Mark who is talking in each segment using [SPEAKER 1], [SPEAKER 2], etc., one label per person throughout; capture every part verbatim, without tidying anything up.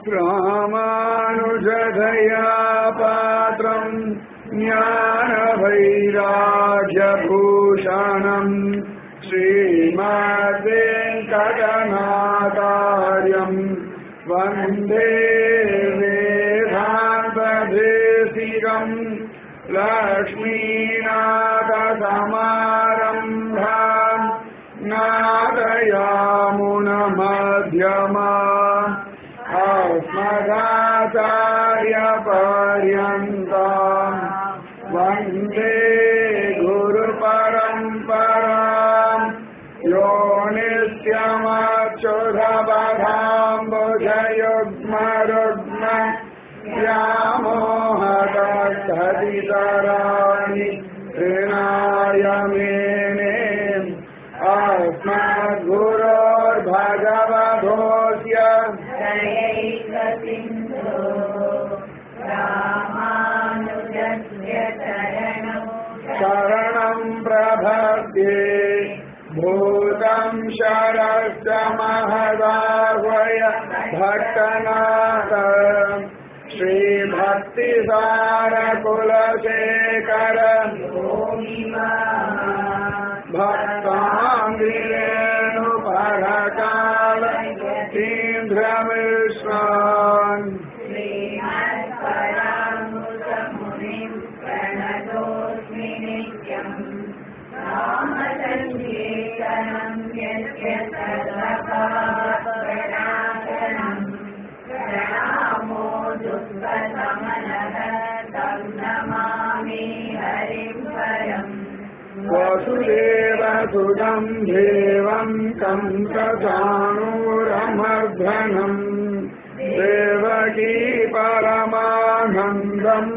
[SPEAKER 1] ராமானுஜதயா பாத்ரம் ஞானவைராக்யபூஷணம் ஸ்ரீமத்வேங்கடநாதார்யம் வந்தே வேதாந்ததேசிகம் லக்ஷ்மீநாதசமாரம்பாம் நாதயாமுனமத்யமாம் अस्मदाचार्यपर्यन्ताम् वन्दे गुरुपरम्पराम् यो नित्यमच्युतपदाम्बुजयुग्मरुग्म व्यामोहतस्तदितराणि ऋणाय मेने अस्मद्गुरोर्भगवतोऽस्य शरणं प्रपद्ये भूतं शरश्च महदाह्वय भट्टनाथ श्रीभक्तिसारकुलशेखर भक्ताङ्गिरेणुपरकाल तीन्द्रमिश्रान् वसुदेवसुतं देवं कंसचाणूरमर्दनम् देवकी परमानन्दम्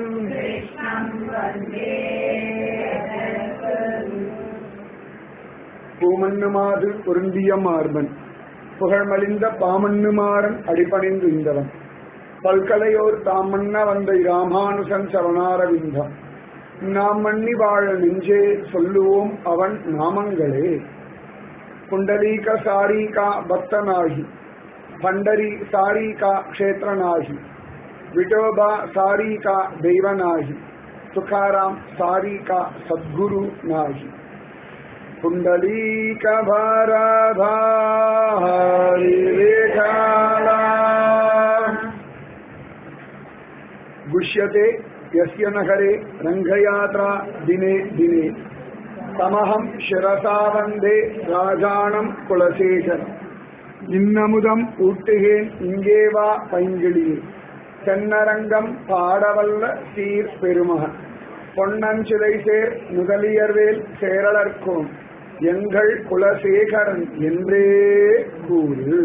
[SPEAKER 1] பூமண்ணுமாது பொருந்திய மார்பன் புகழ்மலிந்த பாமண்ணுமாறன் அடிபணிந்து இந்தவன் பல்கலையோர் தாமண்ண வந்த ராமானுசன் சரணாரவிந்தம் நாம் மண்ணி வாழ நெஞ்சே சொல்லுவோம் அவன் நாமங்களே. குண்டலீக சாரீகா பக்தனாகி பண்டரி சாரீகா க்ஷேத்ரனாகி விட்டோபா சாரீகா தெய்வனாகி துகாராம் சாரீகா சத்குரு நாகி குண்டலீக பாரதாரி விகாலா குஷ்யதே यस्य नगरे रंगयात्रा दिने दिने तमहं शिरसा वंदे राजानं कुलशेखर இன்னமுதம் ஊட்டுகேன் இங்கே வா பைங்கிளியே தென்னரங்கம் பாடவல்ல சீர் பெருமகன் பொன்னஞ்சிலை சேர் முதலியர்வேல் சேரலர்கோன் எங்கள் குலசேகரன் என்றே கூறு.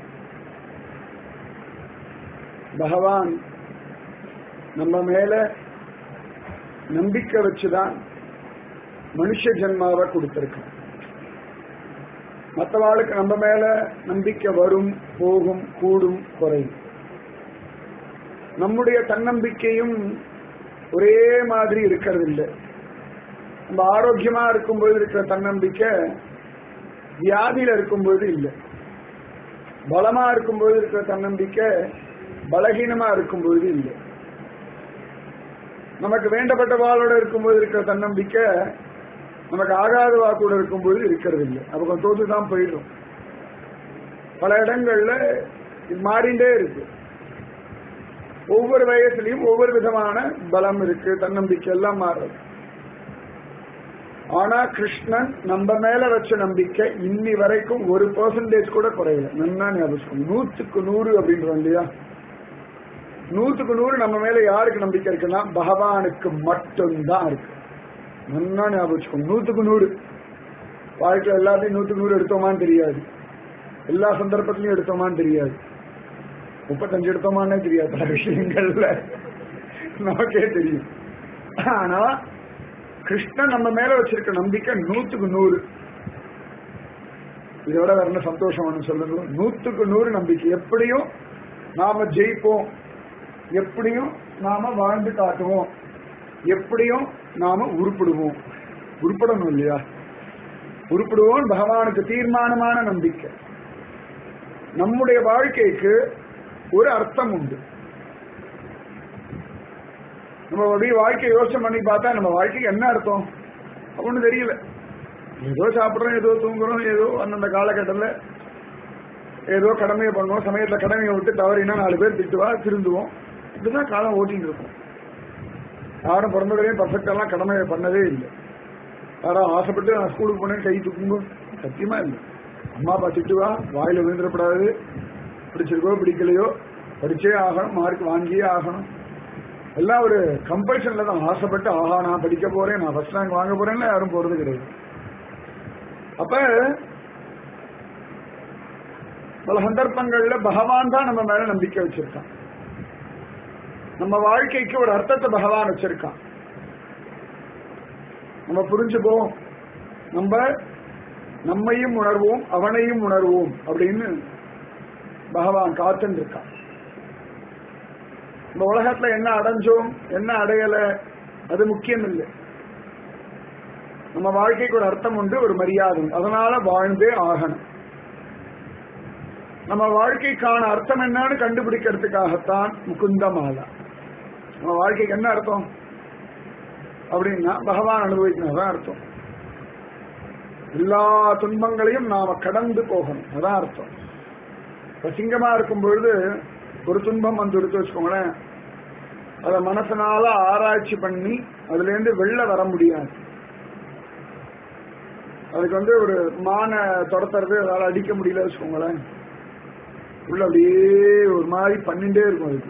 [SPEAKER 1] பகவான் நம்ம மேல நம்பிக்கை வச்சுதான் மனுஷ ஜென்மாவை கொடுத்திருக்கான். மற்றவாளுக்கு நம்ம மேல நம்பிக்கை வரும், போகும், கூடும், குறையும். நம்முடைய தன்னம்பிக்கையும் ஒரே மாதிரி இருக்கிறது இல்லை. நம்ம ஆரோக்கியமா இருக்கும்போது இருக்கிற தன்னம்பிக்கை வியாதியில இருக்கும்போது இல்லை. பலமா இருக்கும்போது இருக்கிற தன்னம்பிக்கை பலகீனமா இருக்கும்போது இல்லை. நமக்கு வேண்டப்பட்ட வாளோட இருக்கும்போது இருக்கிற தன்னம்பிக்கை நமக்கு ஆகாத வாக்கோட இருக்கும்போது இருக்கிறது இல்லை. அப்ப தோத்துதான் போயிடும். பல இடங்கள்ல மாறிண்டே இருக்கு. ஒவ்வொரு வயசுலயும் ஒவ்வொரு விதமான பலம் இருக்கு, தன்னம்பிக்கை எல்லாம் மாறுறது. ஆனா கிருஷ்ணன் நம்ம மேல வச்ச நம்பிக்கை இன்னி வரைக்கும் ஒரு பெர்சன்டேஜ் கூட குறையல. நன்னா ஞாபகம், நூற்றுக்கு நூறு அப்படின்றோம் இல்லையா? நூற்றுக்கு நூறு நம்ம மேல யாருக்கு நம்பிக்கை இருக்குன்னா பகவானுக்கு மட்டும்தான் இருக்கு. நல்லா ஞாபகம், நூற்றுக்கு நூறு. வாழ்க்கையில் எல்லாத்தையும் நூற்றுக்கு நூறு எடுத்தோமான்னு தெரியாது, எல்லா சந்தர்ப்பத்திலையும் எடுத்தோமான்னு தெரியாது, முப்பத்தஞ்சு எடுத்தோமானே தெரியாது. பல விஷயங்கள்ல நமக்கே தெரியும். ஆனா கிருஷ்ணன் நம்ம மேல வச்சிருக்க நம்பிக்கை நூற்றுக்கு நூறு. இதோட வேற என்ன சந்தோஷம் சொல்லுங்க? நூற்றுக்கு நூறு நம்பிக்கை. எப்படியும் நாம ஜெயிப்போம், எப்படியும் நாம வாழ்ந்து காட்டுவோம், எப்படியும் நாம உருப்பிடுவோம். உருப்படணும் இல்லையா? உருப்பிடுவோம் பகவானுக்கு தீர்மானமான நம்பிக்கை. நம்முடைய வாழ்க்கைக்கு ஒரு அர்த்தம் உண்டு. நம்ம அப்படியே வாழ்க்கையை யோசனை பண்ணி பார்த்தா நம்ம வாழ்க்கைக்கு என்ன அர்த்தம் அப்படின்னு தெரியல. ஏதோ சாப்பிட்றோம், ஏதோ தூங்குறோம், ஏதோ அந்தந்த காலகட்டத்தில் ஏதோ கடமையை பண்ணுவோம், சமயத்துல கடமையை விட்டு தவறினா நாலு பேர் திட்டுவா, திருந்துவோம். இப்படிதான் காலம் ஓட்டிட்டு இருக்கும். யாரும் பிறந்தவரையும் பர்ஃபெக்டெல்லாம் கடமையை பண்ணதே இல்லை. யாரும் ஆசைப்பட்டு நான் ஸ்கூலுக்கு போனேன் கை தூக்கும்போது சத்தியமா இல்லை. அம்மா அப்பா திட்டுவா, வாயில விழுந்துடப்படாது, பிடிச்சிருக்கோ பிடிக்கலையோ படிச்சே ஆகணும், மார்க் வாங்கியே ஆகணும், எல்லாம் ஒரு கம்பல்ஷன்ல தான். ஆசைப்பட்டு ஆஹா நான் படிக்க போறேன், நான் ஃபர்ஸ்ட் ரேங்க் வாங்க போறேன்னு யாரும் போறது கிடையாது. அப்ப பல சந்தர்ப்பங்கள்ல பகவான் தான் நம்ம மேல நம்பிக்கை வச்சிருக்கான். நம்ம வாழ்க்கைக்கு ஒரு அர்த்தத்தை பகவான் வச்சிருக்கான். நம்ம புரிஞ்சுப்போம், நம்ம நம்மையும் உணர்வோம் அவனையும் உணர்வோம் அப்படின்னு பகவான் காத்துன்னு இருக்கான். இந்த உலகத்துல என்ன அடைஞ்சோம் என்ன அடையல அது முக்கியம் இல்லை. நம்ம வாழ்க்கைக்கு ஒரு அர்த்தம் உண்டு, ஒரு மரியாதை உண்டு, அதனால வாழ்ந்தே ஆகணும். நம்ம வாழ்க்கைக்கான அர்த்தம் என்னன்னு கண்டுபிடிக்கிறதுக்காகத்தான் முகுந்த மாலா. நம்ம வாழ்க்கைக்கு என்ன அர்த்தம் அப்படின்னா பகவான் அனுபவிக்கணும் அர்த்தம். எல்லா துன்பங்களையும் நாம கடந்து போகணும், அதான் அர்த்தம். சிங்கமா இருக்கும் பொழுது ஒரு துன்பம் வந்து எடுத்து வச்சுக்கோங்களேன், அத மனசனால ஆராய்ச்சி பண்ணி அதுல இருந்து வெளில வர முடியாது. அதுக்கு வந்து ஒரு மான தொடத்துறது அதால அடிக்க முடியல வச்சுக்கோங்களேன், உள்ள அப்படியே ஒரு மாதிரி பண்ணிட்டே இருக்கும். அதுக்கு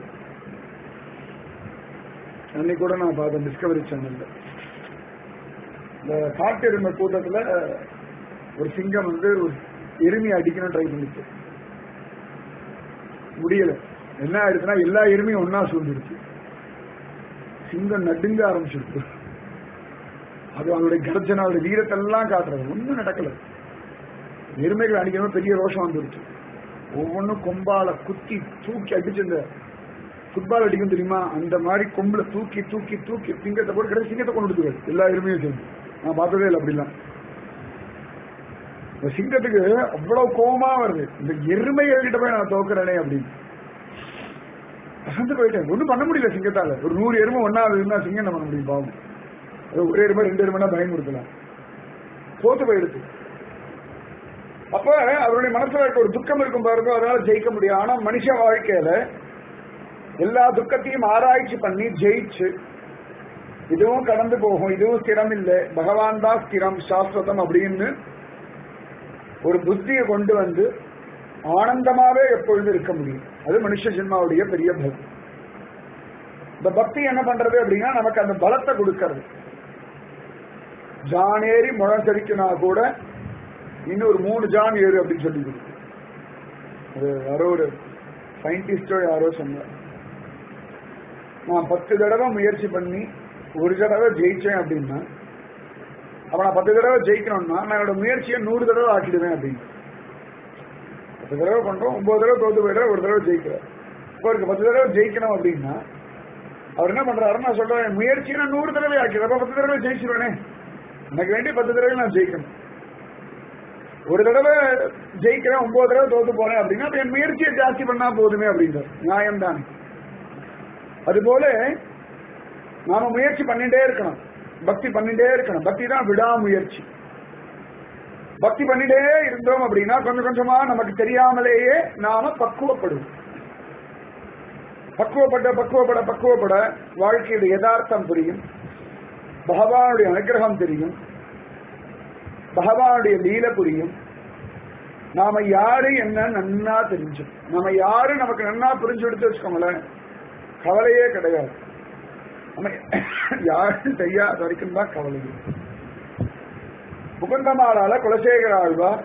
[SPEAKER 1] அன்னைக்கு கூட நான் பார்த்தேன் டிஸ்கவரி சேனல்ல, இந்த காட்டு எருமை கூட்டத்துல ஒரு சிங்கம் வந்து ஒரு எருமையை அடிக்கணும் ட்ரை பண்ணிச்சு, முடியல. என்ன ஆயிடுச்சுன்னா எல்லா எருமையும் ஒன்னா சூழ்ந்துருச்சு. சிங்கம் நடுங்க ஆரம்பிச்சிருக்கு. அது அவனுடைய கர்ஜனை, அவருடைய வீரத்தெல்லாம் காட்டுறது, ஒன்னும் நடக்கல. எருமைகள் அடிக்கணும் பெரிய ரோஷம் வந்துருச்சு. ஒவ்வொன்னும் கொம்பால குத்தி தூக்கி அடிச்சு, இந்த ஃபுட்பால் அடிக்கும் தெரியுமா அந்த மாதிரி கொம்புல தூக்கி தூக்கி தூக்கி சிங்கத்தை போட்டு கிடையாது சிங்கத்தை கொண்டு கொடுத்துருவாரு எல்லா எருமையும் சேர்ந்து. நான் பார்த்ததே இல்லை அப்படிலாம். இந்த சிங்கத்துக்கு அவ்வளவு கோபமா வருது, இந்த எருமைகிட்ட போய் நான் தோக்குறேனே அப்படின்னு அசந்து போயிட்டேன். ஒன்றும் பண்ண முடியல சிங்கத்தால. ஒரு நூறு எருமை ஒன்னாவது இருந்தா சிங்கம் என்ன பண்ண முடியும் பாவம். அது ஒரே எருமை ரெண்டு எருமைனா பயமுறுத்தலாம், தோத்து போயிடுச்சு. அப்ப அவருடைய மனசுல இருக்க ஒரு துக்கம் இருக்கும் பாருங்க, அதனால ஜெயிக்க முடியும். ஆனா மனுஷ வாழ்க்கையில எல்லா துக்கத்தையும் ஆராய்ச்சி பண்ணி ஜெயிச்சு இதுவும் கடந்து போகும், இதுவும் ஸ்திரம் இல்லை, பகவான் தான் ஸ்திரம் சாஸ்வதம் அப்படின்னு ஒரு புத்தியை கொண்டு வந்து ஆனந்தமாவே எப்பொழுது இருக்க முடியும். அது மனுஷ ஜென்மாவுடைய பெரிய பக்தி. இந்த பக்தி என்ன பண்றது அப்படின்னா நமக்கு அந்த பலத்தை கொடுக்கறது. ஜானேரி முழம் சரிக்குனா கூட இன்னும் ஒரு மூணு ஜான் ஏறு அப்படின்னு சொல்லி கொடுக்கு. அது யாரோ ஒரு சயின்டிஸ்டோ யாரோ சொன்னார், நான் பத்து தடவை முயற்சி பண்ணி ஒரு தடவை ஜெயிச்சேன் அப்படின்னா, அப்ப நான் பத்து தடவை ஜெயிக்கணும்னா நான் என்னோட முயற்சியை நூறு தடவை ஆக்கிடுவேன் அப்படின்னு. பத்து தடவை பண்றோம், ஒன்பது தடவை தோத்து போயிடுற, ஒரு தடவை ஜெயிக்கிறார். இப்போ இருக்கு பத்து தடவை ஜெயிக்கணும் அப்படின்னா அவர் என்ன பண்றாரு, நான் சொல்றேன் முயற்சியை நான் நூறு தடவை ஆக்கிறேன், அப்ப பத்து தடவை ஜெயிச்சிருவேனே, எனக்கு வேண்டிய பத்து தடவை நான் ஜெயிக்கணும். ஒரு தடவை ஜெயிக்கிறேன், ஒன்பது தடவை தோத்து போறேன் அப்படின்னா என் முயற்சியை ஜாஸ்தி பண்ணா போதுமே அப்படின்றார். நியாயம் தானே. அதுபோல நாம முயற்சி பண்ணிட்டே இருக்கணும், பக்தி பண்ணிட்டே இருக்கணும். பக்தி தான் விடாமுயற்சி. பக்தி பண்ணிட்டே இருந்தோம் அப்படின்னா கொஞ்சம் கொஞ்சமா நமக்கு தெரியாமலேயே நாம பக்குவப்படுவோம். பக்குவப்பட பக்குவப்பட பக்குவப்பட வாழ்க்கையுடைய யதார்த்தம் புரியும், பகவானுடைய அனுகிரகம் தெரியும், பகவானுடைய லீல புரியும், நாம யாரு என்ன நன்னா தெரிஞ்சு, நம்ம யாரு நமக்கு நன்னா புரிஞ்சு எடுத்து வச்சுக்கோங்களேன், கவலையே கிடையாது. நம்ம யாரும் தெரியாத வரைக்கும் தான் கவலை. முகுந்தமாலால குலசேகர ஆழ்வார்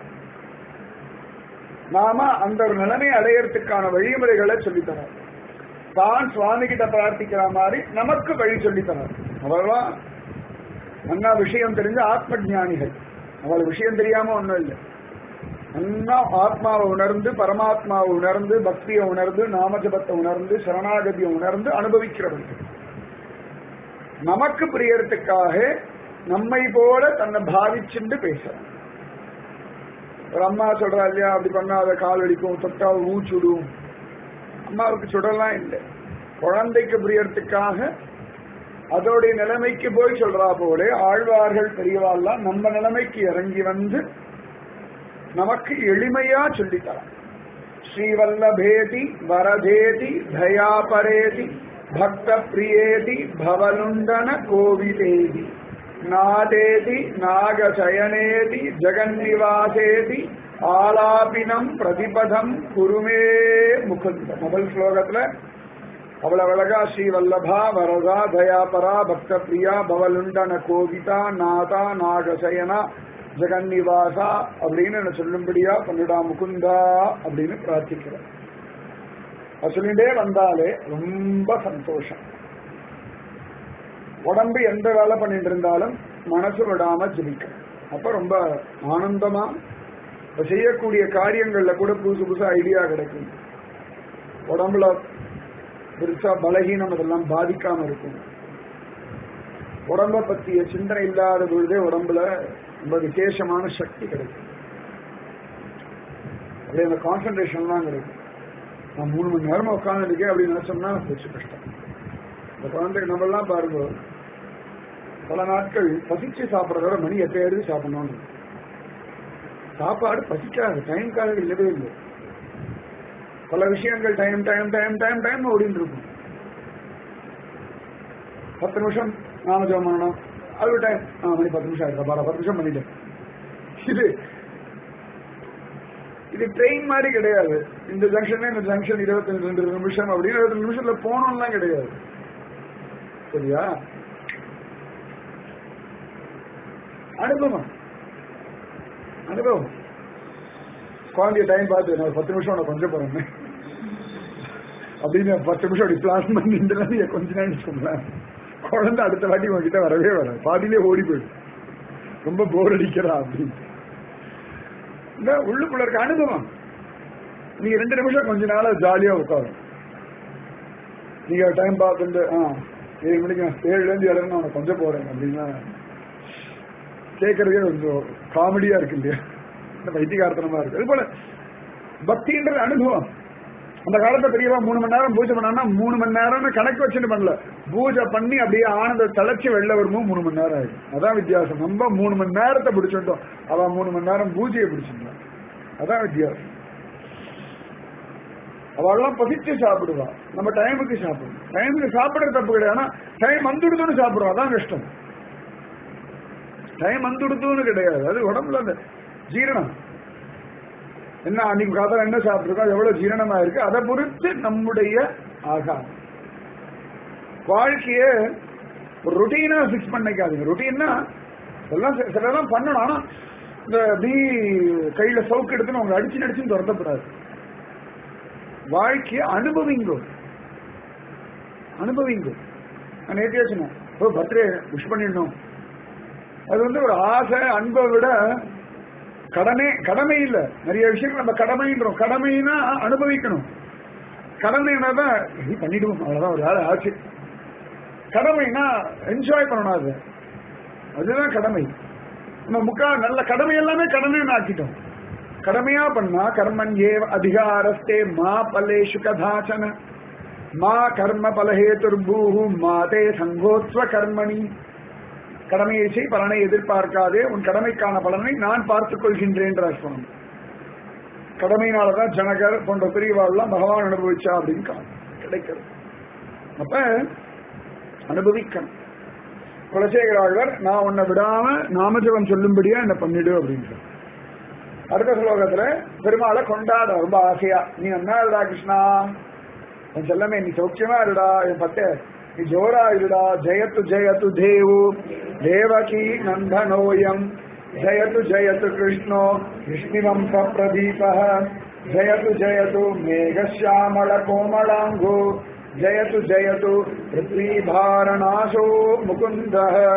[SPEAKER 1] நாம அந்த ஒரு நிலைமை அடையறதுக்கான வழிமுறைகளை சொல்லித்தரார். தான் சுவாமி கிட்ட பிரார்த்திக்கிற மாதிரி நமக்கு வழி சொல்லித்தரார். அவர்களாம் நன்னா விஷயம் தெரிஞ்ச ஆத்ம ஜானிகள். அவள் விஷயம் தெரியாம ஒண்ணும் இல்லை, நன்னா ஆத்மாவை உணர்ந்து பரமாத்மாவை உணர்ந்து பக்தியை உணர்ந்து நாமஜபத்தை உணர்ந்து சரணாகதியை உணர்ந்து அனுபவிக்கிறவர்கள். நமக்கு பிரியறதுக்காக நம்மை போல தன்னை பாவிச்சுண்டு பேசுறான். ஒரு அம்மா சொல்றா இல்லையா, அப்படி பண்ணாத கால் அடிக்கும், தொட்டா ஊச்சுடும், அம்மாவுக்கு சுடலாம் இல்லை, குழந்தைக்கு புரியறதுக்காக அதோடைய நிலைமைக்கு போய் சொல்றா போல ஆழ்வார்கள் பெரியவாள்லாம் நம்ம நிலைமைக்கு இறங்கி வந்து நமக்கு எளிமையா சொல்லித்தரான். ஸ்ரீவல்லபேதி வரதேதி தயாபரேதி பக்த பிரியேதி பவலுண்டன கோவிலேதி நாதேதி நாகசயனேதி ஜெகன்னிவாசேதி ஆலாபினம் பிரதிபதம் குருமே முகுந்த. முதல் ஸ்லோகத்துல அவ்வளவு அழகா ஸ்ரீவல்லபா வரதா தயாபரா பக்த பிரியா பவலுண்டன கோவிதா நாதா நாகசயனா ஜெகன்னிவாசா அப்படின்னு என்ன சொல்லும்படியா பண்ணிடா முகுந்தா அப்படின்னு பிரார்த்திக்கிறேன். சொல்லிட்டே வந்தாலே ரொம்ப சந்தோஷம். உடம்பு எந்த வேலை பண்ணிட்டு இருந்தாலும் மனசு விடாம ஜெபிக்க, அப்ப ரொம்ப ஆனந்தமா செய்யக்கூடிய காரியங்கள்ல கூட புதுசு புதுசு ஐடியா கிடைக்கும். உடம்புல பெருசா பலகீனம் அதெல்லாம் பாதிக்காம இருக்கும். உடம்ப பத்திய சிந்தனை இல்லாத பொழுதே உடம்புல ரொம்ப விசேஷமான சக்தி கிடைக்கும். அப்படியே அந்த கான்சன்ட்ரேஷன் தான் கிடைக்கும். நான் மூணு மணி நேரமா உட்கார்ந்து இருக்கேன் அப்படின்னு நினைச்சோம்னா போச்சு கஷ்டம். இந்த குழந்தைக்கு நம்ம எல்லாம் பாருங்க, பல நாட்கள் பசிச்சு சாப்பிடறத மணி எட்ட எடுத்து சாப்பிடணும். சாப்பாடு பசிக்காது, டைம்காக இல்லவே இல்லை. பல விஷயங்கள் time time time time time ஓடிட்டு இருக்கும். பத்து நிமிஷம் நாம ஜெபம் பண்ணணும், அது டைம் மணி பத்து நிமிஷம் ஆயிடுறா பாரா பத்து நிமிஷம் பண்ணிட்டேன். இது இது ட்ரெயின் மாதிரி கிடையாது. இந்த ஜங்ஷன் இந்த ஜங்ஷன் இருபத்தி ரெண்டு நிமிஷம் அப்படின்னு இருபத்தி நிமிஷத்துல போனோம்லாம் கிடையாது. சரியா? அனுபவம் அனுபவம். குழந்தைய டைம் பார்த்து நான் பத்து நிமிஷம் நான் கொஞ்சம் போறேன் அப்படின்னு பத்து நிமிஷம் அப்படி பிளான் பண்ணி கொஞ்ச நேரம் சொல்றேன். குழந்தை அடுத்த வாட்டி உங்ககிட்ட வரவே வர பாதியிலே ஓடி போயிடும், ரொம்ப போர் அடிக்கிறா அப்படின்னு. இந்த உள்ளுக்குள்ள இருக்க அனுபவம். நீங்க ரெண்டு நிமிஷம் கொஞ்ச நாள ஜாலியா உட்காரும். நீங்க டைம் பார்த்துட்டு ஆஹ் ஏழு மணிக்கு நான் ஏழுல இருந்து ஏழு நான் கொஞ்சம் போறேன் அப்படின்னா கேட்கறதே கொஞ்சம் காமெடியா இருக்கு இல்லையா, வைத்தியகார்த்தனமா இருக்கு. அது போல பக்தின்றது அனுபவம். அந்த காலத்துல பெரியவா மூணு மணி நேரம் பூஜை பண்ணா மூணு மணி நேரம் கணக்கு வச்சுட்டு பண்ணல, பூஜை பண்ணி அப்படியே ஆனந்த தலைச்சு வெளில வரும்போது மூணு மணி நேரம் ஆயிடும். அதான் வித்தியாசம். நம்ம மூணு மணி நேரத்தை பிடிச்சிட்டோம், அவன் மூணு மணி நேரம் பூஜையை பிடிச்சிட்டான். அதான் வித்தியாசம். அவெல்லாம் பசிச்சு சாப்பிடுவா, நம்ம டைமுக்கு சாப்பிடுவோம். டைமுக்கு சாப்பிடுறது தப்பு கிடையாது, ஆனா டைம் வந்துடுதுன்னு சாப்பிடுவோம், அதான் கஷ்டம். டைம் வந்துடுதுன்னு கிடையாது, அது உடம்புல அந்த ஜீரணம் என்ன அன்னைக்கு காதல என்ன சாப்பிட்டுருக்கோம், எவ்வளவு ஜீரணமா இருக்கு அதை பொறுத்து நம்முடைய ஆகாரம். வாழ்க்கைய ஒரு ரொட்டீனா பிக்ஸ் பண்ணிக்காதீங்க. ரொட்டீன்னா எல்லாம் சிலெல்லாம் பண்ணணும், ஆனா இந்த அப்படி கையில சவுக்கு எடுத்துன்னு அவங்க அடிச்சு நடிச்சுன்னு துரத்தப்படாது. வாழ்க்கைய அனுபவிங்கோ அனுபவிங்கோ. நான் நேற்றையே சொன்னேன், ஓ பர்த்டே விஷ் பண்ணிடணும், அது வந்து ஒரு ஆசை அன்பை விட கடமை கடமை இல்லை. நிறைய விஷயங்கள் நம்ம கடமைன்றோம். கடமைனா அனுபவிக்கணும். கடமைனா தான் பண்ணிடுவோம், அவ்வளவுதான் ஒரு வேலை ஆச்சு. கடமைனா என்ஜாய் பண்ணணும், அது அதுதான் கடமை. நம்ம முக்கா நல்ல கடமை எல்லாமே கடமைன்னு ஆக்கிட்டோம். கடமையா பண்ணா கர்மன் ஏவ அதிகாரஸ்தே மா பலேஷு கதாச்சன மா கர்ம பலஹேதுர்பூஹு மாதே சங்கோத்ஸ்வ கர்மணி. கடமையை செய், பலனை எதிர்பார்க்காதே, உன் கடமைக்கான பலனை நான் பார்த்துக் கொள்கின்றேன். கடமையினாலதான் ஜனகர் போன்ற பெரியவாள்லாம் பகவான் அனுபவிச்சா அப்படின்னு கிடைக்கிறது. அப்ப அனுபவிக்கணும். குலசேகராழ்வார் நான் உன்னை விடாம நாமஜபம் சொல்லும்படியா என்ன பண்ணிடு அப்படின்னு. அடுத்த ஸ்லோகத்துல பெருமாளை கொண்டாட ரொம்ப ஆசையா, நீ என்ன இருடா கிருஷ்ணா, என் செல்லமே நீ சௌக்கியமா இருடா, என் பத்த நீ ஜோரா இருடா. ஜெயத்து ஜெயத்து தேவு தேவகி நந்தனோயம் ஜெயத்து ஜெயத்து கிருஷ்ணோ விஷ்ணுவம்ச பிரதீப ஜெயத்து ஜெயத்து மேகश्यामल கோமளாங்கோ ஜெயத்து ஜெயத்து பிருத்விபாரணாசோ முகுந்த.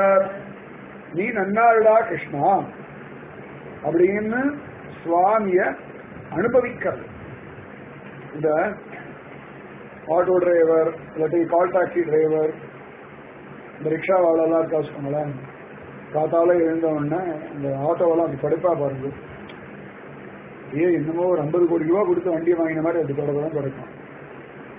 [SPEAKER 1] நீ நன்னாருடா கிருஷ்ணா அப்படின்னு சுவாமிய அனுபவிக்கிறது. இந்த ஆட்டோ டிரைவர் இல்லாட்டி கால் டாக்ஸி டிரைவர், இந்த ரிக்ஷாவாலெல்லாம் இருக்கா வச்சுக்கோங்களேன், காத்தால எழுந்த உடனே இந்த ஆட்டோவெல்லாம் அப்படி படுப்பா பாருங்க, ஏ என்னமோ ஒரு ஐம்பது கோடி ரூபா கொடுத்து வண்டி வாங்கின மாதிரி அது தொடர்தான் கிடைக்கும்.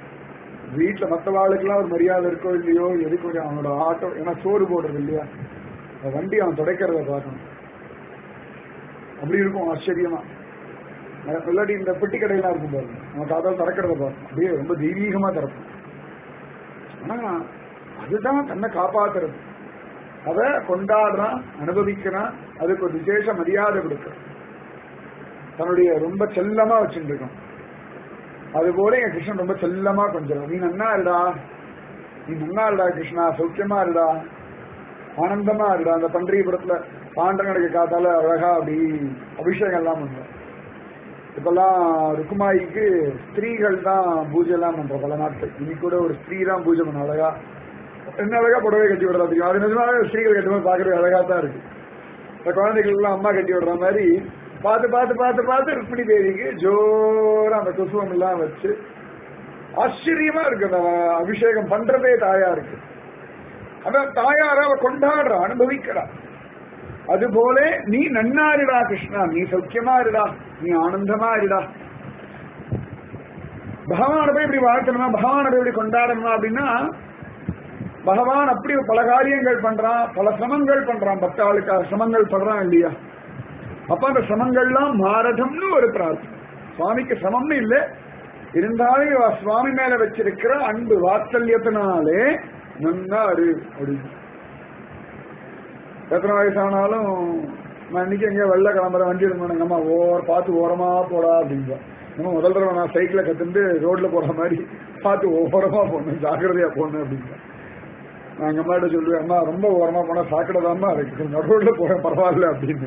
[SPEAKER 1] வீட்டுல மத்த வாழ்க்கெல்லாம் ஒரு மரியாதை இருக்கோ இல்லையோ எதுக்கு ஒரு அவனோட ஆட்டோ ஏன்னா சோறு போடுறது இல்லையா வண்டி அவன் துடைக்கிறத பார்க்கணும். அப்படி இருக்கும் ஆச்சரியமா. இல்லாட்டி இந்த பெட்டி கடையெல்லாம் இருக்கும் பாருங்க, நம்ம காதால் திறக்கிறத பார்க்கணும், அப்படியே ரொம்ப தெய்வீகமா திறக்கும். ஆனா அதுதான் தன்னை காப்பாத்துறது. அதை கொண்டாடுறான், அனுபவிக்கிறான், அதுக்கு ஒரு விசேஷ மரியாதை கொடுக்க தன்னுடைய ரொம்ப செல்லமா வச்சுட்டு இருக்கோம். அதுபோல என் கிருஷ்ணன் ரொம்ப செல்லமா கொஞ்சம் நீ நன்னா இருடா, நீ நன்னா இருடா கிருஷ்ணா, சௌக்கியமா இருடா, ஆனந்தமா இருடா. அந்த பன்றியபுரத்துல பாண்டங்களுக்கு காத்தால அழகா அப்படி அபிஷேகம் எல்லாம் பண்ற. இப்பெல்லாம் ருக்குமாயிக்கு ஸ்திரீகள் தான் பூஜை எல்லாம் பண்ற பல நாட்கள். இன்னைக்கு கூட ஒரு ஸ்திரீ தான் பூஜை பண்ண அழகா, என்ன அழகா புடவை கட்டி விடுறா தெரியும். அது நிஜமாக ஸ்திரீகள் கட்டும்போது பாக்குறது அழகா தான் இருக்கு. இந்த குழந்தைகள் எல்லாம் அம்மா கட்டி விடுற மாதிரி பார்த்து பார்த்து பார்த்து பார்த்து ருக்மிணி தேவிக்கு ஜோரா அந்த குசுவம் எல்லாம் வச்சு ஆச்சரியமா இருக்கு. அந்த அபிஷேகம் பண்றதே தாயா இருக்கு. அதான் தாயார அவ கொண்டாடுறா, அனுபவிக்கிறா. அதுபோல நீ நன்னாருடா கிருஷ்ணா, நீ சௌக்கியமா இருடா, நீ ஆனந்தமா இருடா. பகவான போய் இப்படி வாழ்த்தணுமா, பகவான போய் இப்படி கொண்டாடணுமா அப்படின்னா பகவான் அப்படி பல காரியங்கள் பண்றான், பல சிரமங்கள் பண்றான், பக்தாளுக்காக சிரமங்கள் பண்றான் இல்லையா. அப்ப அந்த சிரமங்கள்லாம் மாரதம்னு ஒரு பிரார்த்தனை. சுவாமிக்கு சிரமம்னு இல்லை, இருந்தாலும் சுவாமி மேல வச்சிருக்கிற அன்பு வாத்சல்யத்தினாலே நன்னாரு அப்படின்னு. எத்தனை வயசானாலும் நான் இன்னைக்கு எங்கேயோ வெள்ள கிளம்புற வண்டி எடுக்கணும், அம்மா ஓர் பார்த்து ஓரமா போடா அப்படின்பா. நம்ம முதல் தடவை நான் சைக்கிளை கத்துட்டு ரோட்ல போற மாதிரி பார்த்து ஓரமா போடணும், ஜாக்கிரதையா போடணும் அப்படின்பா. நான் எங்க அம்மா கிட்ட சொல்லுவேன், அம்மா ரொம்ப ஓரமா போனா சாக்கிடதாம்மா இருக்கு, நடுரோட்ல போற பரவாயில்ல அப்படின்னு.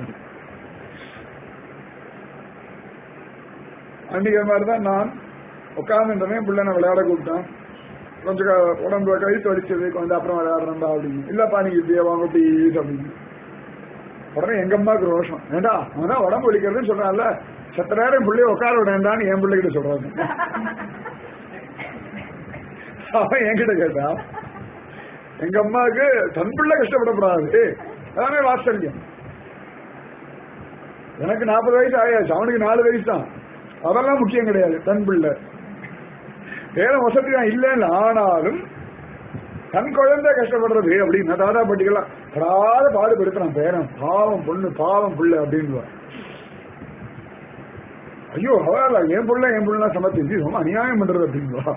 [SPEAKER 1] அன்னைக்கு மாதிரிதான் நான் உட்கார்ந்துட்டேன், பிள்ளை விளையாட கூப்பிட்டேன். கொஞ்சம் உடம்பு கழித்து வலிச்சது, கொஞ்சம் அப்புறம் விளையாடுறா அப்படின்னு. இல்லப்பா நீங்க இப்படியே வாங்க ப்ளீஸ் அப்படின்னு. உடனே எங்க அம்மாவுக்கு ரோஷம், ஏண்டா அவன் உடம்பு வலிக்கிறதுன்னு சொல்றான்ல, சத்த நேரம் பிள்ளைய உட்கார விடேன்டான்னு என் பிள்ளைகிட்ட சொல்றாங்க. அவன் என்கிட்ட கேட்டா எங்க அம்மாவுக்கு தன் பிள்ளை கஷ்டப்படப்படாது, அதானே வாத்சல்யம். எனக்கு நாற்பது வயசு ஆயாச்சு, அவனுக்கு நாலு வயசு தான், அதெல்லாம் முக்கியம் கிடையாது. தன் பிள்ளை வேற வசதி தான் இல்லைன்னு ஆனாலும் தன் குழந்தை கஷ்டப்படுறது அப்படின்னு தாதா பாட்டிகள்லாம் படாத பாடுபடுத்துறான் பேரன், பாவம் பொண்ணு பாவம் பிள்ளை அப்படின்னு. ஐயோ அவரா என் பிள்ளை என் பிள்ளை சமர்த்தி ரொம்ப அநியாயம் பண்றது அப்படிங்களா.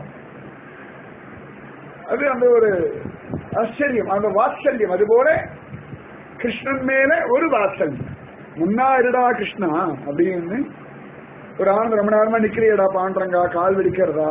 [SPEAKER 1] அது அந்த ஒரு ஆச்சரியம், அந்த வாத்சல்யம். அதுபோல கிருஷ்ணன் மேல ஒரு வாத்சல்யம். முன்னா இருடா கிருஷ்ணா அப்படின்னு ஒரு ஆனந்த ரொம்ப நேரமா நிக்கிறியடா பாண்டறங்கா, கால் வெடிக்கிறதா,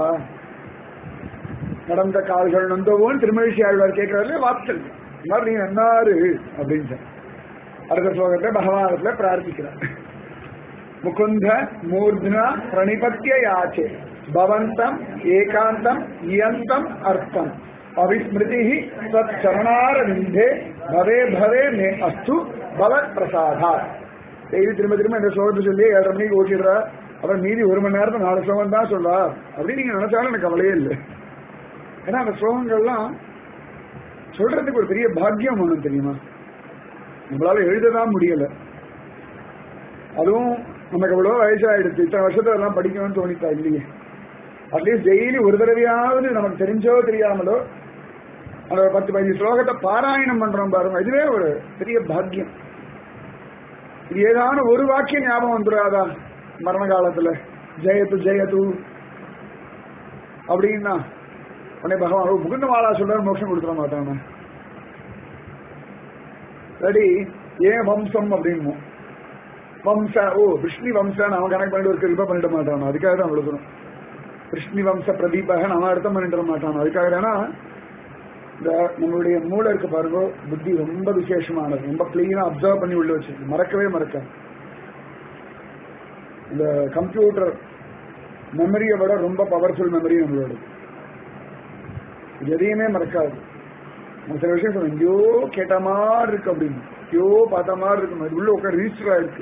[SPEAKER 1] நடந்த கால்கள் நொந்தவோன்னு திருமழிசை ஆழ்வார் கேட்கறதுல வாத்சல்யம். இந்த மாதிரி நீங்க என்னாரு அப்படின்னு அடுத்த ஸ்லோகத்தை பகவானத்துல பிரார்த்திக்கிறார். முகுந்த மூர்த்னா பிரணிபத்திய யாச்சே பவந்தம் ஏகாந்தம் இயந்தம் அர்த்தம் அவிஸ்மிருதி சரணாரவிந்தே பவே பவே மே அஸ்து பவத் பிரசாதா. டெய்லி திரும்ப திரும்ப இந்த ஸ்லோகத்தை சொல்லி ஏழரை மணிக்கு ஓட்டிடுறா, அப்புறம் மீதி ஒரு மணி நேரத்தை நாலு ஸ்லோகம் தான் சொல்றா அப்படின்னு நீங்க நினைச்சாலும் எனக்கு கவலையே இல்லை. ஏன்னா அந்த ஸ்லோகங்கள்லாம் சொல்றதுக்கு ஒரு பெரிய பாக்கியம் ஒண்ணும் தெரியுமா, நம்மளால எழுததான் முடியல. அதுவும் நமக்கு எவ்வளவு வயசாயிடுச்சு, இத்தனை வருஷத்துல எல்லாம் படிக்கணும்னு தோணித்தா இல்லையே. அட்லீஸ்ட் டெய்லி ஒரு தடவையாவது நமக்கு தெரிஞ்சோ தெரியாமலோ அந்த பத்து பதினஞ்சு ஸ்லோகத்தை பாராயணம் பண்றோம் பாருங்க, இதுவே ஒரு பெரிய பாக்கியம். இது ஏதான ஒரு வாக்கியம் ஞாபகம் வந்துடாதா மரண காலத்துல, ஜெயத்து ஜெயத்து அப்படின்னா உடனே பகவான் முகுந்த மாலா சொல்ற மோட்சம் கொடுத்துட மாட்டான. சரி ஏன் வம்சம் அப்படின்னு வம்ச ஓ விஷ்ணு வம்சன் அவன் கணக்கு பண்ணிட்டு ஒரு கிருப்ப பண்ணிட மாட்டானோ, அதுக்காக தான் விழுக்கணும். விஷ்ணு வம்ச பிரதீபகன் அவன் அர்த்தம் பண்ணிட்டு மாட்டானோ, அதுக்காக தானா இந்த நம்மளுடைய மூளை இருக்கு பாருங்க, புத்தி ரொம்ப விசேஷமானது, ரொம்ப கிளீனா அப்சர்வ் பண்ணி உள்ள வச்சிருக்கு, மறக்கவே மறக்க. இந்த கம்ப்யூட்டர் மெமரியை விட ரொம்ப பவர்ஃபுல் மெமரி நம்மளோட, எதையுமே மறக்காது. சில விஷயம் சொல்ல எங்கேயோ கேட்ட மாதிரி இருக்கு அப்படின்னு, எங்கேயோ பார்த்த மாதிரி இருக்கு, உள்ள உட்கார ரிஜிஸ்டர் ஆயிருக்கு.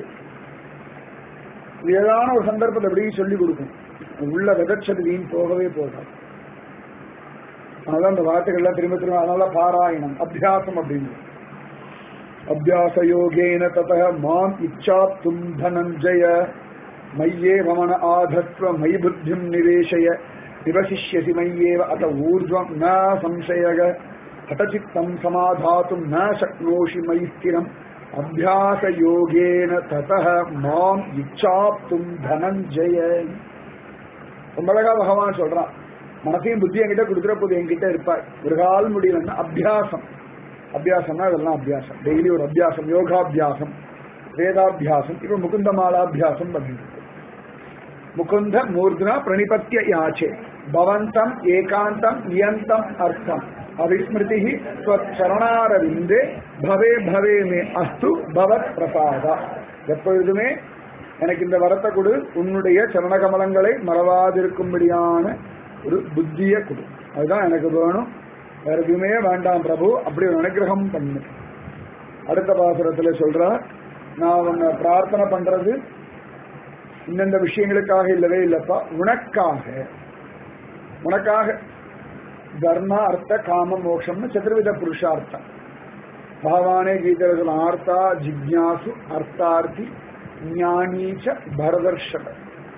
[SPEAKER 1] ஏதான ஒரு சந்தர்ப்பத்தை அப்படியே சொல்லி கொடுக்கும், உள்ள விதச்சது வீண் போகவே போகாது. அதனால அந்த வார்த்தைகள்லாம் திரும்ப திரும்ப, அதனால பாராயணம் அபியாசம் அப்படின்னு. அபியாச யோகேன தத மாம் இச்சாப்தும் தனஞ்சய மையே வமன ஆதத்வ மை புத்திம் நிவேசய விவசிஷ்யசி மய்யேவ அத ஊர்ஜ்வம் ந சம்சயக ஹடசித்தம் சமாதாத்தும் ந சக்னோஷி மைஸ்திரம் அபியாச யோகேன ததஹ மாம் இச்சாப்தும் தனஞ்சய. ரொம்ப அழகா பகவான் சொல்றான், மனசையும் புத்தி என்கிட்ட கொடுக்குற போது என்கிட்ட இருப்பாய். ஒரு கால் முடியலன்னா அபியாசம். அபியாசம்னா இதெல்லாம் அபியாசம், டெய்லி ஒரு அபியாசம், யோகாபியாசம், வேதாபியாசம், இப்ப முகுந்தமாலாபியாசம் பண்ணிட்டு முகுந்த மூர்த்னா பிரணிபத்திய யாச்சே பவந்தம் ஏகாந்தம் நியந்தம் அர்த்தம் அவிஸ்மிருதி ஸ்வச்சரணாரவிந்தே பவே பவே மே அஸ்து பவத் பிரசாதா. எப்பொழுதுமே எனக்கு இந்த வரத்தை கொடு, உன்னுடைய சரணகமலங்களை மறவாதிருக்கும்படியான ஒரு புத்திய கொடு, அதுதான் எனக்கு வேணும், வேற எதுவுமே வேண்டாம் பிரபு, அப்படி ஒரு அனுகிரகம் பண்ணு. அடுத்த பாசுரத்துல சொல்றார், நான் உன்னை பிரார்த்தனை பண்றது இந்தந்த விஷயங்களுக்காக இல்லவே இல்லப்பா, உனக்காக. உனக்காக தர்ம அர்த்த காம மோட்சம்னு சதுர்வித புருஷார்த்தம் பகவானே கீதையில் ஆர்த்தா ஜிக்ஞாசு அர்த்தார்த்தி ஞானீச்ச பரதர்ஷப.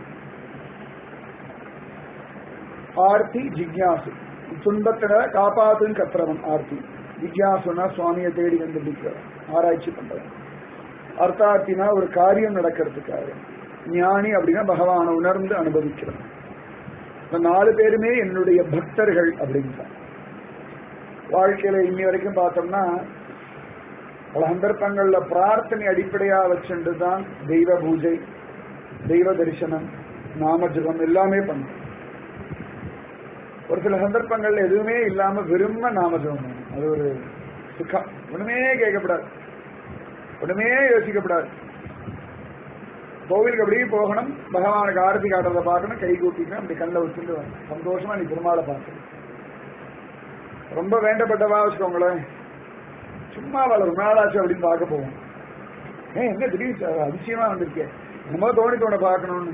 [SPEAKER 1] ஆர்த்தி ஜிக்ஞாசு, துன்பத்தின காப்பாத்துன்னு கத்துறவன் ஆர்த்தி. ஜிக்ஞாசுனா சுவாமியை தேடி கண்டுபிடிக்கிறவன், ஆராய்ச்சி பண்றவன். அர்த்தார்த்தினா ஒரு காரியம் நடக்கிறதுக்காக. ஞானி அப்படின்னா பகவானை உணர்ந்து அனுபவிக்கிறவன். இந்த நாலு பேருமே என்னுடைய பக்தர்கள் அப்படின்றான். வாழ்க்கையில இன்னி வரைக்கும் பார்த்தோம்னா பல சந்தர்ப்பங்கள்ல பிரார்த்தனை அடிப்படையா வச்சுட்டு தான் தெய்வ பூஜை, தெய்வ தரிசனம், நாம ஜபம் எல்லாமே பண்ணும். ஒரு சில சந்தர்ப்பங்கள்ல எதுவுமே இல்லாம விரும்ப நாம ஜபம், அது ஒரு சுகம். ஒண்ணுமே கேட்கப்படாது, ஒண்ணுமே யோசிக்கப்படாது. கோவிலுக்கு அப்படியே போகணும், பகவானுக்கு ஆரத்தி காட்டுறதை பார்க்கணும், கை கூட்டிக்கணும், அப்படி கண்ணில் வச்சுட்டு சந்தோஷமா நீ பெருமாளை பார்க்கணும். ரொம்ப வேண்டப்பட்டவா வச்சுக்கோங்களேன், சும்மா வள ரொம்ப நாளாச்சு அப்படின்னு பார்க்க போவோம். ஏன் என்ன திடீர்னு அதிசயமா வந்திருக்கேன், என்னமோ தோணி தோண பார்க்கணும்னு.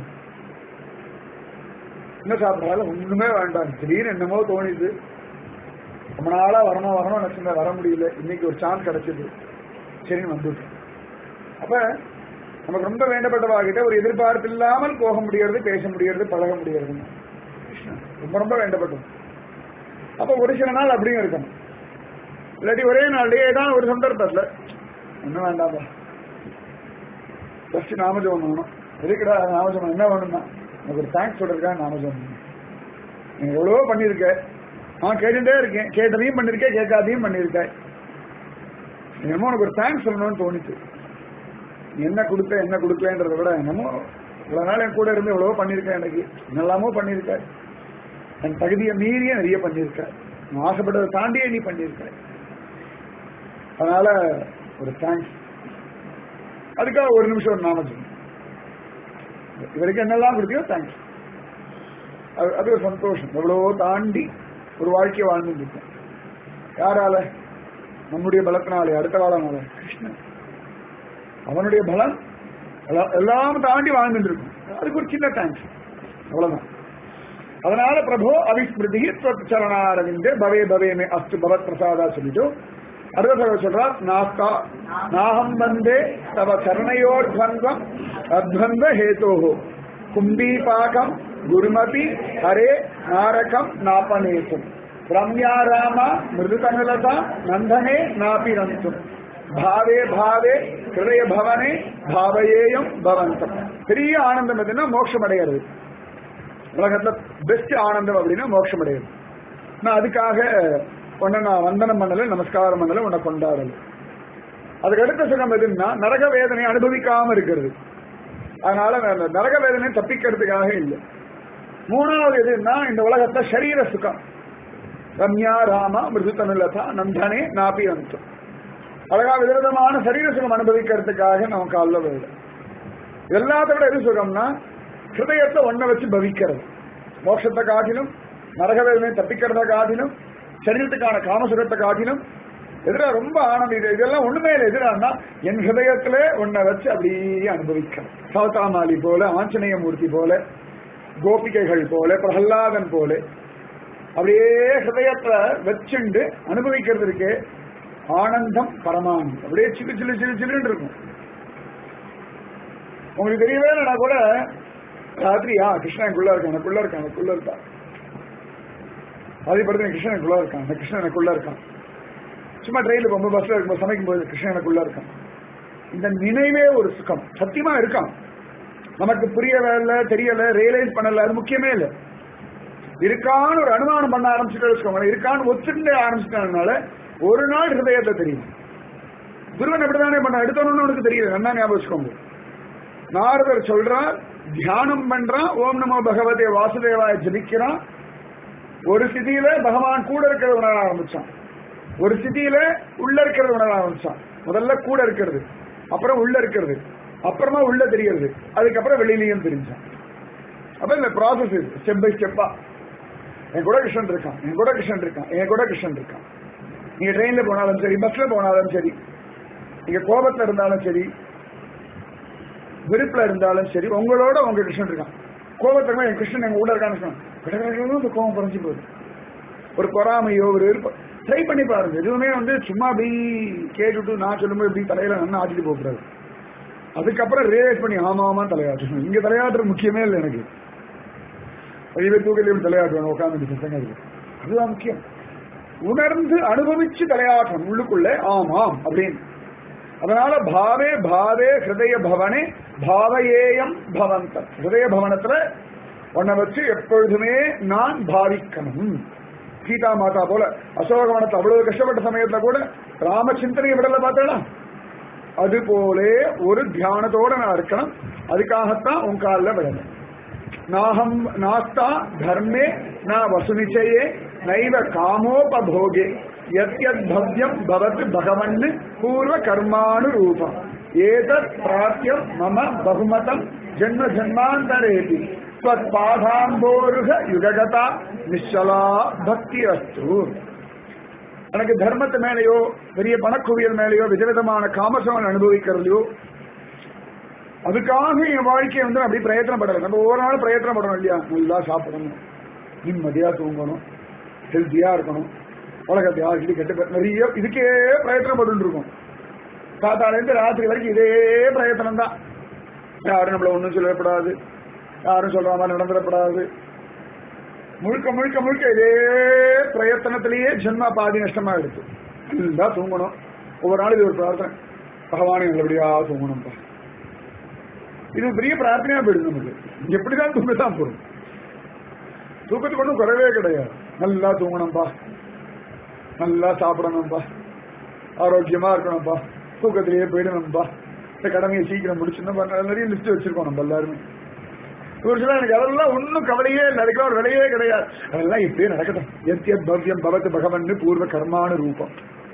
[SPEAKER 1] என்ன சாப்பிட்றாலும் ஒண்ணுமே வேண்டாம், திடீர்னு என்னமோ தோணிது, ரொம்ப நாளா வரணும் வரணும் நினைச்சிருந்தா வர முடியல, இன்னைக்கு ஒரு சான்ஸ் கிடைச்சது, சரின்னு வந்துட்டு. அப்ப நமக்கு ரொம்ப வேண்டப்பட்டவாகிட்ட ஒரு எதிர்பார்ப்பு இல்லாமல் போக முடியறது, பேச முடியறது, பழக முடியறது, ரொம்ப ரொம்ப வேண்டப்பட்டது. அப்ப ஒரு சில நாள் அப்படியும் இருக்கணும், இல்லாட்டி ஒரே நாள்லயே தான் ஒரு சந்தர்ப்பத்துல ஒன்னும் வேண்டாம் ஃபர்ஸ்ட் நாமஜபம் பண்ணணும். எதுக்குடா நாமஜபம் என்ன வேணும்னா எனக்கு ஒரு தேங்க்ஸ் சொல்றதுக்காக நாமஜபம் பண்ணணும். நீங்க எவ்வளவோ பண்ணிருக்க, நான் கேட்டுட்டே இருக்கேன், கேட்டதையும் பண்ணிருக்கேன், கேட்காதையும் பண்ணிருக்கேன், என்னமோ உனக்கு ஒரு தேங்க்ஸ் சொல்லணும்னு தோணிச்சு. என்ன கொடுத்த என்ன கொடுக்கலன்றதை விட என்னமோ இவ்வளவு நாள் என் கூட இருந்து எவ்வளவோ பண்ணிருக்கேன், எனக்கு என்னெல்லாமோ பண்ணிருக்க, என் தகுதியை மீறிய நிறைய பண்ணிருக்க, நான் ஆசைப்பட்டதை தாண்டியே நீ பண்ணிருக்க, அதனால ஒரு தேங்க்ஸ். அதுக்காக ஒரு நிமிஷம் ஒரு நாமஜபம், இவருக்கு என்னெல்லாம் கொடுத்தியோ தேங்க்ஸ். அது ஒரு சந்தோஷம். எவ்வளவோ தாண்டி ஒரு வாழ்க்கையை வாழ்ந்துட்டு இருக்கேன். யாரால? நம்முடைய பலத்தினாலே, அடுத்த காலனால கிருஷ்ணன், அவனுடைய பலம் எல்லாம் தாண்டி வாழ்ந்துட்டு இருக்கும். அதுக்கு ஒரு சின்ன தேங்க்ஸ், அவ்வளவுதான். அதனால பிரபோ அவிஸ்மிருதி சரணாரவிந்தே பவே பவேமே அஸ்து பவத் பிரசாதா சொல்லிட்டு அடுத்த தடவை சொல்றார், நாஸ்தா நாகம் வந்தே தவ சரணையோர்த்வந்தம் அத்வந்த ஹேதோஹோ கும்பீபாகம் குருமதி ஹரே நாரகம் நாபநேதும் ரம்யாராமா மிருதுதனலதா நந்தனே நாபிரந்தும் பாவே பாவே ஹிருதய பவனே பாவையேயம் பவந்தம். பெரிய ஆனந்தம் எதுன்னா மோட்சம் அடைகிறது. உலகத்துல பெஸ்ட் ஆனந்தம் அப்படின்னா மோட்சம் அடைகிறது. நான் அதுக்காக உன்னை நான் வந்தனம் பண்ணல, நமஸ்காரம் பண்ணல, உன்னை கொண்டாடல. அதுக்கு அடுத்த சுகம் எதுன்னா நரக வேதனை அனுபவிக்காம இருக்கிறது. அதனால நரக வேதனை தப்பிக்கிறதுக்காக இல்லை. மூணாவது எதுன்னா இந்த உலகத்துல சரீர சுகம். ரம்யா ராமா மிருதுதனுலதா நந்தனே நாபி அந்தம். அழகா விதவிதமான சரீர சுகம் அனுபவிக்கிறதுக்காக நமக்கு அல்ல வேலை. எல்லாத்த விட எது சுகம்னா ஹிருதயத்தை ஒன்ன வச்சு பவிக்கிறது. மோட்சத்தை காட்டிலும் நரக வேதனை தப்பிக்கிறத காட்டிலும் சரீரத்துக்கான காமசுகத்தை காட்டிலும் எதிரா ரொம்ப ஆனந்தம். இது இதெல்லாம் ஒண்ணுமே இல்லை. எதிரானா என் ஹிருதயத்துல ஒன்ன வச்சு அப்படியே அனுபவிக்கிறேன். சவதாமாலி போல, ஆஞ்சநேய மூர்த்தி போல, கோபிகைகள் போல, பிரகலாதன் போல அப்படியே ஹிருதயத்துல வச்சுண்டு அனுபவிக்கிறது இருக்கே ஆனந்தம் பரமானந்தம். அப்படியே சிலு சிலு சிலு சிலுன்னு இருக்கும். உங்களுக்கு தெரியவே இல்லைனா கூட ராத்திரியா கிருஷ்ணனுக்குள்ள இருக்க எனக்குள்ள இருக்க எனக்குள்ள இருக்கா அதே படுத்து கிருஷ்ணன் எனக்குள்ள இருக்கான், அந்த கிருஷ்ணன் எனக்குள்ள இருக்கான். சும்மா ட்ரெயின்ல போகும்போது பஸ்ல இருக்கும்போது சமைக்கும் போது கிருஷ்ணன் எனக்குள்ள இருக்கான். இந்த நினைவே ஒரு சுகம் சத்தியமா இருக்கான். நமக்கு புரியவே இல்லை, தெரியல, ரியலைஸ் பண்ணல, அது முக்கியமே இல்லை. இருக்கான்னு ஒரு அனுமானம் பண்ண ஆரம்பிச்சுட்டு வச்சுக்கோங்க, இருக்கான்னு ஒத்துட்டு ஆரம்பிச்சுட்டனால ஒரு நாள் ஹிருதயத்தை தெரியும். துருவன் எப்படிதானே பண்ண எடுத்தோன்னு உனக்கு தெரியல, என்ன ஞாபகம் வச்சுக்கோங்க. நாரதர் சொல்றான், தியானம் பண்றான், ஓம் நமோ பகவதே வாசுதேவாய ஜபிக்கிறான். ஒரு ஸ்திதியில பகவான் கூட இருக்கிறது உணர ஆரம்பிச்சான், ஒரு ஸ்திதியில உள்ள இருக்கிறது உணர ஆரம்பிச்சான். முதல்ல கூட இருக்கிறது, அப்புறம் உள்ள இருக்கிறது, அப்புறமா உள்ள தெரியறது, அதுக்கப்புறம் வெளியிலையும் தெரிஞ்சான். அப்ப இந்த ப்ராசஸ் ஸ்டெப் பை ஸ்டெப்பா. என் கூட கிருஷ்ணன் இருக்கான், என் கூட கிருஷ்ணன் இருக்கான், என் கூட கிருஷ்ணன் இருக்கான். நீங்க ட்ரெயின்ல போனாலும் சரி, பஸ்ல போனாலும் சரி, நீங்க கோபத்துல இருந்தாலும் சரி, விருப்புல இருந்தாலும் சரி, உங்களோட உங்க கிருஷ்ணன் இருக்கான். கோபத்துல என் கிருஷ்ணன் எங்க கூட இருக்கான்னு கோபம் குறைஞ்சி போகுது. ஒரு பொறாமையோ ஒரு விருப்பம் ட்ரை பண்ணி பாருங்க. எதுவுமே வந்து சும்மா அப்படி கேட்டுட்டு நான் சொல்லும்போது இப்படி தலையில நல்லா ஆட்டிட்டு போகக்கூடாது. அதுக்கப்புறம் ரியலைஸ் பண்ணி ஆமா ஆமா தலையாட்டணும். இங்க தலையாட்டுறது முக்கியமே இல்லை எனக்கு. வெளியே தூக்கலையும் தலையாட்டுவாங்க உட்காந்து, அதுதான் முக்கியம். உணர்ந்து அனுபவிச்சு தலையாட்டணும் உள்ளுக்குள்ள ஆமாம் அப்படின்னு. அதனால பாவே பாவே ஹிருதய பவனே பாவையேயம் பவந்த. ஹிருதய பவனத்துல உன்னை வச்சு எப்பொழுதுமே நான் பாவிக்கணும். சீதா மாதா போல அசோகவனத்தை அவ்வளவு கஷ்டப்பட்ட சமயத்துல கூட ராம சிந்தனையை விடல பார்த்தா, அது போலே ஒரு தியானத்தோட நான் இருக்கணும். அதுக்காகத்தான் உன் காலில் விடணும். நாகம் நாஸ்தா தர்மே நான் வசுநிச்சயே நைவ காமோபோகே யத்யத் பவ்யம் பவத் பகவன் பூர்வ கர்மானு ரூபம் ஏதத் பிராப்யம் மம பகுமதம் ஜென்ம ஜென்மாந்தரேதி ஸ்வத் பாதாம்போருக யுககதா நிச்சலா பக்தி அஸ்து. எனக்கு தர்மத்து மேலேயோ பெரிய பணக்குவியல் மேலேயோ விதவிதமான காமசவன் அனுபவிக்கிறதையோ அதுக்காக என் வாழ்க்கையை வந்து அப்படி பிரயத்தனப்படல. நம்ம ஒவ்வொரு நாளும் பிரயத்தனப்படணும் இல்லையா? நல்லா சாப்பிடணும், நிம்மதியா தூங்கணும், ஹெல்த்தியா இருக்கணும், உலகத்தை யாருக்கு கெட்ட நிறைய இதுக்கே பிரயத்தனப்பட்டு இருக்கும். காத்தாலேருந்து ராத்திரி வரைக்கும் இதே பிரயத்தனம் தான். யாரும் நம்மள ஒன்றும் சொல்லப்படாது, யாரும் சொல்ற மாதிரி நடந்துடப்படாது. முழுக்க முழுக்க முழுக்க இதே பிரயத்தனத்திலேயே ஜென்மா பாதி நஷ்டமா எடுத்து. நல்லா தூங்கணும். ஒவ்வொரு நாள் இது ஒரு பிரார்த்தனை, பகவானை நல்லபடியா தூங்கணும்ப்பா. இது பெரிய பிரார்த்தனையா போயிடுது நமக்கு. எப்படிதான் தூங்கத்தான் போறோம். தூக்கத்துக்கு ஒன்றும் குறைவே கிடையாது. நல்லா தூங்கணும்பா, நல்லா சாப்பிடணும்பா, ஆரோக்கியமா இருக்கணும்பா, தூக்கத்திலேயே போயிடணும்பா, இந்த கடமையை சீக்கிரம் முடிச்சுன்னா நிறைய லிஸ்ட் வச்சிருக்கோம் நம்ம எல்லாருமே. ஒரு சில எனக்கு அதெல்லாம் ஒன்னும் கவலையே நடக்கிற ஒரு வேலையே கிடையாது. அதெல்லாம் இப்படியே நடக்கட்டும். எத்தியத் பவ்யம் பவத் பகவன் பூர்வ கர்மான ரூபம்.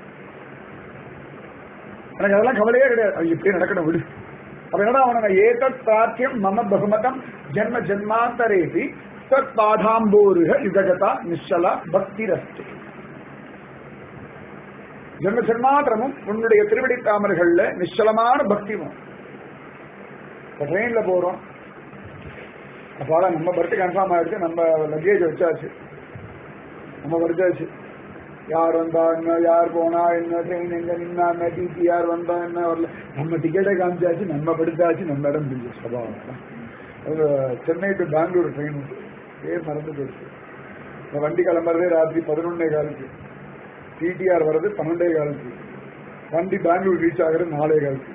[SPEAKER 1] எனக்கு அதெல்லாம் கவலையே கிடையாது. அது இப்படியே நடக்கணும் விடு. அப்ப என்னடா அவனுங்க ஏதத் பிரார்த்தியம் மம பகுமதம் ஜென்ம ஜென்மாந்தரேதி தத் பாதாம்போருக யுககதா நிச்சலா பக்தி ரஸ்து. ஜென்ம ஜென்மாந்திரமும் உன்னுடைய திருவடி தாமர்கள்ல நிச்சலமான பக்தி. ட்ரெயின்ல போறோம், அப்பாடா நம்ம பர்த்து கன்ஃபார்ம் ஆயிடுச்சு, நம்ம லக்கேஜ் வச்சாச்சு, நம்ம வச்சாச்சு. யார் வந்தா என்ன, யார் போனா என்ன, ட்ரெயின் எங்க நின்னா என்ன, டிடி யார் வந்தா என்ன வரல, நம்ம டிக்கெட்டை காமிச்சாச்சு, நம்ம படுத்தாச்சு, நம்ம இடம் பிடிச்சி சபாவம். சென்னை டு பெங்களூர் ட்ரெயின் உண்டு, பேர் மறந்து போயிடுச்சு. இந்த வண்டி கிளம்புறதே ராத்திரி பதினொன்னே காலுக்கு, டிடிஆர் வர்றது பன்னெண்டே காலுக்கு, வண்டி பெங்களூர் ரீச் ஆகிறது நாலே காலுக்கு.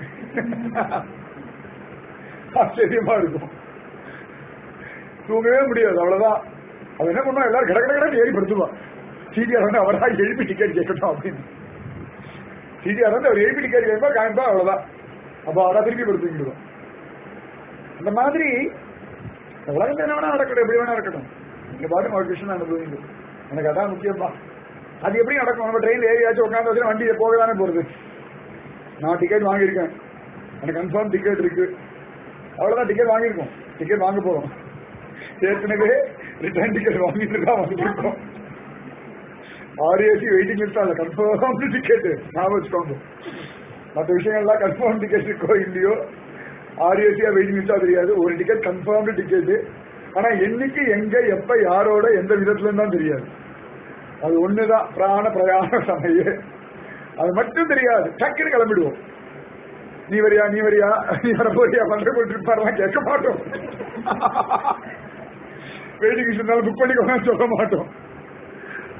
[SPEAKER 1] ஆச்சரியமா இருக்கும், தூங்கவே முடியாது. அவ்வளவுதான். அது என்ன பண்ணுவா, எல்லாரும் கட கட கட ஏறி படுத்துவான். டிடிஆர் வந்து அவரா எழுப்பி டிக்கெட் கேட்கட்டும் அப்படின்னு. டிடிஆர் வந்து அவர் எழுப்பி டிக்கெட் கேட்பா காமிப்பா, அவ்வளவுதான். அப்போ அவரா திருப்பி படுத்துக்கிடுவோம். அந்த மாதிரி உலகத்துல என்ன வேணா நடக்கட்டும், எப்படி வேணா இருக்கட்டும், நீங்க பாட்டு ஒரு விஷயம் அனுபவிங்க. எனக்கு அதான் முக்கியமா. அது எப்படி நடக்கும்? நம்ம ட்ரெயின் ஏறியாச்சும் உட்காந்து வச்சு வண்டி போக தானே போறது. நான் டிக்கெட் வாங்கியிருக்கேன், எனக்கு கன்ஃபார்ம் டிக்கெட் இருக்கு, அவ்வளவுதான். டிக்கெட் வாங்கியிருக்கோம், டிக்கெட் வாங்க போறோம். ஏற்கனவே ரிட்டர்ன் டிக்கெட் வாங்கிட்டு இருக்கா வாங்கிருக்கோம். ஆர்ஏசி வெயிட்டிங் லிஸ்ட் இல்ல, கன்ஃபார்ம் டிக்கெட் ஞாபகம் வச்சுக்கோங்க. மற்ற விஷயங்கள்லாம் கன்ஃபார்ம் டிக்கெட் இருக்கோ இல்லையோ, ஆர்ஏசியா வெயிட்டிங் லிஸ்டா தெரியாது. ஒரு டிக்கெட் கன்ஃபார்ம் டிக்கெட். ஆனா என்னைக்கு எங்க எப்ப யாரோட எந்த விதத்துல தான் தெரியாது. அது ஒண்ணுதான் பிராண பிரயாண சமய, அது மட்டும் தெரியாது. டக்குன்னு கிளம்பிடுவோம். நீ வரியா நீ வரியா நீ வர போறியா பண்ற போட்டுருப்பாரெல்லாம் கேட்க மாட்டோம். வெயிட்டிங் லிஸ்ட் புக் பண்ணிக்கோங்க சொல்ல மாட்டோம்.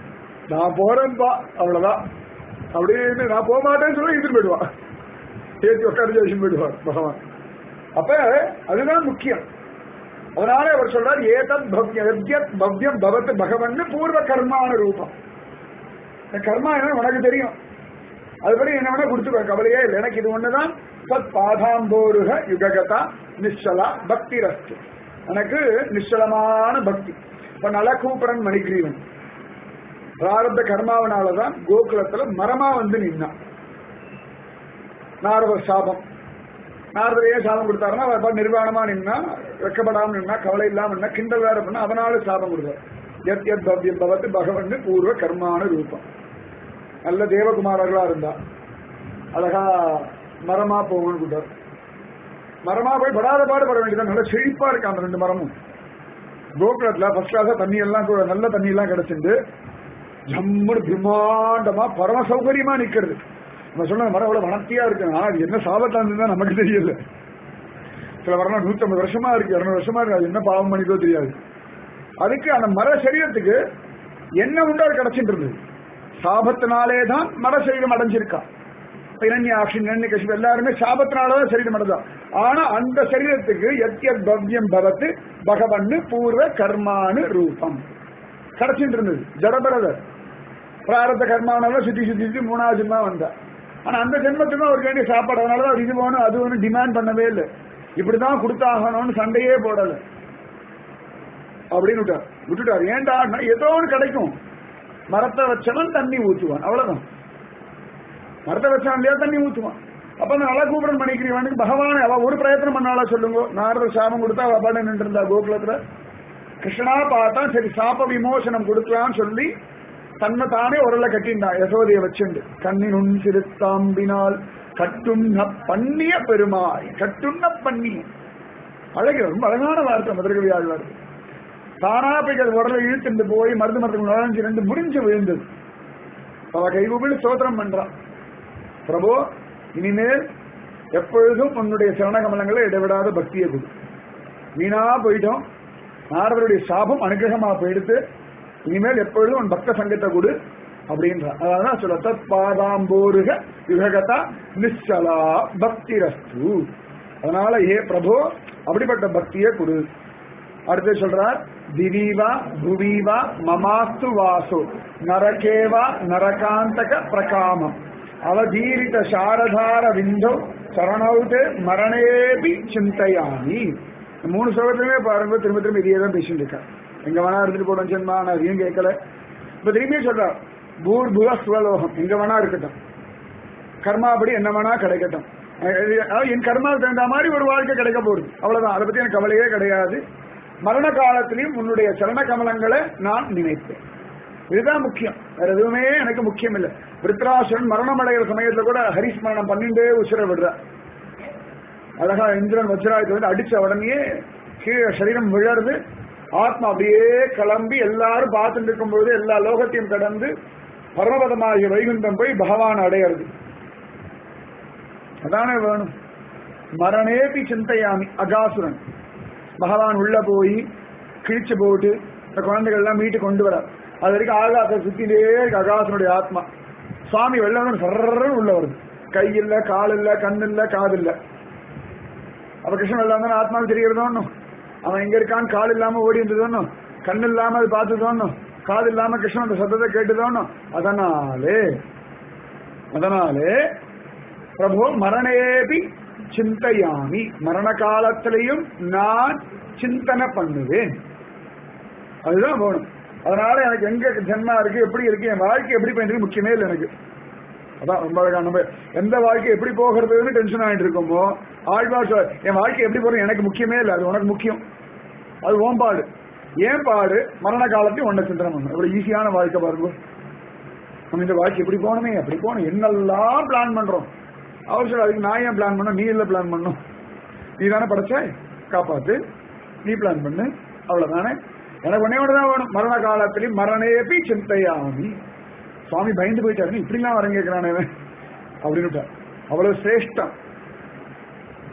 [SPEAKER 1] நான் போறேன்பா அவ்வளவுதான் அப்படின்னு நான் போக மாட்டேன்னு சொல்லி இருந்துட்டு போயிடுவான் ஏற்றி உட்காந்து வச்சு போயிடுவார் பகவான். அப்ப அதுதான் முக்கியம். அதனால அவர் சொல்றார் ஏதத் பவ்யம் பவ்யம் பவத் பகவன் பூர்வ கர்மான ரூபம். கர்மா என்ன உனக்கு தெரியும், அதுபடி என்ன வேணா கொடுத்துக்கோ, கவலையே இல்லை. எனக்கு இது ஒண்ணுதான் சத் பாதாம்போருக யுககதா நிச்சலா பக்தி ரஸ்து. எனக்கு நிச்சலமான பக்தி. இப்ப நலகூபரன் மணிகிரீவன் பிராரப்த கர்மாவனாலதான் கோகுலத்துல மரமா வந்து நின்னான். நாரதர் சாபம், நாரதரையே சாபம் கொடுத்தாருன்னா அவர் நிர்வாணமா நின்னா, வெக்கப்படாம நின்னா, கவலை இல்லாம நின்னா, கிண்டல் வேற பண்ணா, அதனால சாபம் கொடுத்தார். எத் எத் பவ்யம் பவத்து பகவன் பூர்வ கர்மான ரூபம். நல்ல தேவகுமாரர்களா இருந்தா அழகா மரமா போகணும்னு கூட்டார். மரமா போய் படாத பாடுபட வேண்டியதான். நல்ல செழிப்பா இருக்கு அந்த ரெண்டு மரமும். கோகுலத்துல ஃபர்ஸ்ட் கிளாஸா தண்ணி எல்லாம் நல்ல தண்ணி எல்லாம் கிடைச்சிட்டு ஜம்முன்னு பிரம்மாண்டமா பரம சௌகரியமா நிக்கிறது. நம்ம சொன்ன மரம் அவ்வளவு வனத்தியா இருக்கு. ஆனா அது என்ன சாபத்தா இருந்ததுதான் நமக்கு தெரியல. சில மரம் நூத்தி ஐம்பது வருஷமா இருக்கு, இருநூறு வருஷமா இருக்கு, அது என்ன பாவம் பண்ணிக்கோ தெரியாது. அதுக்கு அந்த மர சரீரத்துக்கு என்ன உண்டோ அது கிடைச்சிட்டு இருந்தது. சாபத்தினாலேதான் மர சரீரம் அடைஞ்சிருக்கா. இரண்யாட்சி நெண்ணு கஷ்மி எல்லாருமே சாபத்தினாலதான் சரீரம் அடைஞ்சான். ஆனா அந்த சரீரத்துக்கு எத்யத் பவ்யம் பவத்து பகவன்னு பூர்வ கர்மானு ரூபம் கிடைச்சிட்டு இருந்தது. ஜடபரதர் பிராரத்த கர்மானால சுத்தி சுத்தி சுத்தி மூணாவது ஜென்மா வந்தா. ஆனா அந்த ஜென்மத்துக்கும் அவருக்கு வேண்டிய சாப்பாடு, அதனாலதான் இது வேணும் அது ஒன்றும் டிமாண்ட் பண்ணவே இல்லை. இப்படிதான் கொடுத்தாகணும்னு சண்டையே போடல அப்படின்னு விட்டார் விட்டுட்டார். ஏன்டா ஏதோ ஒன்று கிடைக்கும். மரத்தை வச்சவன் தண்ணி ஊற்றுவான், அவ்வளவுதான். மரத்தை வச்சான் இல்லையா தண்ணி ஊற்றுவான். அப்ப அந்த நலகூபரன் மணிக்கிறவனுக்கு பகவான் அவ ஒரு பிரயத்தனம் பண்ணாலா சொல்லுங்க. நாரதர் சாபம் கொடுத்தா அவ பாட நின்று இருந்தா கோகுலத்துல. கிருஷ்ணா பார்த்தா சரி சாப விமோசனம் கொடுக்கலான்னு சொல்லி தன்னை தானே உரல கட்டின்றான் யசோதைய வச்சுண்டு. கண்ணினுன் சிறுத்தாம்பினால் கட்டுண்ண பண்ணிய பெருமாய். கட்டுண்ண பண்ணிய அழகு, ரொம்ப அழகான வார்த்தை மதுரகவி ஆழ்வார். தானா போய் உடலை இழுத்துட்டு போய் மருந்து மரத்துக்கு நுழைஞ்சு ரெண்டு முடிஞ்சு விழுந்தது. அவ கைகூப்பில் சோதனம் பண்றான். பிரபு இனிமேல் எப்பொழுதும் உன்னுடைய சரணகமலங்களை இடைவிடாத பக்தியை கொடு. வீணா போயிட்டோம், நாரதருடைய சாபம் அனுகிரகமா போயிடுத்து, இனிமேல் எப்பொழுதும் உன் பக்த சங்கத்தை கொடு அப்படின்ற. அதான் சொல்ல தத் பாதாம்போருக யுககதா நிச்சலா பக்தி ரஸ்து. அதனால ஏ பிரபு அப்படிப்பட்ட பக்தியை கொடு. அடுத்து சொல்றார் திவீவா புவீவா மமாஸ்து வாசோ நரகேவா நரகாந்தக பிரகாமம் அவதீரித சாரதார விந்தோ சரணௌதே மரணேபி சிந்தையாமி. மூணு ஸ்லோகத்திலுமே பாருங்க திரும்ப திரும்ப இதையே தான் பேசிட்டு இருக்கார். எங்க வேணா இருந்துட்டு போடும் ஜென்மா, நான் அதையும் கேட்கல. இப்ப திரும்பியே சொல்றார் பூர் புவ ஸ்வலோகம் எங்க வேணா இருக்கட்டும், கர்மாபடி என்ன வேணா கிடைக்கட்டும், என் கர்மாவுக்கு தகுந்த மாதிரி ஒரு வாழ்க்கை கிடைக்க போகுது, அவ்வளவுதான். அதை பத்தி எனக்கு கவலையே கிடையாது. மரண காலத்திலையும் உன்னுடைய சரண கமலங்களை நான் நினைப்பேன். இதுதான் முக்கியம், வேற எதுவுமே எனக்கு முக்கியம் இல்லை. விருத்ராசுரன் மரணம் அடைகிற சமயத்துல கூட ஹரிஸ்மரணம் பண்ணிட்டே உசுர விடுற. அழகா இந்திரன் வஜ்ராயத்தை வந்து அடிச்ச உடனே கீழே சரீரம் விழறது, ஆத்மா அப்படியே கிளம்பி எல்லாரும் பார்த்துட்டு இருக்கும் பொழுது எல்லா லோகத்தையும் கடந்து பரமபதமாகிய வைகுண்டம் போய் பகவான் அடையிறது. அதானே வேணும். மரணேபி சிந்தையாமி. அகாசுரன் பகவான் உள்ள போய் கிழிச்சு போட்டு இந்த குழந்தைகள் எல்லாம் மீட்டு கொண்டு வர, அது வரைக்கும் ஆகாச சுத்திலே இருக்கு அகாசுனுடைய ஆத்மா. சுவாமி வெள்ளம் சர்றன்னு உள்ள வருது. கை இல்ல, கால் இல்ல, கண் இல்ல, காது இல்ல. அப்ப கிருஷ்ணன் வெள்ளம் ஆத்மாவுக்கு தெரியறதோன்னு, அவன் எங்க இருக்கான்னு கால் இல்லாம ஓடி இருந்ததோன்னு, கண் இல்லாம அது பார்த்ததோன்னு, காது இல்லாம கிருஷ்ணன் அந்த சத்தத்தை கேட்டுதோன்னு. அதனாலே அதனாலே பிரபு மரணேபி சிந்தையாமி, மரண காலத்திலையும் நான் சிந்தனை பண்ணுவேன். அதுதான் வேணும். அதனால எனக்கு எங்க ஜென்மா இருக்கு, எப்படி இருக்கு, என் வாழ்க்கை எப்படி போயிருக்கு முக்கியமே இல்லை எனக்கு. அதான் ரொம்ப அழகா. நம்ம எந்த வாழ்க்கை எப்படி போகிறதுன்னு டென்ஷன் ஆகிட்டு இருக்கோமோ, ஆழ்வார் என் வாழ்க்கை எப்படி போறது எனக்கு முக்கியமே இல்லை, அது உனக்கு முக்கியம், அது ஓம்பாடு. ஏன் பாடு மரண காலத்தையும் ஒன்றை சிந்தனை பண்ணணும். இவ்வளவு ஈஸியான வாழ்க்கை பாருங்க. நம்ம இந்த வாழ்க்கை எப்படி போகணுமே அப்படி போகணும் என்னெல்லாம் பிளான் பண்றோம். அவசரம் அதுக்கு நான் ஏன் பிளான் பண்ண, நீ இல்ல பிளான் பண்ணும். நீ தானே படைச்ச, காப்பாத்து, நீ பிளான் பண்ணு, அவ்வளவுதானே. எனக்கு ஒன்னே ஒன்றுதான் வேணும். மரண காலத்திலையும் மரணேபி சிந்தையாமி. சுவாமி பயந்து போயிட்டாரு, இப்படிலாம் வரம் கேட்கிறானே அப்படின்னு. அவ்வளவு சிரேஷ்டம்.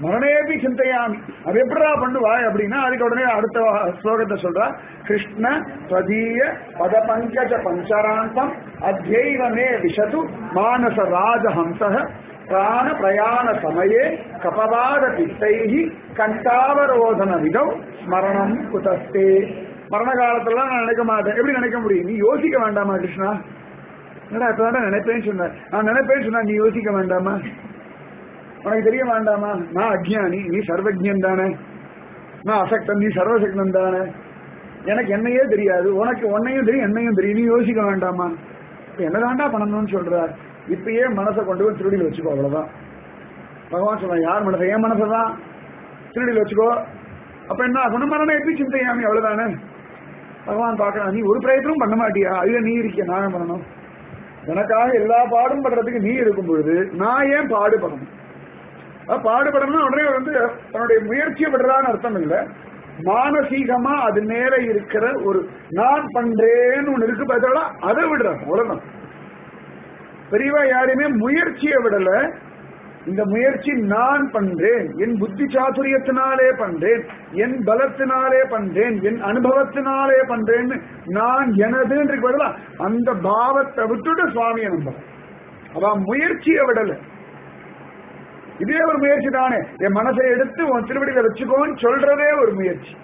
[SPEAKER 1] மரணேபி சிந்தையாமி. அது எப்படிடா பண்ணுவாய் அப்படின்னா அதுக்கு உடனே அடுத்த ஸ்லோகத்தை சொல்றா, கிருஷ்ண ஸ்வதீய பத பங்கஜ பஞ்சராந்தம் அத்யைவமே விஷது மானச ராஜஹம்சக பிராண பிரயாண சமயே கபவாத பித்தைஹி கண்டாவரோதன விதௌ ஸ்மரணம் குதஸ்தே. மரண காலத்துல நான் நினைக்க மாட்டேன். எப்படி நினைக்க முடியும்? நீ யோசிக்க வேண்டாமா கிருஷ்ணா? என்னடா இப்ப நினைப்பேன்னு சொன்ன, நான் நினைப்பேன்னு சொன்னா நீ யோசிக்க வேண்டாமா? உனக்கு தெரிய வேண்டாமா? நான் அஜ்ஞானி, நீ சர்வஜன் தானே. நான் அசக்தன், நீ சர்வசக்தன் தானே. எனக்கு என்னையே தெரியாது, உனக்கு உன்னையும் தெரியும் என்னையும் தெரியும், நீ யோசிக்க வேண்டாமா? இப்ப என்னதாண்டா பண்ணணும்னு சொல்றார். இப்பயே மனசை கொண்டு போய் திருடியில் வச்சுக்கோ, அவ்வளவுதான். பகவான் சொல்ற, யார் மனசை? என் மனசைதான் திருடியில் வச்சுக்கோ. அப்ப என்ன ஆகணும்? மரணம் எப்படி சிந்தையாமி, அவ்வளவுதானே. பகவான் பாக்குறான், நீ ஒரு பிரயத்தனமும் பண்ண மாட்டியா? அதுல நீ இருக்கிய, நான் பண்ணணும். எனக்காக எல்லா பாடும் படுறதுக்கு நீ இருக்கும் பொழுது நான் ஏன் பாடுபடணும்? பாடுபடணும் உடனே வந்து தன்னுடைய முயற்சியை விடுறான்னு அர்த்தம் இல்ல. மானசீகமா அது மேல இருக்கிற ஒரு நான் பண்றேன்னு ஒண்ணு இருக்கு பார்த்தா அதை விடுறாங்க, அவ்வளவுதான். பெரியவா யாரையுமே முயற்சியை விடல. இந்த முயற்சி நான் பண்றேன், என் புத்தி சாதுரியத்தினாலே பண்றேன், என் பலத்தினாலே பண்றேன், என் அனுபவத்தினாலே பண்றேன்னு நான் எனதுன்னு பதிலா அந்த பாவத்தை விட்டுட்டு சுவாமியை நம்ப. அதான் முயற்சியை விடல. இதே ஒரு முயற்சி தானே. என் மனசை எடுத்து உன் திருவடியில வச்சுக்கோன்னு சொல்றதே ஒரு முயற்சி.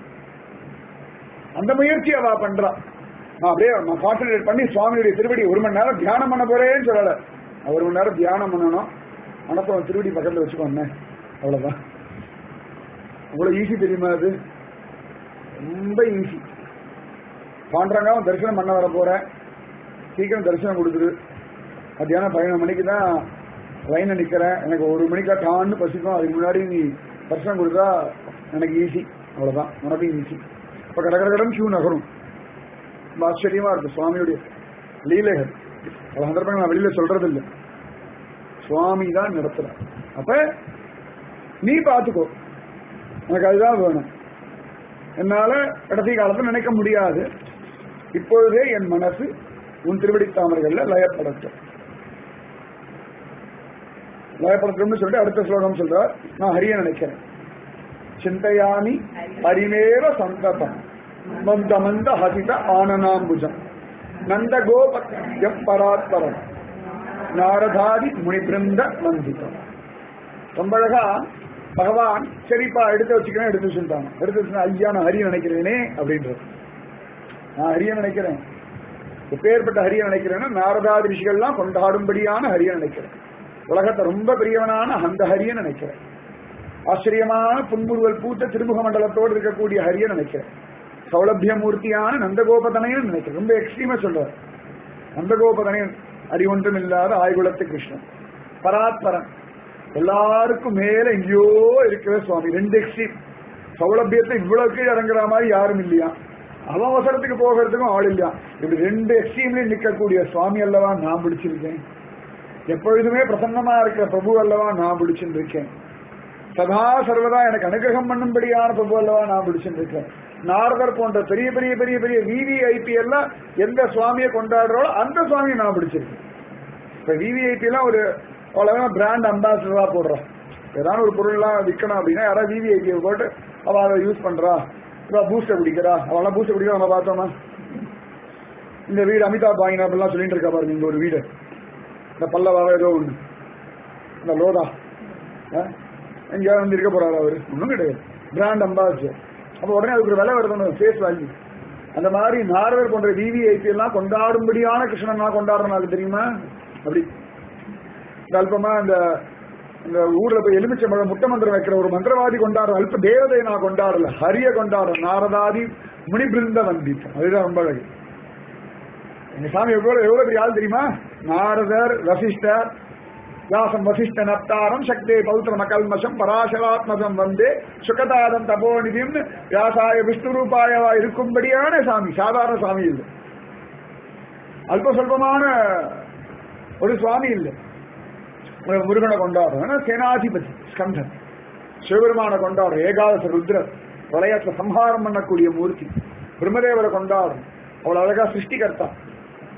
[SPEAKER 1] அந்த முயற்சி அவ பண்றா. நான் அப்படியே நான் கான்சன்ட்ரேட் பண்ணி சுவாமியுடைய திருவடி ஒரு மணி நேரம் தியானம் பண்ண போறேன்னு சொல்லல. ஒரு மணி நேரம் தியானம் பண்ணணும், மனசை அவன் திருவடி பக்கத்துல வச்சுக்கோங்க, அவ்வளவுதான். அவ்வளவு ஈஸி தெரியுமா? அது ரொம்ப ஈஸி. பாண்டரங்க அவன் தரிசனம் பண்ண வர போறேன், சீக்கிரம் தரிசனம் கொடுத்துரு. மத்தியானம் பதினொன்று மணிக்கு தான் லைன்ல நிக்கிறேன், எனக்கு ஒரு மணிக்கா டான்னு பசிக்கும், அதுக்கு முன்னாடி நீ தரிசனம் கொடுத்தா எனக்கு ஈஸி, அவ்வளவுதான். உனக்கு ஈஸி. இப்ப கடற்கடன் கியூ நகரும். ரொம்ப ஆச்சரியமா இருக்கு சுவாமியுடைய லீலைகள். பல சந்தர்ப்பங்கள் நான் வெளியில சொல்றது இல்லை, சுவாமி தான் நடத்துற. அப்ப நீ பாத்துக்கோ, எனக்கு அதுதான் வேணும். என்னால கடைசி காலத்துல நினைக்க முடியாது. இப்பொழுதே என் மனசு உன் திருவடி தாமரைகள்ல லயப்படட்டும். லயப்படட்டும்னு சொல்லிட்டு அடுத்த ஸ்லோகம் சொல்றார், நான் ஹரிய நினைக்கிறேன். சிந்தையாமி ஹரிமேவ சந்ததம் மந்த மந்த ஹசித ஆனனாம்புஜம் நந்த கோபயம் பராத்பரம் நாரதாதி முனிபிருந்த வந்திதம். ரொம்ப அழகா பகவான் சரிப்பா எடுத்து வச்சுக்கிறேன் எடுத்து வச்சுட்டாங்க. எடுத்து வச்சுனா ஐயா நான் ஹரிய நினைக்கிறேனே அப்படின்றது. நான் ஹரிய நினைக்கிறேன். எப்பேற்பட்ட ஹரிய நினைக்கிறேன்னா நாரதாதி ரிஷிகள்லாம் கொண்டாடும்படியான ஹரிய நினைக்கிறேன். உலகத்தை ரொம்ப பெரியவனான அந்த ஹரிய நினைக்கிறேன். ஆச்சரியமான புன்முறுவல் பூத்த திருமுக மண்டலத்தோடு இருக்கக்கூடிய ஹரிய நினைக்கிறேன். சௌலபியமூர்த்தியான நந்தகோபதனையும் நினைக்கிறேன். ரொம்ப எக்ஸ்ட்ரீமா சொல்றார். நந்தகோபதனையன் அறி ஒன்றும் இல்லாத ஆய்குலத்து கிருஷ்ணன் பராத்பரன், எல்லாருக்கும் மேல எங்கேயோ இருக்கிற சுவாமி. ரெண்டு எக்ஸ்ட்ரீம். சௌலபியத்தை இவ்வளவு கீழ் இறங்குற மாதிரி யாரும் இல்லையா, அவன் அவசரத்துக்கு போகிறதுக்கும் ஆள் இல்லையா. இப்படி ரெண்டு எக்ஸ்ட்ரீம்லயும் நிற்கக்கூடிய சுவாமி அல்லவா நான் பிடிச்சிருக்கேன். எப்பொழுதுமே பிரசன்னமா இருக்கிற பிரபு அல்லவா நான் பிடிச்சுட்டு இருக்கேன். சதா சர்வதா எனக்கு அனுகிரகம் பண்ணும்படியான பிரபு அல்லவா நான் பிடிச்சுட்டு இருக்கேன். நாரதர் போன்ற பெரிய பெரிய பெரிய பெரிய விவிஐபி எல்லாம் எந்த சுவாமியை கொண்டாடுறோம் அந்த சுவாமியை நான் பிடிச்சிருக்கேன். இப்ப விவிஐபி எல்லாம் ஒரு அவ்வளவு பிராண்ட் அம்பாசிடரா போடுறான். ஏதாவது ஒரு பொருள்லாம் விற்கணும் அப்படின்னா யாராவது விவிஐபியை போட்டு அவ அதை யூஸ் பண்றா, பூஸ்டர் குடிக்கிறா, அவெல்லாம் பூஸ்டர் குடிக்கிறா. நம்ம பார்த்தோமா இந்த வீடு அமிதாப் பாயினா அப்படிலாம் சொல்லிட்டு இருக்கா பாருங்க. இங்க ஒரு வீடு இந்த பல்லவாக ஏதோ ஒண்ணு இந்த லோதா எங்கேயாவது வந்து இருக்க போறாரு அவரு, ஒன்றும் கிடையாது. Brand ambassador. அப்போ உடனே அதுக்கு ஒரு விலை வருது, ஃபேஸ் வேல்யூ. அந்த மாதிரி நாரதர் போன்ற விவிஐபி எல்லாம் கொண்டாடும்படியான கிருஷ்ணன் கொண்டாடுறனால தெரியுமா. அப்படி அல்பமா இந்த இந்த ஊர்ல போய் எலுமிச்சை மழை முட்டை மந்திரம் வைக்கிற ஒரு மந்திரவாதி கொண்டாடுற அல்ப தேவதை நான் கொண்டாடல, ஹரிய கொண்டாடுற நாரதாதி முனிபிருந்த வந்தித்தம். அதுதான் ரொம்ப அழகு. எங்க சாமி எவ்வளவு எவ்வளவு பெரிய ஆள் தெரியுமா. நாரதர், வசிஷ்டர், வியாசம் வசிஷ்டன் அப்தாரம் சக்தே பௌத்திரம் அகல்மஷம் பராசராத்மகம் வந்தே சுகதாரம் தபோநிதியும் வியாசாய விஷ்ணு ரூபாயவா இருக்கும்படியான சாமி. சாதாரண சாமி இல்லை, அல்ப சொல்பமான ஒரு சுவாமி இல்லை. முருகனை கொண்டாடுறோம், சேனாதிபதி ஸ்கந்தன். சிவபெருமான கொண்டாடுறோம், ஏகாதச ருத்ரர், பிரளயத்தை சம்ஹாரம் பண்ணக்கூடிய மூர்த்தி. பிரம்மதேவரை கொண்டாடுறோம், அவ்வளவு அழகா சிருஷ்டிகர்த்தா.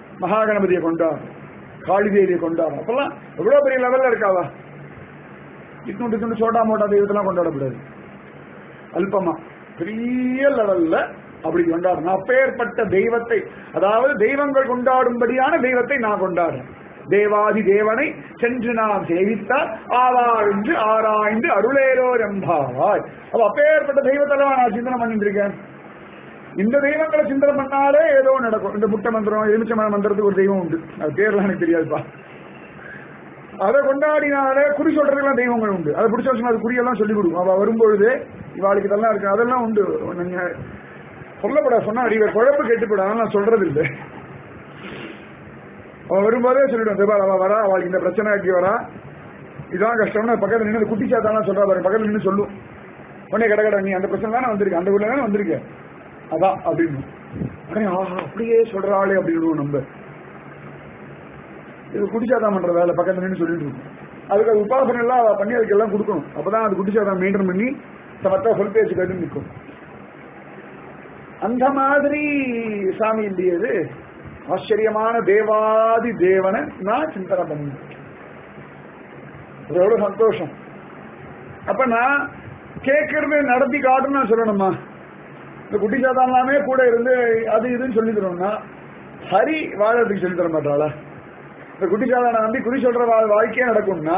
[SPEAKER 1] மகாகணபதியை கொண்டாடுறோம், காளிதேவியை கொண்டாடுறோம். அப்பெல்லாம் எவ்வளவு பெரிய லெவல்ல இருக்காவா. இத்துண்டு இத்துண்டு சோட்டா மோட்டா தெய்வத்தெல்லாம் கொண்டாடக்கூடாது. அல்பமா பெரிய லெவல்ல அப்படி கொண்டாடணும். அப்பேற்பட்ட தெய்வத்தை, அதாவது தெய்வங்கள் கொண்டாடும்படியான தெய்வத்தை நான் கொண்டாடுறேன். தேவாதி தேவனை சென்று நாம் சேவித்தால் ஆவாழ்ந்து ஆராய்ந்து அருளேரோ எம்பாவாய். அப்ப அப்பேற்பட்ட தெய்வத்தெல்லாம் நான் சிந்தனை பண்ணிட்டு இருக்கேன். இந்த தெய்வங்களை சிந்தனை பண்ணாலே ஏதோ நடக்கும். இந்த முட்டை மந்திரம், எலுமிச்சை மந்திரத்துக்கு ஒரு தெய்வம் உண்டு, அது பேர்லாம் எனக்கு தெரியாதுப்பா. அதை கொண்டாடினாலே குறி சொல்றதுக்கெல்லாம் தெய்வங்கள் உண்டு. அதை பிடிச்ச வச்சு அது குறியெல்லாம் சொல்லிக் கொடுக்கும். அவ வரும்பொழுது இவாளுக்கு இதெல்லாம் இருக்கு, அதெல்லாம் உண்டு. நீங்க சொல்லப்பட சொன்னா அறிவர் குழம்பு கெட்டுப்பட, நான் சொல்றது இல்லை. அவன் வரும்போதே சொல்லிடுவான், அவ வரா, அவளுக்கு இந்த பிரச்சனை ஆக்கி வரா, இதான் கஷ்டம்னு பக்கத்துல நின்று குட்டி சாத்தாலாம் சொல்றா பாரு, பக்கத்துல நின்று சொல்லும். உடனே கடை கடை நீ அந்த பிரச்சனை தானே வந்திருக்க, அந்த ஊர்ல தானே வந்திருக்க, அதான் அப்படின்னு. உடனே ஆஹா அப்படியே சொல்றாளே அப்படின்னு நம்ம இது குடிச்சாதான் பண்ற வேலை, பக்கத்துல நின்று சொல்லிட்டு இருக்கும். அதுக்கு அது உபாசனை எல்லாம் பண்ணி அதுக்கு எல்லாம் கொடுக்கணும். அப்பதான் அது குடிச்சாதான் மெயின்டைன் பண்ணி மற்ற சொல் பேச்சு கேட்டு நிற்கும். அந்த மாதிரி சாமி இல்லையது ஆச்சரியமான தேவாதி தேவனை நான் சிந்தனை பண்ண எவ்வளவு சந்தோஷம். அப்ப நான் கேட்கறது நடத்தி காட்டுன்னு நான் சொல்லணுமா? இந்த குட்டி சாதான் எல்லாமே கூட இருந்து அது இதுன்னு சொல்லி தரணும்னா ஹரி வாழறதுக்கு சொல்லி தர மாட்டாளா? இந்த குட்டி சாதான நம்பி குறி சொல்ற வாழ்க்கையே நடக்கும்னா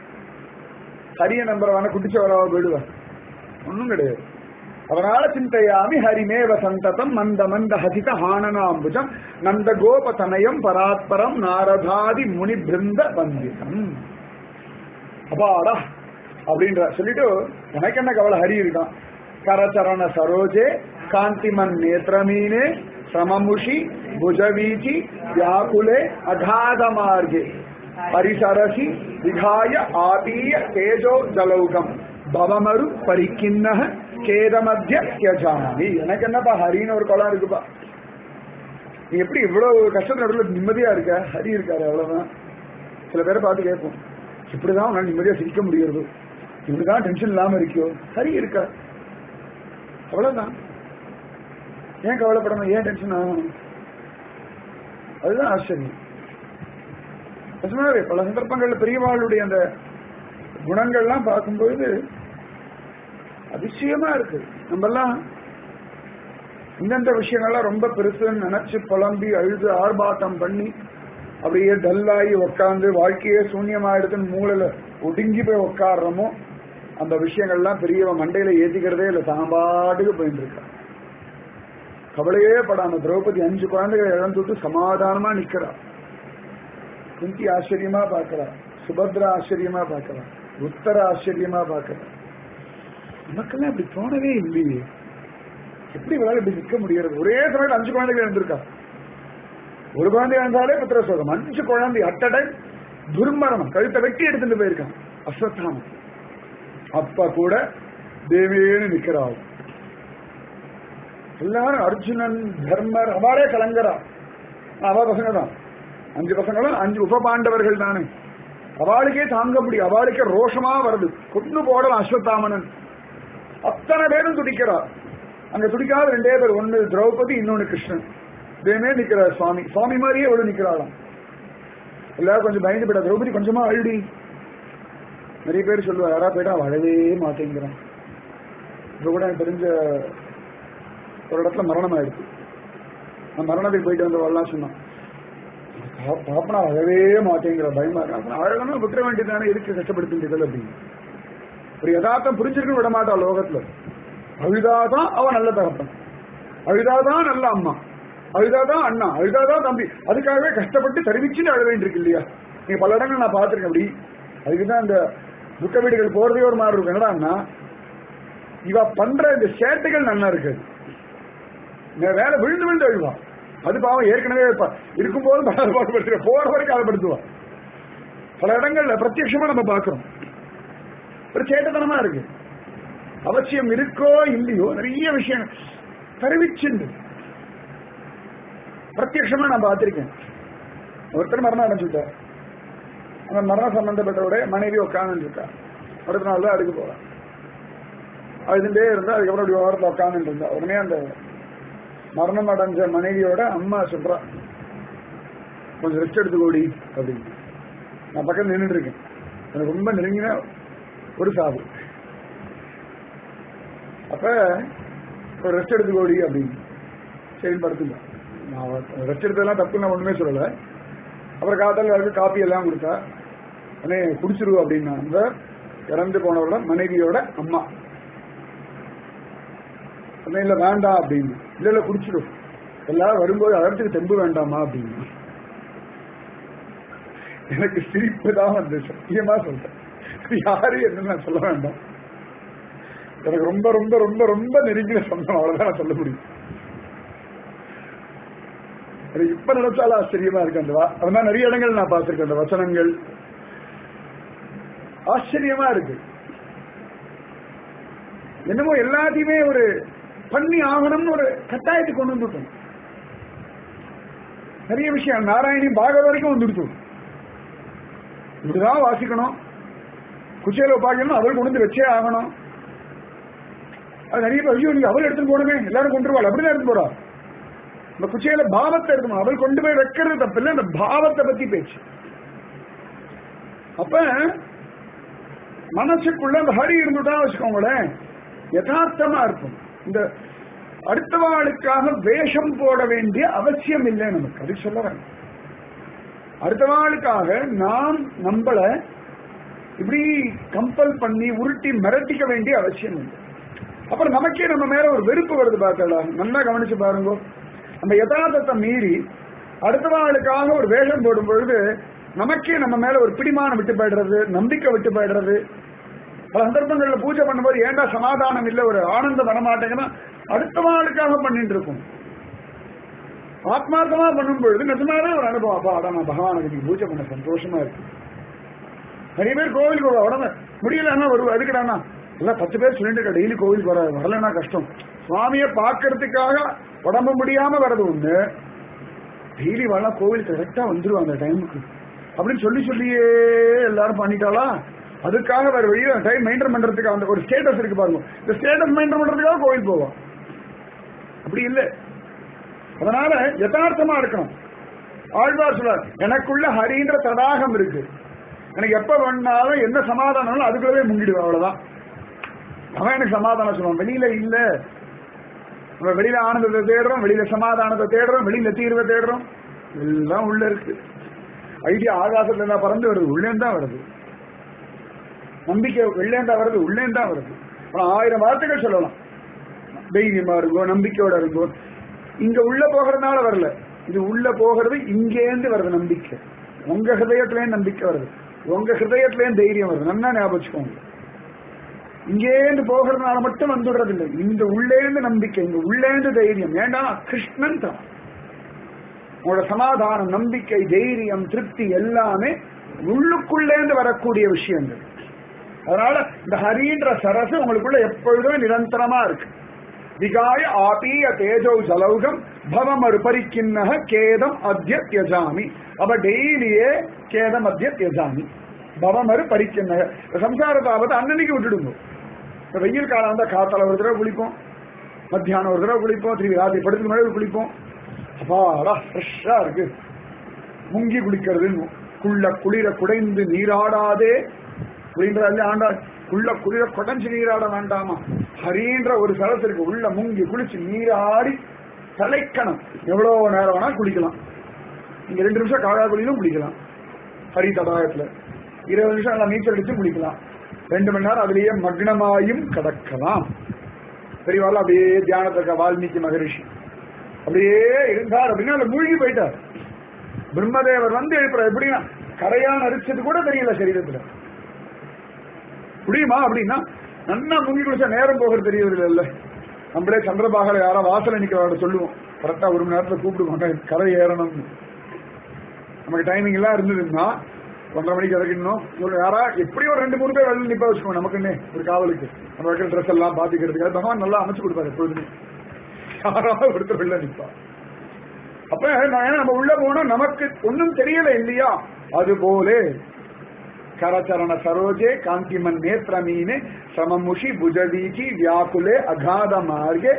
[SPEAKER 1] ஹரிய நம்புறவான குட்டிச்சவராவ போயிடுவேன், ஒன்னும் கிடையாது. அதனால சிந்தையாமி ஹரிமேவ சந்ததம் மந்த மந்த ஹசித ஹானனாம்புஜம் நந்த கோபதனயம் பராத்பரம் நாரதாதி முனி பிருந்த வந்திதம். அப்பாடா அப்படின்ற சொல்லிட்டு எனக்கு என்ன கவலை, ஹரி இருக்கான். கரச்சரண சரோஜே காந்திமன் நேத்ரமீனே சமமுஷி புஜவீச்சி வியாகுலே அகாத மார்கே பரிசரசி விகாய ஆபீய தேஜோ ஜலௌகம் பவமரு பரிக்கின்ன கேதமத்திய தியஜாமி. எனக்கு என்னப்பா ஹரின்னு ஒரு குளம் இருக்குப்பா. நீ எப்படி இவ்வளவு கஷ்டத்துல நடுவில் நிம்மதியா இருக்க? ஹரி இருக்காரு, அவ்வளவுதான். சில பேரை பார்த்து கேட்போம், இப்படிதான் உன்னால நிம்மதியா சிரிக்க முடியாது, இப்படிதான் டென்ஷன் இல்லாம இருக்கியோ, ஹரி இருக்கா, அவ்வளவுதான். ஏன் கவலைப்படணும், ஏன் டென்ஷன் ஆகணும்? அதுதான் ஆச்சரியம். நிஜமாவே பல சந்தர்ப்பங்கள்ல பெரியவாளுடைய அந்த குணங்கள்லாம் பார்க்கும்போது அதிசயமா இருக்கு. நம்ம எல்லாம் இந்தந்த விஷயங்கள்லாம் ரொம்ப பெருசுன்னு நினைச்சு புலம்பி அழுது ஆர்ப்பாட்டம் பண்ணி அப்படியே டல்லாகி உக்காந்து வாழ்க்கையே சூன்யமாயிடுதுன்னு மூளையில ஒடுங்கி போய் உக்காடுறோமோ அந்த விஷயங்கள்லாம் பெரியவன் மண்டையில ஏத்திக்கிறதே இல்லை, சாம்பாட்டுக்கு போயிட்டு இருக்கா. கவலையே படாம திரௌபதி அஞ்சு குழந்தைகளை இழந்துட்டு சமாதானமா நிக்கிறா. குந்தி ஆச்சரியமா பாக்கிறா, சுபத்ரா ஆச்சரியமா பாக்கிறா, உத்தர ஆச்சரியமா பாக்கிறா. நமக்கெல்லாம் இப்படி தோணவே இல்லையே, எப்படி இவளால் இப்படி நிற்க முடியாது? ஒரே சமயத்தில் அஞ்சு குழந்தைகள் இருந்திருக்கா. ஒரு குழந்தை இருந்தாலே புத்திர சோகம், அஞ்சு குழந்தை அட்ட டைம் துர்மரணம், கழுத்தை வெட்டி எடுத்துட்டு போயிருக்கான் அஸ்வத்தாமன். அப்ப கூட தேவியேன்னு நிக்கிறாள். எல்லாரும் அர்ஜுனன் தர்மர் அவளே கலங்கரா. அவ பசங்க தான், அஞ்சு பசங்களும் அஞ்சு உப பாண்டவர்கள் தானே. அவளுக்கே தாங்க முடியும், அவளுக்கே ரோஷமா வருது, கொண்டு போடலாம் அஸ்வத்தாமனன். அத்தனை பேரும் துடிக்கிறார். அங்க துடிக்காத ரெண்டே பேர், ஒன்னு திரௌபதி, இன்னொன்னு கிருஷ்ணன். இதேமே நிக்கிறார் சுவாமி, சுவாமி மாதிரியே எவ்வளவு நிக்கிறாளாம். எல்லாரும் கொஞ்சம் பயந்து போயிட்டா, திரௌபதி கொஞ்சமா அழுடி. நிறைய பேர் சொல்லுவா, யாரா போயிட்டா அழவே மாட்டேங்கிறான். இப்ப கூட எனக்கு தெரிஞ்ச ஒரு இடத்துல மரணம் ஆயிடுச்சு. நான் மரணத்துக்கு போயிட்டு வந்தவெல்லாம் சொன்னான், பாப்பனா அழவே மாட்டேங்கிற, பயமா இருக்கான். அழகனா விட்டுற வேண்டியதானே, எதுக்கு கஷ்டப்படுத்திட்டு அப்படின்னு ஒரு யதார்த்தம் புரிஞ்சிருக்குன்னு விட மாட்டா லோகத்துல. அழுதாதான் அவன் நல்ல தகப்பன், அழுதாதான் நல்ல அம்மா, அழுதாதான் அண்ணா, அழுதாதான் தம்பி. அதுக்காகவே கஷ்டப்பட்டு தெரிவிச்சுன்னு அழ வேண்டியிருக்கு இல்லையா? நீங்க பல இடங்கள் நான் பார்த்திருக்கேன் அப்படி. அதுக்குதான் இந்த துக்க வீடுகள் போறதே ஒரு மாதிரி இருக்கும். என்னடான்னா இவ பண்ற இந்த சேட்டைகள் நல்லா இருக்கு, வேலை விழுந்து விழுந்து அழுவா. அது பாவம் ஏற்கனவே இருக்கும்போது பாடுபடுத்துற, போற வரைக்கும் அதைப்படுத்துவா. பல இடங்கள்ல பிரத்யட்சமா நம்ம பார்க்கிறோம். ஒரு சேட்டத்தனமா இருக்கு. அவசியம் இருக்கோ இல்லையோ நிறைய விஷயங்கள் தெரிவிச்சுண்டு பிரத்யட்சமா நான் பார்த்திருக்கேன். ஒருத்தர் மரணம் அடைஞ்சுட்டார். அந்த மரண சம்பந்தப்பட்டவருடைய மனைவி உட்காந்து இருக்கா. அடுத்த நாள் தான் அதுக்கு போறான். அழுதுண்டே இருந்தா அதுக்கப்புறம் அப்படி ஓரத்தில் உட்காந்து இருந்தா. உடனே அந்த மரணம் அடைஞ்ச மனைவியோட அம்மா சொல்றா, கொஞ்சம் ரெஸ்ட் எடுத்துக்கோடி அப்படின்னு. நான் பக்கத்தில் நின்றுட்டு இருக்கேன். எனக்கு ரொம்ப நெருங்கின ஒரு சாவு. அப்ப ஒரு ரெஸ்ட் எடுத்துக்கோடி அப்படின்னு சரி படுத்துங்க. நான் ரெஸ்ட் எடுத்ததெல்லாம் தப்பு நான் ஒண்ணுமே சொல்லலை. அப்புறம் காத்தால எல்லாருக்கும் காப்பி எல்லாம் கொடுத்தா உடனே குடிச்சிருவோம் அப்படின்னா அந்த இறந்து போனவரோட மனைவியோட அம்மா இல்ல வேண்டாம் அப்படின்னு. இல்ல இல்ல குடிச்சிடும் எல்லாரும் வரும்போது அதற்கு தெம்பு வேண்டாமா அப்படின்னு. எனக்கு சிரிப்பு தான் வந்து சத்தியமா சொல்றேன். யாரு என்ன நான் சொல்ல வேண்டாம். எனக்கு ரொம்ப ரொம்ப ரொம்ப ரொம்ப நெருங்கின சொந்தம், அவ்வளவுதான் நான் சொல்ல முடியும். எனக்கு இப்ப நினைச்சாலும் ஆச்சரியமா இருக்கு. அந்த அதெல்லாம் நிறைய இடங்கள் நான் பார்த்திருக்கேன். அந்த வசனங்கள் ஆச்சரியமா இருக்கு. என்னமோ எல்லாத்தையுமே ஒரு பண்ணி ஆகணும்னு ஒரு கட்டாயத்துக்கு கொண்டு வந்துட்டோம். நிறைய விஷயம் நாராயணி பாகவத வரைக்கும் வந்துடுச்சு. இப்படிதான் வாசிக்கணும், குச்சேல பாக்கணும், அவள் கொண்டு வந்து வச்சே ஆகணும். அது நிறைய பேர் ஐயோ நீங்க அவள் எடுத்துட்டு போனமே எல்லாரும் கொண்டு வருவாள் அப்படிதான் எடுத்து போறா. இந்த குச்சேல பாவத்தை எடுக்கணும், அவள் கொண்டு போய் வைக்கிறது தப்பு இல்லை, அந்த பாவத்தை பத்தி பேச்சு. அப்ப மனசுக்குள்ள அந்த ஹரி இருந்துட்டா வச்சுக்கோங்களேன் யதார்த்தமா இருக்கும். இந்த அடுத்தவாளுக்காக வேஷம் போட வேண்டிய அவசியம் இல்லை நமக்கு. அது சொல்ல வேண்டாம். அடுத்தவாளுக்காக நாம் நம்மள இப்படி கம்பல் பண்ணி உருட்டி மிரட்டிக்க வேண்டிய அவசியம் இல்லை. அப்புறம் நமக்கே நம்ம மேல ஒரு வெறுப்பு வருது. பார்த்தா நல்லா கவனிச்சு பாருங்க. நம்ம யதார்த்தத்தை மீறி அடுத்தவாளுக்காக ஒரு வேஷம் போடும் பொழுது நமக்கே நம்ம மேல ஒரு பிடிமானம் விட்டு போயிடுறது, நம்பிக்கை விட்டு போயிடுறது. பல சந்தர்ப்பங்கள்ல பூஜை பண்ணும்போது ஏண்டா சமாதானம் இல்லை, ஒரு ஆனந்தம் வரமாட்டேங்கன்னா அடுத்தவாளுக்காக பண்ணிட்டு இருக்கும். ஆத்மார்த்தமா பண்ணும் பொழுது நிஜமாவே ஒரு அனுபவம். அப்பா அட நான் பகவானுக்கு பூஜை பண்ண சந்தோஷமா இருக்கு. நிறைய பேர் கோவிலுக்கு வருவா, உடனே முடியலன்னா வருவா. அதுக்குடானா எல்லாம் பத்து பேர் சொல்லிட்டு இருக்க டெய்லி கோவிலுக்கு வர வரலன்னா கஷ்டம். சுவாமியை பார்க்கறதுக்காக உடம்பு முடியாம வர்றது ஒண்ணு, டெய்லி வரலாம் கோவில் கரெக்டா வந்துருவா அந்த டைமுக்கு அப்படின்னு சொல்லி சொல்லியே எல்லாரும் பண்ணிட்டாளா. அதுக்காக வேற வெளியே டைம் மெயின்டைன் பண்றதுக்கு அந்த ஒரு ஸ்டேட்டஸ் இருக்கு பாருங்க. இந்த ஸ்டேட்டஸ் மெயின்டைன் பண்றதுக்காக கோவில் போவோம். அப்படி இல்லை. அதனால யதார்த்தமா இருக்கணும். ஆழ்வார் சொல்றார் எனக்குள்ள ஹரின்ற தடாகம் இருக்கு, எனக்கு எப்ப வேணாலும் என்ன சமாதானம் அதுக்குள்ளவே முங்கிடுவேன். அவ்வளவுதான். அவன் எனக்கு சமாதானம் சொல்லுவான். வெளியில இல்ல, நம்ம வெளியில ஆனந்தத்தை தேடுறோம், வெளியில சமாதானத்தை தேடுறோம், வெளியில தீர்வை தேடுறோம். எல்லாம் உள்ள இருக்கு. ஐடியா ஆகாசத்துல இருந்தா பறந்து வருது, உள்ளேந்தான் வருது. நம்பிக்கை வெளிலேந்தா வருது, உள்ளேந்தான் வருது. ஆயிரம் வார்த்தைகள் சொல்லலாம். தைரியமா இருக்கோ, நம்பிக்கையோட இருக்கோ. இங்க உள்ள போகிறதுனால வரல, இது உள்ள போகிறது இங்கேந்து வருது நம்பிக்கை. உங்க ஹிருதயத்திலேயும் நம்பிக்கை வருது, உங்க ஹிருதயத்திலேயும் தைரியம் வருது. நல்லா ஞாபகம் வச்சுக்கோங்க. இங்கேந்து போகிறதுனால மட்டும் வந்துடுறது இல்லை, இந்த உள்ளேந்து நம்பிக்கை, இங்க உள்ளேந்து தைரியம். ஏண்டா கிருஷ்ணன் தான் உங்களோட சமாதானம், நம்பிக்கை, தைரியம், திருப்தி எல்லாமே உள்ளுக்குள்ளேந்து வரக்கூடிய விஷயங்கள். அதனால இந்த ஹரின்ற சரசு உங்களுக்குள்ள எப்பொழுதுமே நிரந்தரமா இருக்கு. விகாய ஆபீய தேஜோ ஜலௌகம் பவம் அருபரிக்கிண்ணக கேதம் அத்ய தியஜாமி. அப்ப டெய்லியே கேதம் அத்ய தியஜாமி பவம் அரு பரிக்கிண்ணக. சம்சாரத்தாபத்தை அன்னன்னைக்கு விட்டுடுங்க. இப்ப வெயில் காலம் வந்தா காத்தால ஒரு தடவை குளிப்போம், மத்தியானம் ஒரு தடவை குளிப்போம், திரும்பி ராத்திரி படுத்துக்கு மேலே குளிப்போம். அப்பாடா ஃப்ரெஷ்ஷா இருக்கு. முங்கி குளிக்கிறது குள்ள குளிர குடைந்து நீராடாதே அப்படின்ற ஆண்டா. உள்ள குளிர குடைஞ்சு நீராட வேண்டாமா? ஹரின்ற ஒரு சரசு இருக்கு, உள்ள முங்கி குளிச்சு நீராடி தலைக்கணும். எவ்வளவு நேரம் வேணா குளிக்கலாம். இங்க ரெண்டு நிமிஷம் காகா குளிலும் குளிக்கலாம் ஹரி தடாகத்துல. இருபது நிமிஷம் நல்லா நீச்சல் அடிச்சு குளிக்கலாம். ரெண்டு மணி நேரம் அதுலயே மக்னமாயும் கடக்கலாம். பெரியவாள் அப்படியே தியானத்திற்க வால்மீகி மகரிஷி அப்படியே இருந்தார் அப்படின்னா அதுல மூழ்கி போயிட்டார். பிரம்மதேவர் வந்து எழுப்புற எப்படின்னா கரையான் அரிச்சது கூட தெரியல சரீரத்துல. முடியுமா அப்படின்னா நல்லா முங்கி குளிச்சா நேரம் போகிறது தெரியவில்லை இல்ல. நம்மளே சந்திரபாகல யாரா வாசல நிக்கிறவங்க சொல்லுவோம், கரெக்டா ஒரு மணி நேரத்துல கூப்பிடுவாங்க கரை ஏறணும். நமக்கு டைமிங் எல்லாம் இருந்ததுன்னா ஒன்றரை மணிக்கு இறக்கணும். யாரா எப்படி ஒரு ரெண்டு மூணு பேர் வெளில நிப்பா வச்சுக்கோங்க. நமக்குன்னு ஒரு காவலுக்கு நம்ம வைக்கிற ட்ரெஸ் எல்லாம் பாத்துக்கிறதுக்காக பகவான் நல்லா அமைச்சு கொடுப்பாரு. எப்பொழுதுமே யாராவது ஒருத்தர் வெளில நிப்பா. அப்ப நம்ம உள்ள போனா நமக்கு ஒன்னும் தெரியல இல்லையா? அது போல கரச்சரண சரோஜே காந்திமன் நேத்ரமீனே சமமுஷி புஜதீச்சி வியாக்குலே அகாத மார்கே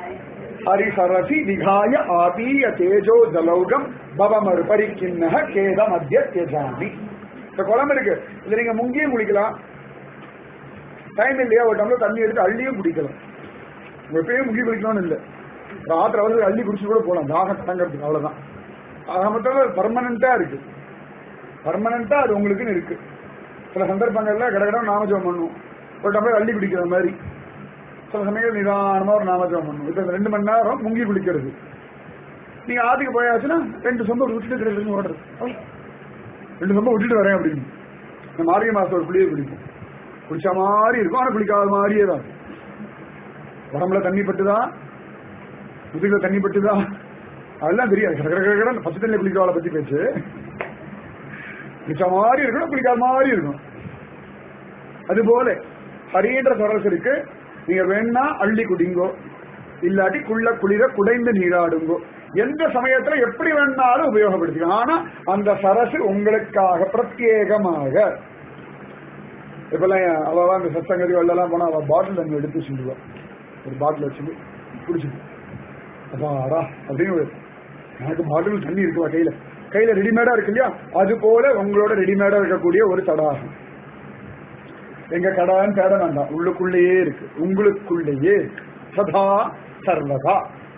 [SPEAKER 1] ஹரிசரசி விகாய ஆபீய தேஜோ ஜலௌகம் பவமரு பரிக்கிண்ணக கேதம் அத்ய தியஜாமி. இந்த குளம் இருக்கு, இதுல நீங்க முங்கியும் குளிக்கலாம், டைம் இல்லையா ஒரு டம்ளர் தண்ணி எடுத்து அள்ளியும் குடிக்கலாம். எப்பயும் முங்கி குடிக்கணும்னு இல்லை, ராத்திரி அவர்கள் அள்ளி குடிச்சு கூட போகலாம் தாகம் தங்கிறதுக்கு. அவ்வளவுதான். ஆக மொத்தம் பர்மனண்டா இருக்கு, பர்மனண்டா அது உங்களுக்குன்னு இருக்கு. சில சந்தர்ப்பங்கள்ல கடகடம் நாமஜபம் பண்ணுவோம், ஒரு டம்ளர் அள்ளி குடிக்கிற மாதிரி. சில சமயங்கள் நிதானமா ஒரு நாமஜபம் பண்ணுவோம். இப்ப ரெண்டு மணி நேரம் முங்கி குடிக்கிறது. நீங்க ஆத்துக்கு போயாச்சுன்னா ரெண்டு சொம்ப விட்டுட்டு ரெண்டு ஓடுறது, ரெண்டு சொம்ப விட்டுட்டு வரேன் அப்படின்னு. இந்த மார்கழி மாசம் ஒரு புளியை குடிக்கும், குடிச்ச மாதிரி இருக்கும், ஆனா குளிக்காத மாதிரியே தான். உடம்புல தண்ணி பட்டுதான், முதுகுல தண்ணி பட்டுதான், அதெல்லாம் தெரியாது. கடற்கரை பச்சை தண்ணியை குளிக்காத பத்தி பேச்சு. குளிச்ச மாதிரி இருக்கணும், குளிக்காத மாதிரி இருக்கும். அதுபோல ஹரின்ற சரஸ் இருக்கு. நீங்க வேணா அள்ளி குடிங்கோ, இல்லாட்டி குள்ள குளிர குடைந்து நீராடுங்கோ. எந்த சமயத்துல எப்படி வேணாலும் உபயோகப்படுத்திக்கலாம். ஆனா அந்த சரசு உங்களுக்காக பிரத்யேகமாக. இப்பெல்லாம் அவ அந்த சத்தங்கதி வெள்ளெல்லாம் போனா அவ பாட்டில் தண்ணி எடுத்து சொல்லுவா, ஒரு பாட்டில் வச்சு குடிச்சுட்டு அப்பாடா அப்படின்னு. எனக்கு பாட்டில் தண்ணி இருக்குவா கையில, கையில ரெடிமேடா இருக்கு இல்லையா, அது போல உங்களோட ரெடிமேடா இருக்கக்கூடிய ஒரு தடாகம். எங்க கடான்னு தேட வேண்டாம், உள்ளுக்குள்ளேயே இருக்கு, உங்களுக்குள்ளேயே சதா சர்வதா.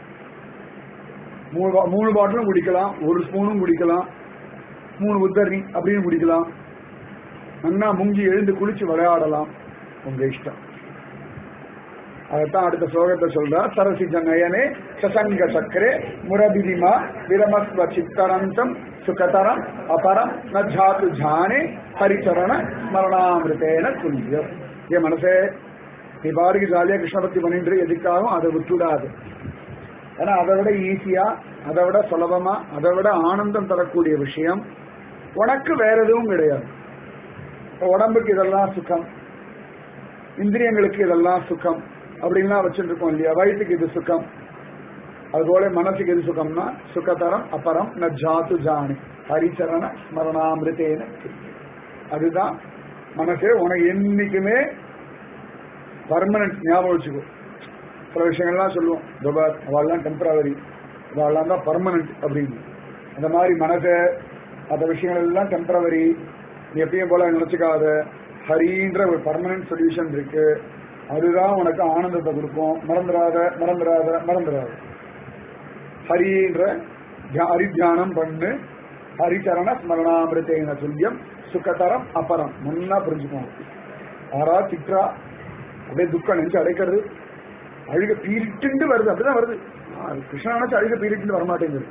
[SPEAKER 1] மூணு மூணு பாட்டிலும் குடிக்கலாம், ஒரு ஸ்பூனும் குடிக்கலாம், மூணு உத்தரணி அப்படின்னு குடிக்கலாம். நல்லா முங்கி எழுந்து குளிச்சு விளையாடலாம், உங்க இஷ்டம். அதைத்தான் அடுத்த ஸ்லோகத்தை சொல்ற. சரசி ஜனயனே சசங்க சக்கரே முரபிதிமா விரமஸ்வ சித்தரந்தம் சுகதரம் அபரம் நஜாத்து ஜானே ஹரிச்சரண ஸ்மரணாமிருத்தேன துல்லியம். என் மனசே, நீ பாருக்கு ஜாலியா கிருஷ்ண பக்தி பண்ணிட்டு எதுக்காகவும் அதை விட்டுடாது. ஏன்னா அதை விட ஈஸியா, அதை விட சுலபமா, அதை விட ஆனந்தம் தரக்கூடிய விஷயம் உனக்கு வேற எதுவும் கிடையாது. உடம்புக்கு இதெல்லாம் சுகம், இந்திரியங்களுக்கு இதெல்லாம் சுகம் அப்படின்லாம் வச்சுட்டு இருக்கோம் இல்லையா. வயிற்றுக்கு இது சுகம், அதுபோல மனசுக்கு எது சுகம்னா சுகதரம் அபரம் ந ஜாத்து ஜானி ஹரிச்சரண ஸ்மரணாமிருத்தேன. அதுதான் மனசே உனக்கு என்னைக்குமே பர்மனன்ட். ஞாபகம் வச்சுக்கோ. சில விஷயங்கள்லாம் சொல்லுவோம், துபார் அவெல்லாம் டெம்பரவரி, அவெல்லாம் தான் பர்மனன்ட் அப்படின்னு. அந்த மாதிரி மனசை அந்த விஷயங்கள் எல்லாம் டெம்பரவரி, நீ எப்பயும் போல நினைச்சுக்காத. ஹரின்ற ஒரு பர்மனன்ட் சொல்யூஷன் இருக்கு, அதுதான் உனக்கு ஆனந்தத்தை கொடுக்கும். மறந்துடாத மறந்துடாத மறந்துடாத. ஹரின்ற ஹரித்தியானம் பண்ணு. ஹரிச்சரண ஸ்மரணாமிருத்தேன துல்லியம் சுகதரம் அபரம். முன்னா புரிஞ்சுக்கோங்க. ஆறா திக்ரா அப்படியே துக்கம் நினைச்சு அடைக்கிறது, அழுக பீரிட்டு வருது, அப்படிதான் வருது. கிருஷ்ணா நினைச்சு அழுக பீரிட்டு வரமாட்டேங்குது.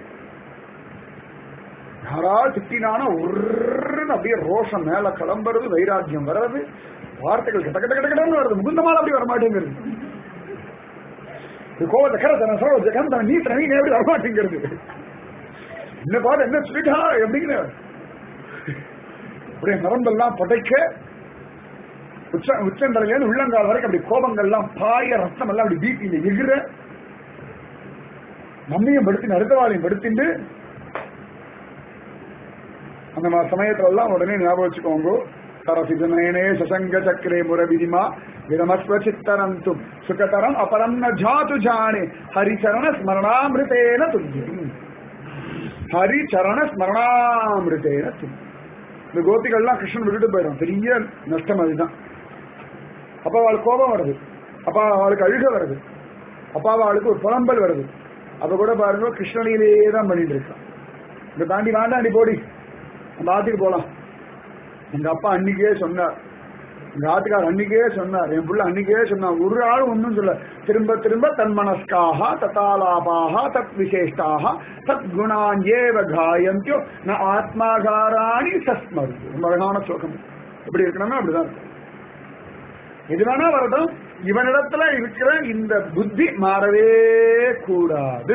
[SPEAKER 1] யாரா திட்டினானா ஒரு அப்படியே ரோஷம் மேல கிளம்புறது, வைராக்கியம் வர்றது, வார்த்தைகள் கிட்ட கிட்ட கிட்ட கிட்ட வருது. முகுந்தமால அப்படி வரமாட்டேங்கிறது. கோவத்தை கரத்தன நீ தனி எப்படி வரமாட்டேங்கிறது. என்ன பாரு என்ன சொல்லிட்டா எப்படிங்கிற அப்படியே நரம்பெல்லாம் படைக்க உச்ச உச்சந்தலையில உள்ளங்கால் வரைக்கும் அப்படி கோபங்கள்லாம் பாய, ரத்தம் எல்லாம் அப்படி பீப்பியில எகிற, நம்மையும் படுத்தி அடுத்தவாளையும் படுத்திட்டு அந்த சமயத்துல எல்லாம் உடனே ஞாபகம் வச்சுக்கோங்க. சரசிஜனே சசங்க சக்கரே முரபிதிமா விரமஸ்வ சித்தரந்தும் சுகதரம் அபரம் ந ஜாத்து ஜானே ஹரிச்சரண ஸ்மரணாமிருத்தேன துல்லியம். ஹரிச்சரண ஸ்மரணாமிருத்தேன துல்லியம். இந்த கோபிகள்லாம் கிருஷ்ணன் விட்டுட்டு போயிடும், பெரிய நஷ்டம் அதுதான். அப்ப அவளுக்கு கோபம் வருது, அப்ப அவளுக்கு அழுக வருது, அப்ப அவளுக்கு ஒரு புலம்பல் வருது. அப்ப கூட பாருங்க கிருஷ்ணனிலேயே தான் பண்ணிட்டு இருக்கான். இந்த தாண்டி வேண்டாண்டி போடி, அந்த ஆத்துக்கு போலாம். எங்க அப்பா அன்னைக்கே சொன்னார், எங்க ஆத்துக்கார் அன்னைக்கே சொன்னார், என் புள்ள அன்னைக்கே சொன்னார். ஒரு ஆளும் ஒன்னும் சொல்ல, திரும்ப திரும்ப தன்மனஸ்காக தத்தாலாபாக தத் விசேஷ்டாக தத் குணாஞ்சேவ காயந்தியோ ந ஆத்மாகாராணி சஸ்மரு. ரொம்ப அழகான ஸ்லோகம். எப்படி இருக்கணும்னா அப்படிதான் இருக்கும். எது வேணா வரட்டும், இவனிடத்துல இருக்கிற இந்த புத்தி மாறவே கூடாது,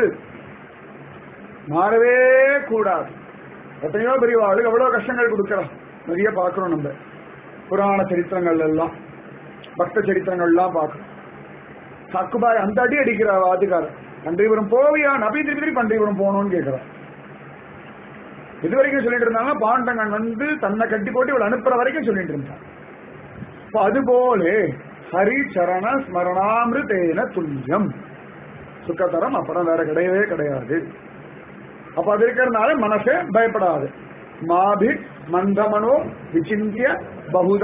[SPEAKER 1] மாறவே கூடாது. எத்தனையோ பெரியவாளுக்கு எவ்வளவு கஷ்டங்கள் கொடுக்கிறோம், நிறைய பார்க்கிறோம். நம்ம புராண சரித்திரங்கள் எல்லாம், பக்த சரித்திரங்கள் எல்லாம் பார்க்கிறோம். சக்குபாய் அந்த அடி அடிக்கிற வாதிகாரர், பண்டிகைபுரம் போவியா, நபி திருப்பி பண்டிகைபுரம் போகணும்னு கேட்கிறார். இது வரைக்கும் சொல்லிட்டு இருந்தாங்க, பாண்டங்கன் வந்து தன்னை கட்டி போட்டு இவள் அனுப்புற வரைக்கும் சொல்லிட்டு இருந்தான். அதுபோல ஹரி சரண ஸ்மரணாமிருத்தேன துல்லியம் சுகதரம் அப்புறம் வேற கிடையவே கிடையாது. அப்ப அது இருக்கிறதுனால மனசே பயப்படாது. மாபி மந்தமனோ விசிந்திய பகுதா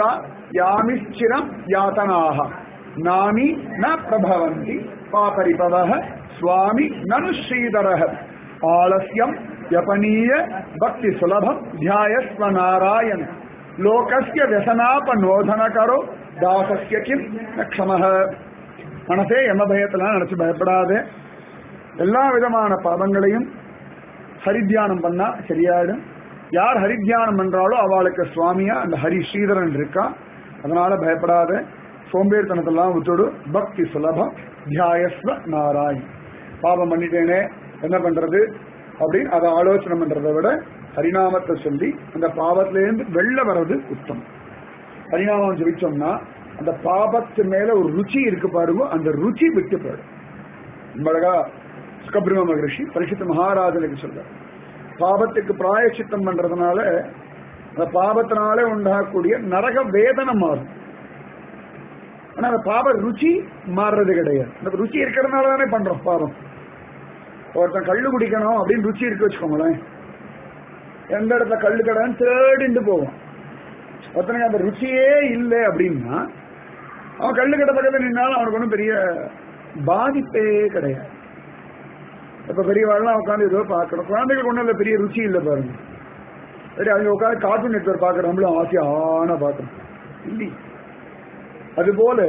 [SPEAKER 1] யாமிச்சிரம் யாதனாக நாமி ந பிரபவந்தி பாபரிபவஹ சுவாமி நனு ஸ்ரீதரஹ ஆலஸ்யம் யபனீய பக்தி சுலபம் தியாயஸ்வ நாராயண லோகஸ்ய व्यसनापनोधन करो दासस्य किम क्षमः. மனசே எம பயத்தெல்லாம் நினைச்சு பயப்படாதே. எல்லா விதமான பாவங்களையும் ஹரித்தியானம் பண்ணா சரியாயிடும். யார் ஹரித்தியானம் பண்றாளோ அவளுக்கு சுவாமியா அந்த ஹரி ஸ்ரீதரன் இருக்கா. அதனால பயப்படாத. சோம்பேறித்தனத்தெல்லாம் விட்டுடு. பக்தி சுலபம் தியாயஸ்வ நாராயண். பாவம் பண்ணிட்டேனே என்ன பண்றது அப்படின்னு அதை ஆலோசனை பண்றதை விட ஹரிநாமத்தை சொல்லி அந்த பாவத்திலேருந்து வெளில வர்றது உத்தமம். ஹரிநாமம் ஜெபிச்சோம்னா அந்த பாபத்து மேல ஒரு ருச்சி இருக்கு பாருங்க, அந்த ருச்சி விட்டு போயிடும். அழகா சுகபிரம்ம மகரிஷி பரிசுத்த மகாராஜனுக்கு சொல்ற பாபத்துக்கு பிராயச்சித்தம் பண்றதுனால அந்த பாபத்தினாலே உண்டாகக்கூடிய நரக வேதனை மாறும். ஆனா அந்த பாப ருச்சி மாறுறது கிடையாது. அந்த ருச்சி இருக்கிறதுனால தானே பண்றோம் பாவம். ஒருத்தன் கள்ளு குடிக்கணும் அப்படின்னு ருச்சி இருக்கு வச்சுக்கோங்களேன், எந்த இடத்துல கள்ளு கடன் தேடிட்டு போவான். ஒருத்தனுக்கு அந்த ருச்சியே இல்லை அப்படின்னா அவன் கள்ளு கடை பக்கத்தில் நின்னாலும் அவனுக்கு ஒன்றும் பெரிய பாதிப்பே கிடையாது. இப்ப பெரியவாள்லாம் உட்காந்து ஏதோ பார்க்கணும். குழந்தைகளுக்கு ஒன்றும் இல்லை, பெரிய ருச்சி இல்லை பாருங்க. சரி, அவங்க உட்காந்து கார்ட்டூன் நெட்வொர்க் பார்க்கறோம், நம்மளும் ஆசையான பார்க்கணும் இல்லை. அதுபோல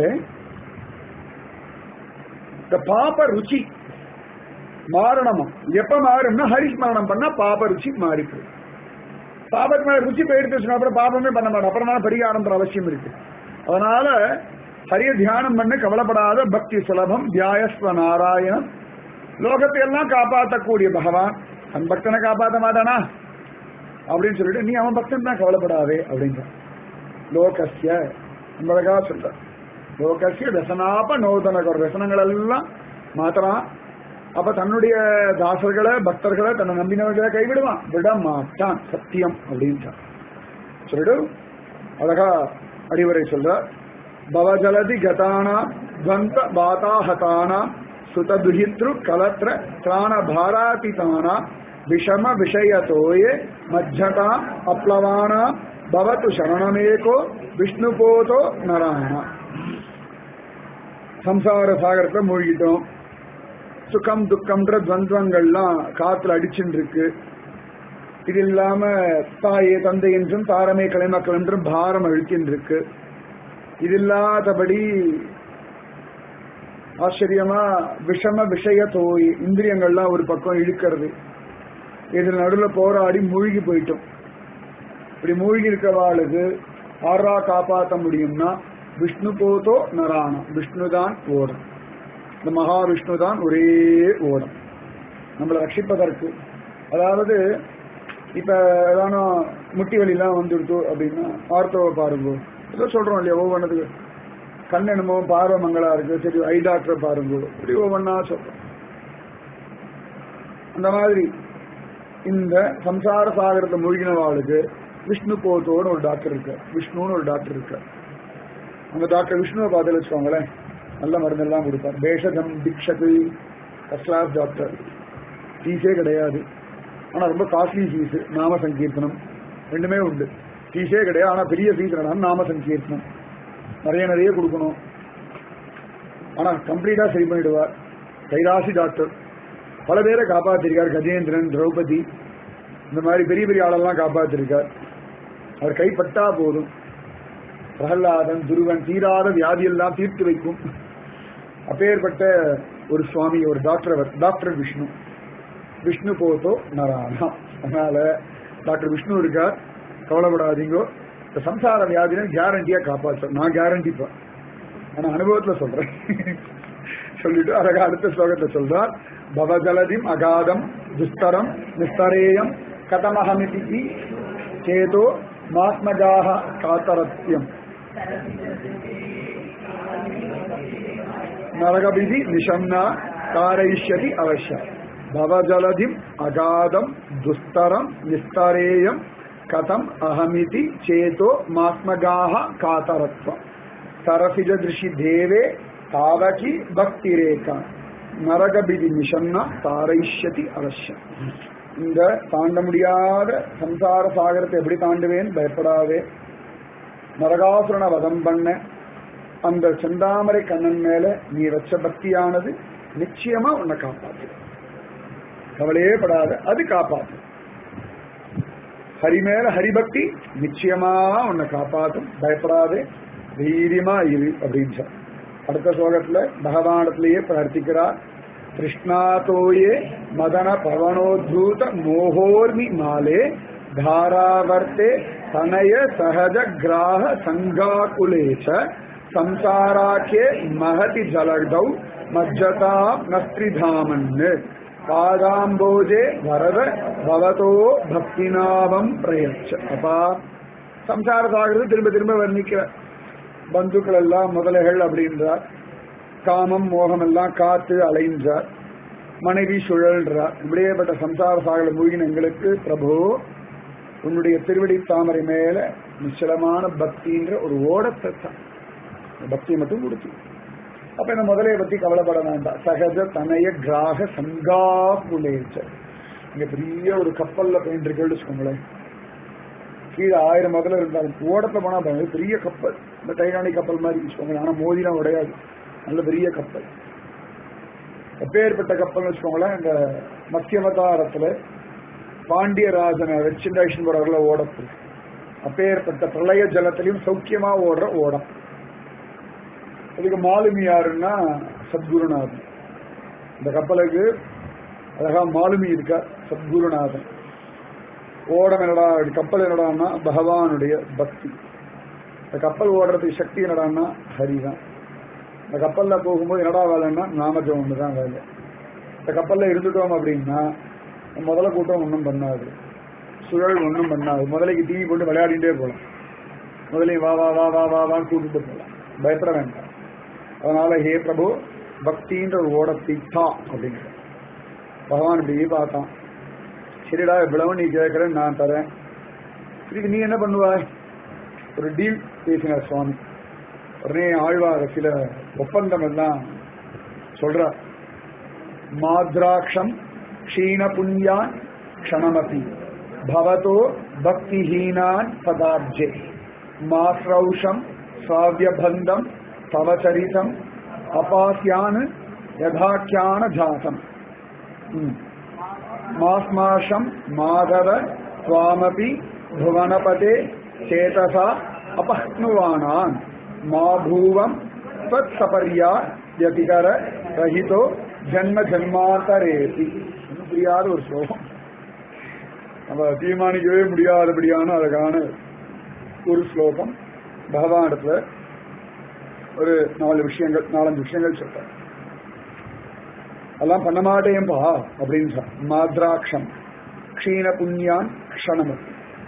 [SPEAKER 1] இந்த பாப்ப ருச்சி மாறணுமா எப்ப மாறும்னா ஹரிஸ்மரணம் பண்ணா பாப ருச்சி மாறிட்டு. பாபத்து மேல ருச்சி போயிடுச்சு அப்புறம் பாபமே பண்ண மாட்டோம். அப்புறம் தான் பரிகாரம்ன்ற அவசியம் இருக்கு. அதனால ஹரிய தியானம் பண்ண கவலைப்படாத. பக்தி சுலபம் தியாயஸ்வ நாராயணம். லோகத்தை எல்லாம் காப்பாற்றக்கூடிய பகவான் தன் பக்தனை காப்பாற்ற மாட்டானா அப்படின்னு சொல்லிட்டு நீ அவன் பக்தன் தான் கவலைப்படாதே அப்படின்ற. லோகஸ்ய அழகா சொல்ற லோகஸ்ய व्यसनाप நோதன व्यसனங்கள் எல்லாம் மாத்திரம். அப்ப தன்னுடைய தாசர்களை பக்தர்களை தன்னை நம்பினவர்களை கைவிடுவான், விட மாட்டான், சத்தியம் அப்படின்ட்டான் சொல்லிட்டு அழகா அடிவரை சொல்ற. பவஜலதி கதானா துவந்த பாதாஹதானா சுததுஹித்ரு கலத்ர திராண பாராதிதானா விஷம விஷயத்தோயே மஜ்ஜதா அப்ளவானா பவத்து சரணமேகோ விஷ்ணுபோதோ நாராயண. சம்சார சாகரத்தை மூழ்கிட்டோம். சுகம் துக்கம்ன்ற துவந்தங்கள்லாம் காத்துல அடிச்சுட்டு இருக்கு. இது இல்லாம தாயே தந்தை என்றும் தாரமே கலைமக்கள் என்றும் பாரம் அழுத்தின்னு இருக்கு. இது இல்லாதபடி ஆச்சரியமா விஷம விஷய தோய் இந்திரியங்கள்லாம் ஒரு பக்கம் இழுக்கிறது. இதில் நடுவில் போராடி மூழ்கி போயிட்டோம். இப்படி மூழ்கி இருக்கவாளுக்கு ஆறா காப்பாற்ற முடியும்னா விஷ்ணு போதோ நராணம். விஷ்ணுதான் ஓடும். இந்த மகாவிஷ்ணு தான் ஒரே ஓடம் நம்மளை ரட்சிப்பதற்கு. அதாவது இப்ப ஏதானோ முட்டி வலிலாம் வந்துடுத்து அப்படின்னா ஆர்த்தோவை பாருங்க, ஏதோ சொல்றோம் இல்லையா, ஒவ்வொன்றதுக்கு கண் என்னமோ பார்வை மங்களா இருக்கு, சரி ஐ டாக்டரை பாருங்க, இப்படி ஒவ்வொன்னா சொல்றோம். அந்த மாதிரி இந்த சம்சார சாகரத்தை மூழ்கினவாளுக்கு விஷ்ணு போத்தோன்னு ஒரு டாக்டர் இருக்கு, விஷ்ணுன்னு ஒரு டாக்டர் இருக்கு. அந்த டாக்டர் விஷ்ணுவை பார்த்து வச்சுக்கோங்களேன், நல்ல மருந்தெல்லாம் கொடுப்பார். பேஷதம் திக்ஷது ஃபர்ஸ்ட் கிளாஸ் டாக்டர். ஃபீஸே கிடையாது, ஆனா ரொம்ப காஸ்ட்லி ஃபீஸ். நாம சங்கீர்த்தனம் ரெண்டுமே உண்டு. ஃபீஸே கிடையாது, ஆனா பெரிய ஃபீஸ் என்னன்னா நாம சங்கீர்த்தனம் நிறைய நிறைய கொடுக்கணும். ஆனா கம்ப்ளீட்டா சரி பண்ணிடுவார். கைராசி டாக்டர். பல பேரை காப்பாத்திருக்கார். கஜேந்திரன், திரௌபதி, இந்த மாதிரி பெரிய பெரிய ஆளெல்லாம் காப்பாத்திருக்கார். அவர் கைப்பட்டா போதும். பிரகலாதன், துருவன் தீராத வியாதியெல்லாம் தீர்த்து வைக்கும். அப்பேற்பட்ட ஒரு சுவாமி, ஒரு டாக்டர். அவர் டாக்டர் விஷ்ணு. விஷ்ணு போதோ நரானா. அதனால டாக்டர் விஷ்ணு இருக்கார், கவலைப்படாதீங்கோ. இந்த சம்சார வியாதியை கேரண்டியா காப்பாற்ற நான் கேரண்டிப்பா, ஆனா அனுபவத்துல சொல்றேன் சொல்லிட்டு அழகா அடுத்த ஸ்லோகத்துல சொல்றார். பவஜலதிம் அகாதம் துஸ்தரம் நிஸ்தரேயம் கதமஹமிதி சேதோ மாத்மஜாஹ காத்தரத்யம் நரகபிதி நிஷம்னா காரயிஷ்யதி அவசியம். பவஜலதிம் அகாதம் துஸ்தரம் நிஸ்தரேயம் கதம் அஹமிதி சேதோ மாத்மஜாஹ காத்தரத்வம் சரசிஜதிருஷி தேவே தாவகி பக்திரேகா நரகபிதி நிஷம்னா தாரயிஷ்யதி அவசியம். இந்த தாண்ட முடியாத சம்சார சாகரத்தை எப்படி தாண்டுவேன் பயப்படாதே. நரகாசுரனை வதம் பண்ண அந்த செந்தாமரை கண்ணன் மேல நீ வச்ச பக்தியானது நிச்சயமா உன்னை காப்பாத்து. கவலையே படாத, அது காப்பாத்து. ஹரி மேல ஹரிபக்தி நிச்சயமா உன்னை காப்பாத்தும், பயப்படாதே, தைரியமா இரு அப்படின்னு சொல்ல. அடுத்த ஸ்லோகத்துல பகவானத்திலேயே பிரார்த்திக்கிறார். கிருஷ்ணாதோயே மதன பவனோத்ரூத மோகோர்மி மாலே தாராவர்த்தே தனய சகஜ கிராக சங்காகுலேச்ச சம்சாராக்கே மகதி ஜலதௌ மஜ்ஜதா நஸ்திரிதாமன்னு பாதாம்போஜே வரத பவதோ பக்திநாபம் பிரயச்ச. அப்பா சம்சார சாகிறது திரும்ப திரும்ப வர்ணிக்கிற பந்துக்கள் எல்லாம் முதலைகள் அப்படின்றார், காமம் மோகம் எல்லாம் காத்து அலைன்றார், மனைவி சுழல்றார். இப்படியேப்பட்ட சம்சார சாகல மூழ்கின எங்களுக்கு பிரபு உன்னுடைய திருவடி தாமரை மேல நிச்சலமான பக்தின்ற ஒரு ஓடத்தை தான், பக்தியை மட்டும் கொடுத்து. அப்ப இந்த முதலையை பத்தி கவலைப்பட வேண்டாம். சகஜ தனய கிராக சங்கா புலேச்ச. இங்க பெரிய ஒரு கப்பல்ல போயிட்டு இருக்கேன்னு வச்சுக்கோங்களேன், கீழே ஆயிரம் முதல்ல இருந்தாலும் ஓடத்துல போனா பாருங்க பெரிய கப்பல், இந்த டைட்டானிக் கப்பல் மாதிரி வச்சுக்கோங்களேன். ஆனா மோதினா உடையாது, நல்ல பெரிய கப்பல். எப்பேற்பட்ட கப்பல் வச்சுக்கோங்களேன், இந்த மத்தியவதாரத்துல பாண்டியராஜனை வெச்சிண்டாஷன் போறவர்கள ஓடத்து, அப்பேற்பட்ட பிரளய ஜலத்திலையும் சௌக்கியமா ஓடுற ஓடம். அதுக்கு மாலுமி யாருன்னா சத்குருநாதன். இந்த கப்பலுக்கு அழகா மாலுமி இருக்கா சத்குருநாதன். ஓடம் என்னடா, கப்பல் என்னடான்னா பகவானுடைய பக்தி. இந்த கப்பல் ஓடுறதுக்கு சக்தி என்னடான்னா ஹரிதான். இந்த கப்பல்ல போகும்போது என்னடா வேலைன்னா நாமஜம் ஒண்ணுதான் வேலை. இந்த கப்பல்ல இருந்துட்டோம் அப்படின்னா முதல்ல கூட்டம் ஒன்றும் பண்ணாது, சுழல் ஒன்றும் பண்ணாது. முதலைக்கு டிவி போட்டு விளையாடிட்டே போகலாம், முதலையும் வா வா வா வா வா வான்னு கூட்டிட்டு போகலாம், பயப்பட வேண்டாம். அதனால ஹே பிரபு பக்தின்ற ஒரு ஓடத்தை தான் அப்படிங்கிற பகவான் இப்படி பார்த்தான். சரிடா இவ்வளவு நீ கேட்கறேன்னு நான் தரேன், இதுக்கு நீ என்ன பண்ணுவாய்? ஒரு டீல் பேசினார் சுவாமி. உடனே ஆழ்வார் சில ஒப்பந்தம் எல்லாம் சொல்றார். மாத்ராட்சம் க்ஷீண புண்ணியான் க்ஷணமபி பவதோ பக்திஹீனான் பதாப்ஜே மாஸ்ரௌஷம் சாவ்யபந்தம் தவச்சரிதம் அபாஸ்யான் யதாக்கியான ஜாதம் மாஸ்மாஷம் மாதவ துவாமபி புவனபதே சேதசா அபஹ்னுவானான் மா பூவம் தத் சபர்யா யதிகர ரஹிதோ ஜன்ம ஜன்மாந்தரேதி. புரியாத ஒரு ஸ்லோகம், நம்ம தீர்மானிக்கவே முடியாதபடியான அழகான ஒரு ஸ்லோகம். பகவானிடத்துல ஒரு நாலு விஷயங்கள் நாலஞ்சு விஷயங்கள் சொல்ற, அதெல்லாம் பண்ண மாட்டேன்பா அப்படின்னு சொல்ற. மாத்ராட்சம் க்ஷீண புண்ணியான் க்ஷணமதி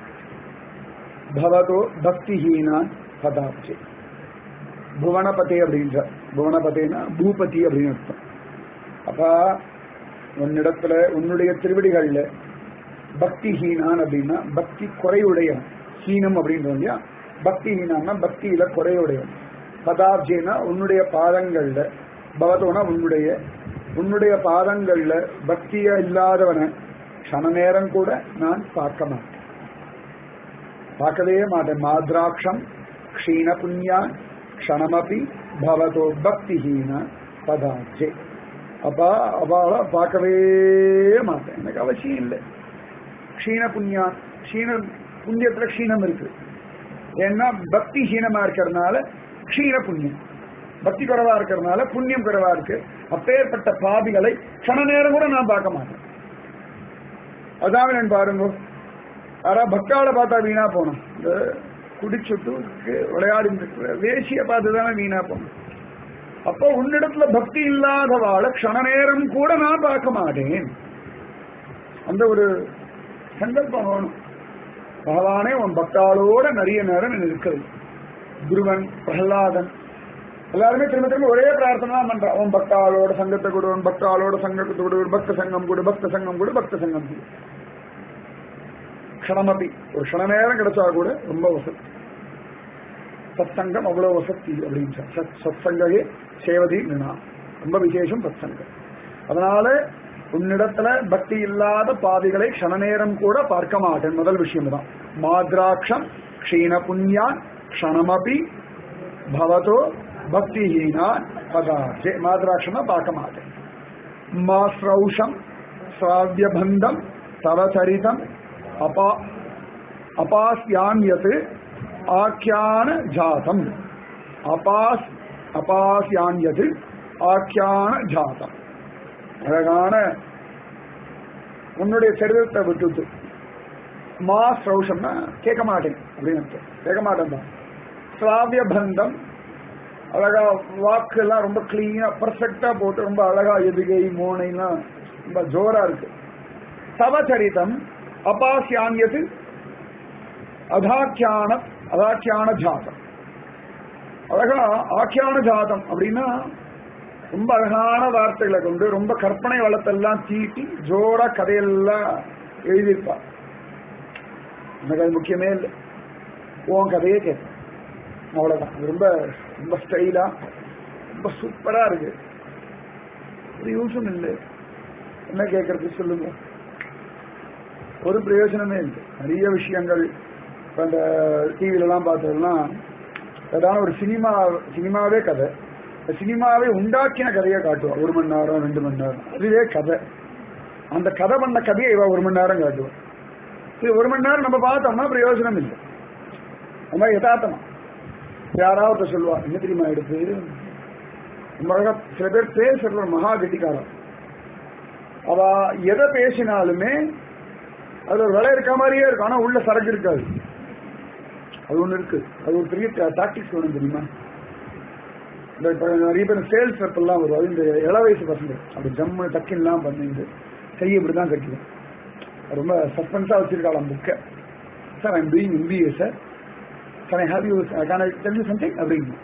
[SPEAKER 1] பவதோ பக்திஹீனான் பதாப்ஜே. புவனபதே அப்படின்ற, புவனபதேனா பூபதி அப்படின்னு அர்த்தம். அப்ப உன்னிடத்துல உன்னுடைய திருவடிகள்ல பக்திஹீனான் அப்படின்னா பக்தி குறையுடையவன், ஹீனம் அப்படின்றோம் இல்லையா, பக்திஹீனான்னா பக்தியில குறையுடையவன். பதாப்ஜேனா உன்னுடைய பாதங்கள்ல, பவதோனா உன்னுடைய உன்னுடைய பாதங்கள்ல பக்தியா இல்லாதவனை க்ஷண நேரம் கூட நான் பார்க்க மாட்டேன், பார்க்கவே மாட்டேன். மாத்ராட்சம் க்ஷீண புண்ணியான் க்ஷணமபி பவதோ பக்திஹீன பதாப்ஜே. அப்பா அவளை பார்க்கவே மாட்டேன், எனக்கு அவசியம் இல்லை. க்ஷீண புண்ணியான், க்ஷீண புண்ணியத்துல க்ஷீணம் இருக்கு, ஏன்னா பக்தி ஹீனமா இருக்கிறதுனால க்ஷீண புண்ணியம், பக்தி குறைவா இருக்கிறதுனால புண்ணியம் குறைவா இருக்கு. அப்பேற்பட்ட பாவிகளை கண நேரம் கூட நான் பார்க்க மாட்டேன். அதான் நான் பாருங்க, யாரா பக்தாவை பார்த்தா வீணா போனோம், இந்த குடிச்சுட்டு விளையாடி வேசிய பார்த்து தானே வீணா போனோம். அப்போ உன்னிடத்துல பக்தி இல்லாதவாளை க்ஷண நேரம் கூட நான் பார்க்க மாட்டேன். அந்த ஒரு சங்கல்பம் வேணும். பகவானே உன் பக்தாளோட நிறைய நேரம் இருக்கிறது. குருவன் பிரகலாதன் எல்லாருமே திரும்ப திரும்ப ஒரே பிரார்த்தனை தான் பண்றான், உன் பக்தாளோட சங்கத்தை கொடு, உன் பக்தாளோட சங்கத்தை கொடு, பக்த சங்கம் கொடு, பக்த சங்கம் கொடு, பக்த சங்கம் கொடு. க்ஷணமபி ஒரு க்ஷண நேரம் கிடைச்சா கூட ரொம்ப வசதி. சத் சங்கம் அவ்வளவு வசதி அப்படின்னு சத் சங்கே சேவதி நினா, ரொம்ப விசேஷம் சத் சங்கம். அதனால உன்னிடத்துல பக்தி இல்லாத பாவிகளை க்ஷண நேரம் கூட பார்க்க மாட்டேன். முதல் விஷயம் தான். மாத்ராட்சம் க்ஷீண புண்ணியான் க்ஷணமபி பவதோ பக்திஹீனா பதார்த்தே மாத்ராட்சமா பார்க்க மாட்டேன். மா ஸ்ரௌஷம் ஸ்ராவ்யபந்தம் தவசரிதம் அப்பா அபாஸ்யான்யத் ஆக்கியான ஜாதம் அபாஸ் அபாஸ்யான்யத் ஆக்கியான ஜாதம். அழகான உன்னுடைய சரீரத்தை விட்டுட்டு மா ஸ்ரௌஷம்னா கேட்க மாட்டேன் அப்படின்னு கேட்க மாட்டேன் தான். ஸ்ராவிய பந்தம் அழகா வாக்கு எல்லாம் ரொம்ப கிளீனா பர்ஃபெக்டா போட்டு ரொம்ப அழகா எதுகை மோனைலாம் ரொம்ப ஜோரா இருக்கு. தவச்சரிதம் அபாசியான்யது அதாக்கியான அதாக்கியான ஜாதம். அழகா ஆக்கியான ஜாதம் அப்படின்னா ரொம்ப அழகான வார்த்தைகளை கொண்டு ரொம்ப கற்பனை வளத்தெல்லாம் தீட்டி ஜோரா கதையெல்லாம் எழுதியிருப்பா. எனக்கு அது முக்கியமே இல்லை, உன் கதையே கேட்பேன் அவ்வளவுதான். ரொம்ப ரொம்ப ஸ்டைலா ரொம்ப சூப்பரா இருக்கு. ஒரு யூஸும் இல்லை. என்ன கேட்கறது சொல்லுங்க, ஒரு பிரயோஜனமே இல்லை. நிறைய விஷயங்கள் இப்போ அந்த டிவில எல்லாம் பார்த்தோம்னா ஏதாவது ஒரு சினிமா சினிமாவே கதை, சினிமாவே உண்டாக்கின கதையை காட்டுவா. ஒரு மணி நேரம் ரெண்டு மணி நேரம் அதுவே கதை. அந்த கதை பண்ண கதையை இவ ஒரு மணி நேரம் காட்டுவான். இது ஒரு மணி நேரம் நம்ம பார்த்தோம்னா பிரயோஜனம் இல்லை. அது மாதிரி யதார்த்தமா யாராவது சொல்லுவா, என்ன தெரியுமா எடுத்து மகா சில பேர் பேசுற மகா கெட்டிக்காரன். அவ எதை பேசினாலுமே அது ஒரு விலை இருக்க மாதிரியே இருக்கும், ஆனா உள்ள சரக்கு இருக்காது. அது ஒண்ணு இருக்கு. அது ஒரு பெரிய டாக்டிக்ஸ் வேணும் தெரியுமா. இந்த நிறைய பேர் சேல்ஸ் எல்லாம் வரும். அது இந்த இள வயசு பசங்க அப்படி ஜம்மு டக்கின்லாம் பண்ணிட்டு கையை இப்படிதான் கட்டிடும். ரொம்ப சஸ்பென்ஸா வச்சிருக்காளாம் புக்கை. Sir I'm doing MBA sir, can I have you can I tell you something அப்படின்னு.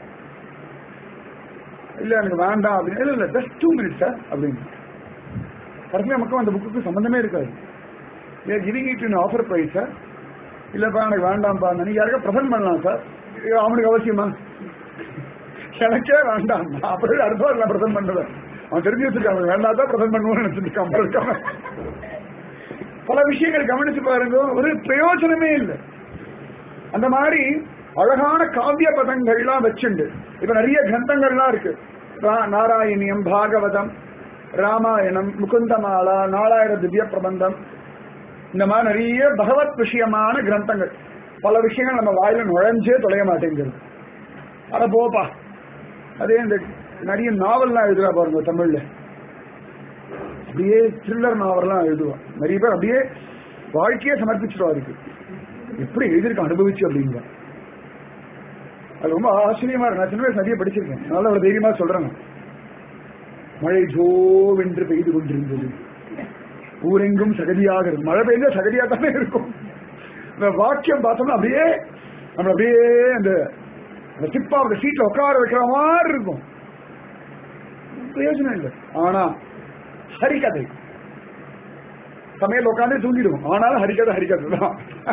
[SPEAKER 1] இல்ல எனக்கு வேண்டாம் அப்படின்னு. இல்ல இல்ல ஜஸ்ட் டூ மினிட்ஸ் சார் அப்படின்னு. கடைசியா நமக்கும் அந்த புக்குக்கு சம்பந்தமே இருக்காது. ஏன் giving it in offer price sir, இல்லப்பா எனக்கு வேண்டாம்ப்பா, நீங்க யாருக்கா ப்ரெசென்ட் பண்ணலாம் சார். அவனுக்கு அவசியமா, எனக்கே வேண்டாம். அப்புறம் அடுத்த வாரம் நான் ப்ரெசென்ட் பண்ணுவேன். அவன் தெரிஞ்சு வச்சிருக்கான் வேண்டாதான் ப்ரெசென்ட் பண்ணுவோம்னு நினைச்சிருக்கான். பல விஷயங்கள் கவனிச்சு பாருங்க, ஒரு பிரயோஜனமே இல்லை. அந்த மாதிரி அழகான காவிய பதங்கள்லாம் வச்சுண்டு இப்ப நிறைய கிரந்தங்கள்லாம் இருக்கு. நாராயணியம், பாகவதம், ராமாயணம், முகுந்தமாலா, நாலாயிர திவ்ய பிரபந்தம், இந்த மாதிரி நிறைய பகவத் விஷயமான கிரந்தங்கள். பல விஷயங்கள் நம்ம வாயில நுழைஞ்சே தொலைய மாட்டேங்கிறது. அட போப்பா, அதே இந்த நிறைய நாவல்லாம் எழுதுறா பாருங்க தமிழ்ல. அப்படியே த்ரில்லர் நாவல்லாம் எழுதுவான். நிறைய பேர் அப்படியே வாழ்க்கையே சமர்ப்பிச்சிருவா. அதுக்கு எப்படி எழுதிருக்க அனுபவிச்சு அப்படிங்க. அது ரொம்ப ஆச்சரியமா இருக்கு. நான் சின்ன வயசு நிறைய படிச்சிருக்கேன், அதனால அவ்வளவு தைரியமா சொல்றேன். மழை ஜோவென்று பெய்து கொண்டிருந்தது, ஊரெங்கும் சகதியாக இருக்கும். மழை பெய்த சகதியா தானே இருக்கும். இந்த வாக்கியம் பார்த்தோம்னா அப்படியே நம்ம அப்படியே அந்த டிப் ஆஃப் த சீட்ல உட்கார வைக்கிற மாதிரி இருக்கும். பிரயோஜனம் இல்லை. ஆனா ஹரிகதை சமையல் உட்காந்து தூங்கிடுவோம். ஆனாலும் ஹரிகதை ஹரிகதை தான்.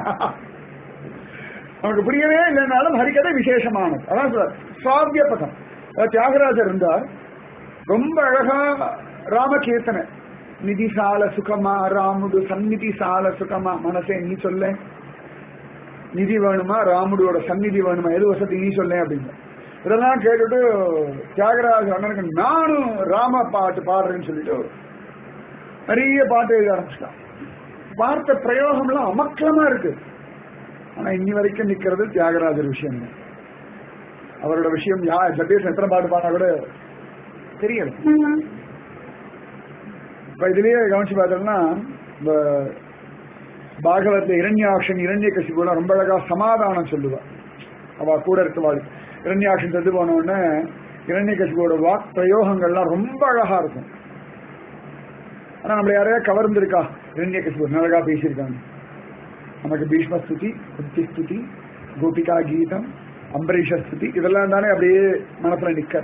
[SPEAKER 1] நமக்கு புரியவே இல்லைனாலும் ஹரிகதை விசேஷமானது. அதான் சார் சுவாவிய பதம். தியாகராஜர் இருந்தார், ரொம்ப அழகா ராமகீர்த்தனை. நிதி சால சுகமா ராமுடு சந்நிதி சால சுகமா, மனசே நீ சொல்ல நிதி வேணுமா ராமுடியோட சந்நிதி வேணுமா, எது வசதி நீ சொல்ல அப்படின்னு. இதெல்லாம் கேட்டுட்டு தியாகராஜ அண்ணனுக்கு நானும் ராம பாட்டு பாடுறேன்னு சொல்லிட்டு நிறைய பாட்டு எழுத ஆரம்பிச்சிட்டான். வார்த்தை பிரயோகம்லாம் அமக்கலமா இருக்கு. ஆனா இன்னி வரைக்கும் நிக்கிறது தியாகராஜர் விஷயம். அவரோட விஷயம் யா ஜபேஷ் எத்தனை பாட்டு பாட்டா கூட தெரியல. இப்ப இதுலயே கவனிச்சு பார்த்தோம்னா இந்த பாகவத்துல இரண்யாக்ஷன் இரண்ய கசிபு ரொம்ப அழகா சமாதானம் சொல்லுவா. அவ கூட இருக்கவாள் இரண்யாக்ஷன் செத்து போன உடனே இரண்ய கசிபோட வாக் பிரயோகங்கள்லாம் ரொம்ப அழகா இருக்கும். ஆனா நம்மள யாரையா கவர்ந்துருக்கா? இரண்ய கசிபு அழகா பேசியிருக்காங்க. நமக்கு பீஷ்ம ஸ்துதி, குந்தி ஸ்துதி, கோபிகா கீதம், அம்பரீஷ ஸ்துதி, இதெல்லாம் தானே அப்படியே மனசுல நிக்கிற.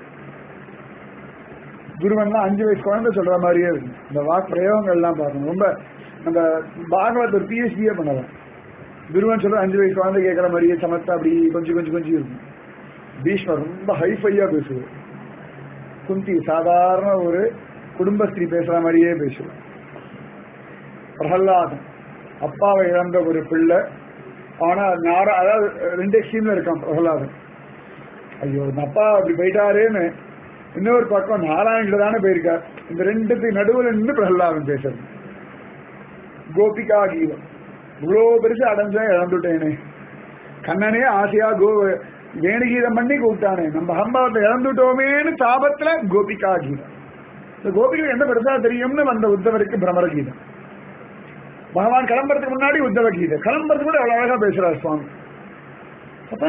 [SPEAKER 1] குருவன்லாம் அஞ்சு வயசு குழந்தை சொல்ற மாதிரியே இருக்கு. இந்த வாக் பிரயோகங்கள் எல்லாம் பார்க்கணும். ரொம்ப நம்ம பாகவத் ஒரு பிஹெச்டியே பண்ணலாம். குருவன் சொல்ற அஞ்சு வயசு குழந்தை கேட்கற மாதிரியே சமத்தா அப்படி கொஞ்சம் கொஞ்சம் கொஞ்சம் இருக்கும். பீஷ்மர் ரொம்ப ஹைஃபையா பேசுவார். குந்தி சாதாரண ஒரு குடும்பஸ்திரீ பேசுற மாதிரியே பேசுவார். பிரகலாதன் அப்பாவை இழந்த ஒரு பிள்ளை ஆனா நாரா அதாவது ரெண்டு எக்ஸ்ட்ரீம்ல இருக்கான் பிரகலாதன். ஐயோ இந்த அப்பா அப்படி போயிட்டாரேன்னு. இன்னொரு பக்கம் நாராயண தானே போயிருக்கார். இந்த ரெண்டுத்துக்கு நடுவில் நின்று பிரகலாதன் பேசுறது. கோபிகா கீதம் இவ்வளோ பெருசு அடைஞ்சேன் இழந்துட்டேனே. கண்ணனே ஆசையா கோ வேணுகீதம் பண்ணி கூப்பிட்டானே, நம்ம அகம்பாவத்தை இழந்துட்டோமேன்னு தாபத்துல கோபிகா கீதம். இந்த கோபிகள் என்ன பெருசா தெரியும்னு வந்த உத்தவருக்கு பிரமர கீதம். பகவான் கிளம்புறதுக்கு முன்னாடி உத்தவ கீதை, கிளம்புறதுக்கு கூட அவ்வளவு அழகா பேசுறார் சுவாமி. அப்ப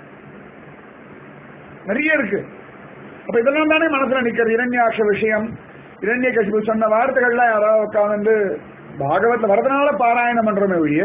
[SPEAKER 1] நிறைய இருக்கு. அப்ப இதெல்லாம் தானே மனசுல நிக்கிறது. இரண்யாட்ச விஷயம், இரண்ய கசிப்பு சொன்ன வார்த்தைகள்லாம் யாராவது உட்காந்து பாகவத்துல வரதுனால பாராயணம் பண்றோமே ஒழிய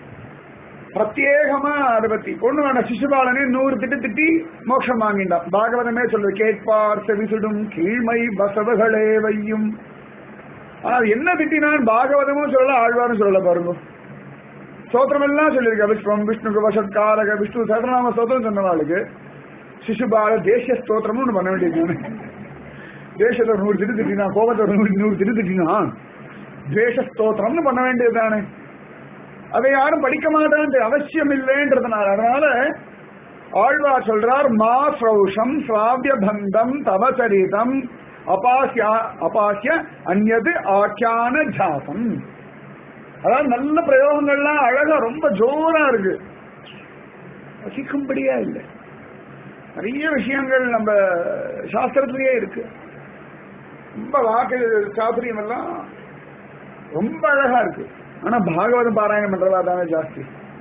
[SPEAKER 1] பிரத்யேகமா அதை பத்தி ஒண்ணு வேண்டாம். சிசுபாலனே நூறு திட்டு திட்டி மோட்சம் வாங்கிட்டான். பாகவதமே சொல்லு கேட்பார் செவிசுடும் கீழ்மை பசவகளே வையும். ஆனா என்ன திட்டினான் பாகவதமும் சொல்லல ஆழ்வாரும் சொல்லல. பாருங்க ஸ்தோத்திரம் எல்லாம் சொல்லியிருக்க. விஸ்வம் விஷ்ணுக்கு வசத்காரக விஷ்ணு சகநாம ஸ்தோத்திரம் சொன்னவாளுக்கு சிசுபால தேசிய ஸ்தோத்திரமும் ஒண்ணு பண்ண வேண்டியது. தேசத்தை நூறு திட்டு திட்டினா, கோபத்தை நூறு நூறு திட்டு திட்டினா தேச ஸ்தோத்திரம்னு பண்ண வேண்டியது தானே. அதை யாரும் படிக்க மாட்டான் அவசியம் இல்லைன்றதுனால. அதனால ஆழ்வார் சொல்றார் மா ஸ்ரௌஷம் ஸ்ராவிய பந்தம் தவசரிதம் அபாசிய அபாசிய அந்நது ஆக்கியான ஜாதம். அதாவது நல்ல பிரயோகங்கள்லாம் அழகா ரொம்ப ஜோரா இருக்கு, வசிக்கும்படியா இல்லை. நிறைய விஷயங்கள் நம்ம சாஸ்திரத்திலேயே இருக்கு. ரொம்ப வாக்கு சாதுரியம் எல்லாம் ரொம்ப அழகா இருக்கு. ஆனா பாகவதம் பாராயணம் பண்றதா தானே ஜாஸ்தி.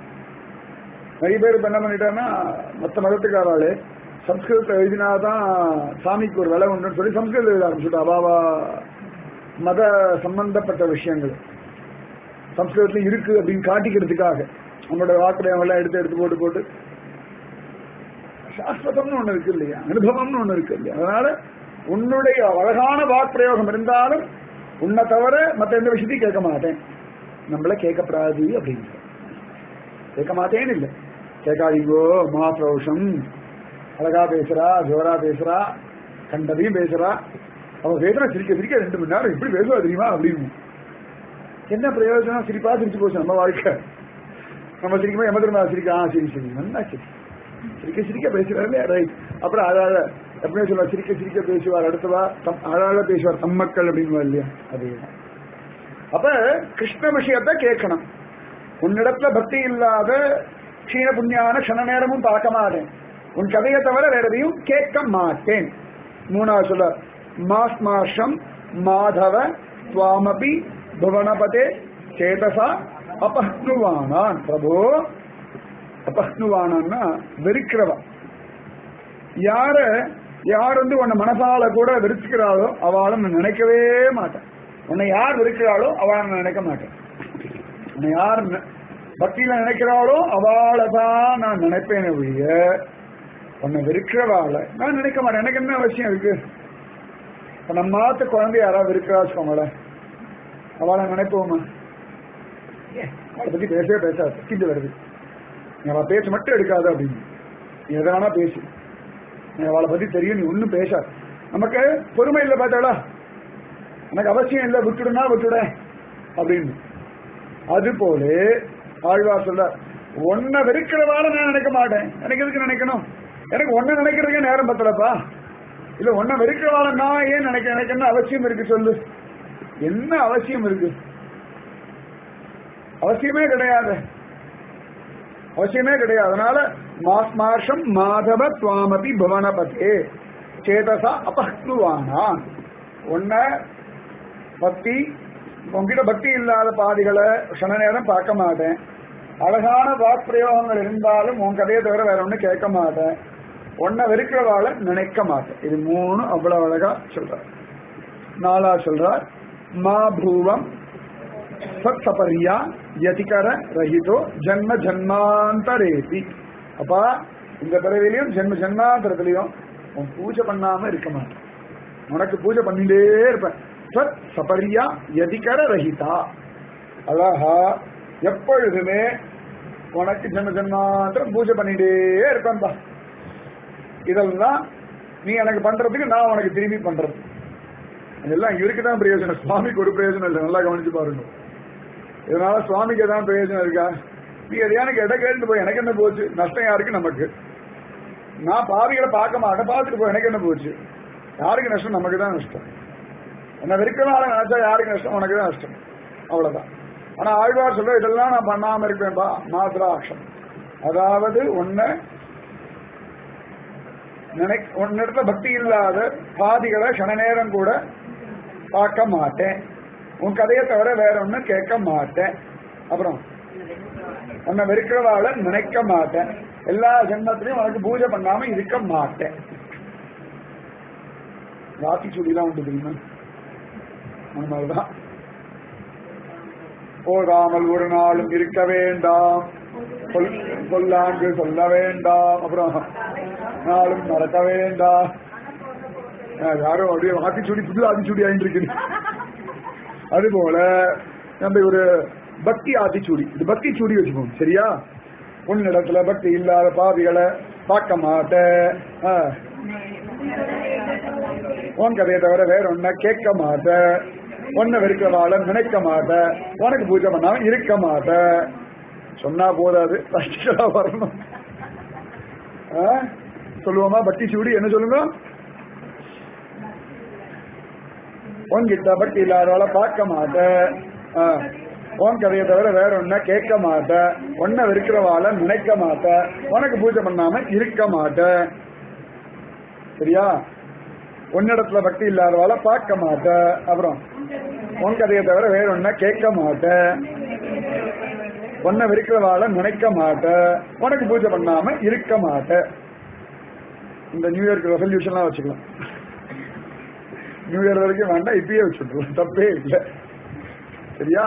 [SPEAKER 1] நிறைய பேர் இப்ப என்ன பண்ணிட்டாங்கன்னா மற்ற மதத்துக்காராளு சம்ஸ்கிருதத்தை எழுதினாதான் சாமிக்கு ஒரு விலை உண்டுன்னு சொல்லி சம்ஸ்கிருதம் எழுத ஆரம்பிச்சுட்டா. அபாவா மத சம்பந்தப்பட்ட விஷயங்கள் சம்ஸ்கிருதத்துல இருக்கு அப்படின்னு காட்டிக்கிறதுக்காக அவங்களோட வாக்குறையம் எல்லாம் எடுத்து எடுத்து போட்டு போட்டு சாஸ்வதம்னு ஒண்ணு இருக்கு இல்லையா, அனுபவம்னு ஒண்ணு இருக்கு இல்லையா. அதனால உன்னுடைய அழகான வாக்பிரயோகம் இருந்தாலும் உன்னை தவிர மற்ற எந்த விஷயத்தையும் கேட்க மாட்டேன். நம்மள கேட்கப்படாது அப்படின்னு கேட்க மாட்டேன்னு இல்லை, கேட்காதீங்கோ. மாத்ரோஷம் அழகா பேசுறா, ஜோரா பேசுறா, கண்டதையும் பேசுறா. அவ பேசுறா சிரிக்க சிரிக்க ரெண்டு மணி நேரம் எப்படி பேசுவா தெரியுமா அப்படின்னு. என்ன பிரயோஜனம்? சிரிப்பா சிரிச்சு போச்சு நம்ம வாழ்க்கை. நம்ம சிரிக்கும்போது எம திரும்ப சிரிக்க, ஆ சரி சரி நல்லா சரி சிரிக்க சிரிக்க பேசுறாரு ரைட். அப்புறம் அழகாக எப்படின்னு சொல்லுவா, சிரிக்க சிரிக்க பேசுவார், அடுத்தவா அழகாக பேசுவார் தம்மக்கள் அப்படின்னு இல்லையா. அதேதான். அப்ப கிருஷ்ண விஷயத்தை கேட்கணும். உன்னிடத்துல பக்தி இல்லாத க்ஷீண புண்ணியான க்ஷண நேரமும் பார்க்க மாட்டேன், உன் கதையை தவிர வேற எதையும் கேட்க மாட்டேன். மூணாவது சொல்ல மாஸ்மாஷம் மாதவ துவாமபி புவனபதே சேதசா அபஹ்னுவானான். பிரபோ அபஹ்னுவானான்னா வெறுக்கிறவா. யார யார் வந்து உன்னை மனசால கூட வெறுக்கிறாளோ அவளை நான் நினைக்கவே மாட்டேன். உன்னை யார் வெறுக்கிறாளோ அவளை நான் நினைக்க மாட்டேன். உன்னை யார் பக்தியில நினைக்கிறாளோ அவளை தான் நான் நினைப்பேன் ஒழிய உன்னை வெறுக்கிறவாளை நான் நினைக்க மாட்டேன். எனக்கு என்ன அவசியம் இருக்கு? இப்ப நம்ம மாத்த குழந்தை யாராவது வெறுக்கிறாச்சுக்கோங்கள, அவளை நினைப்போமா? அவளை பத்தி பேசவே பேசாது, கிண்டு வருது. நீ அவளை பேச மட்டும் எடுக்காது அப்படின்னு எதானா பேசு, நீ அவளை பத்தி தெரியும், நீ ஒன்னும் பேசாது. நமக்கு பொறுமை இல்லை பார்த்தாளா, எனக்கு அவசியம் இல்லை விட்டுடுனா விட்டுட அப்படின்னு. அது போல ஆழ்வார் சொல்ற ஒன்ன வெறுக்கிறவால நான் நினைக்க மாட்டேன். எனக்கு எதுக்கு நினைக்கணும்? எனக்கு ஒன்ன நினைக்கிறதுக்கே நேரம் பத்தலப்பா. இல்ல ஒன்ன வெறுக்கிறவால நான் ஏன் நினைக்க எனக்கு என்ன அவசியம் இருக்கு சொல்லு? என்ன அவசியம் இருக்கு? அவசியமே கிடையாது, அவசியமே கிடையாது. அதனால மாஸ்மாஷம் மாதவ துவாமபி புவனபதே சேதசா அபஹ்னுவானான். உன்ன பக்தி உங்ககிட்ட பக்தி இல்லாத பாதிகளை க்ஷண நேரம் பார்க்க மாட்டேன். அழகான வாக்பிரயோகங்கள் இருந்தாலும் உன் கதையை தவிர வேற ஒண்ணு கேட்க மாட்டேன். உன்னை வெறுக்கிறவாளை நினைக்க மாட்டேன். இது மூணு அவ்வளவு அழகா சொல்றார். நாலா சொல்றார் மா பூவம் சத் சபரியா யதிகர ரஹிதோ ஜன்ம ஜன்மாந்தரேதி. அப்பா இந்த பிறவிலையும் ஜென்ம ஜன்மாந்தரத்திலையும் உன் பூஜை பண்ணாம இருக்க மாட்டேன், உனக்கு பூஜை பண்ணிட்டே இருப்பேன். சத் சபரியா யதிகர ரஹிதா, அழகா எப்பொழுதுமே உனக்கு ஜென்ம ஜன்மாந்திரம் பூஜை பண்ணிட்டே இருப்பேன்பா. இதெல்லாம் நீ எனக்கு பண்றதுக்கு நான் உனக்கு திரும்பி பண்றது. இதெல்லாம் இவருக்குதான் பிரயோஜனம், சுவாமிக்கு ஒரு பிரயோஜனம் இல்லை. நல்லா கவனிச்சு பாருங்க. இதனால சுவாமிக்கு ஏதாவது பிரயோஜனம் இருக்கா? நீ எதையான இடம் கேட்டு போய் எனக்கு என்ன போச்சு, நஷ்டம் யாருக்கு? நமக்கு. நான் பாவிகளை பார்க்க மாட்டேன், பார்த்துட்டு போய் எனக்கு என்ன போச்சு, யாருக்கு நஷ்டம்? நமக்கு தான் நஷ்டம். என்ன வெறுக்கலாம் நினைச்சா யாருக்கு நஷ்டம்? உனக்கு தான் நஷ்டம். அவ்வளவுதான். ஆனா ஆழ்வார் சொல்ற இதெல்லாம் நான் பண்ணாம இருப்பேன்பா மாத்ராட்சம். அதாவது உன்ன நினை உன்னிடத்துல பக்தி இல்லாத பாதிகளை கண நேரம் கூட பார்க்க மாட்டேன், உன் கதையை தவிர வேற ஒண்ணு கேட்க மாட்டேன், அப்புறம் உன்னை வெறுக்கிறவாள நினைக்க மாட்டேன், எல்லா ஜென்மத்திலையும் உனக்கு பூஜை பண்ணாம இருக்க மாட்டேன். ராத்தி சுடிலாம் உண்டு தெரியுமா? அதனாலதான் போதாமல் ஒரு நாளும் இருக்க வேண்டாம், சொல்லாங்கு சொல்ல வேண்டாம், அப்புறம் நாளும் மறக்க வேண்டாம். யாரும் அப்படியே ஆத்திச்சூடி புது ஆத்திச்சூடி ஆயிட்டு இருக்கு. அது போல நம்ம ஒரு பக்தி ஆத்திச்சூடி, இது பக்தி சூடி வச்சுக்கோங்க. சரியா? உன்னிடத்துல பக்தி இல்லாத பாவிகளை பார்க்க மாட்டேன், உன் கதையை தவிர வேற ஒன்ன கேட்க மாட்டேன், ஒன்ன வெறுக்கிறவாள நினைக்க மாட்டேன், உனக்கு பூஜை பண்ணாம இருக்க மாட்டேன். சொன்னா போதாது, பிராக்டிகலா வரணும். சொல்லுவோமா பக்தி சூடி? என்ன சொல்லுங்க? உன்கிட்ட பக்தி இல்லாதவாள பார்க்க மாட்டேன், உன் கதையை தவிர வேற ஒன்ன கேட்க மாட்டேன், ஒன்ன வெறுக்கிறவாள நினைக்க மாட்டேன், உனக்கு பூஜை பண்ணாம இருக்க மாட்டேன். சரியா? உன்னிடத்துல பக்தி இல்லாதவாள பார்க்க மாட்டேன், அப்புறம் உன் கதையை தவிர வேற ஒன்ன கேட்க மாட்டேன், உன்னை வெறுக்கிறவாள நினைக்க மாட்டேன், உனக்கு பூஜை பண்ணாம இருக்க மாட்டேன். இந்த நியூ இயர்க்கு ரெசல்யூஷன்லாம் வச்சுக்கலாம். நியூ இயர் வரைக்கும் வேண்டாம், இப்பயே வச்சுக்கலாம், தப்பே இல்லை. சரியா?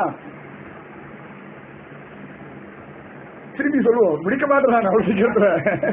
[SPEAKER 1] திருப்பி சொல்லுவோம், முடிக்க மாட்டேன் நான் அவ்வளவு சீக்கிரத்துல.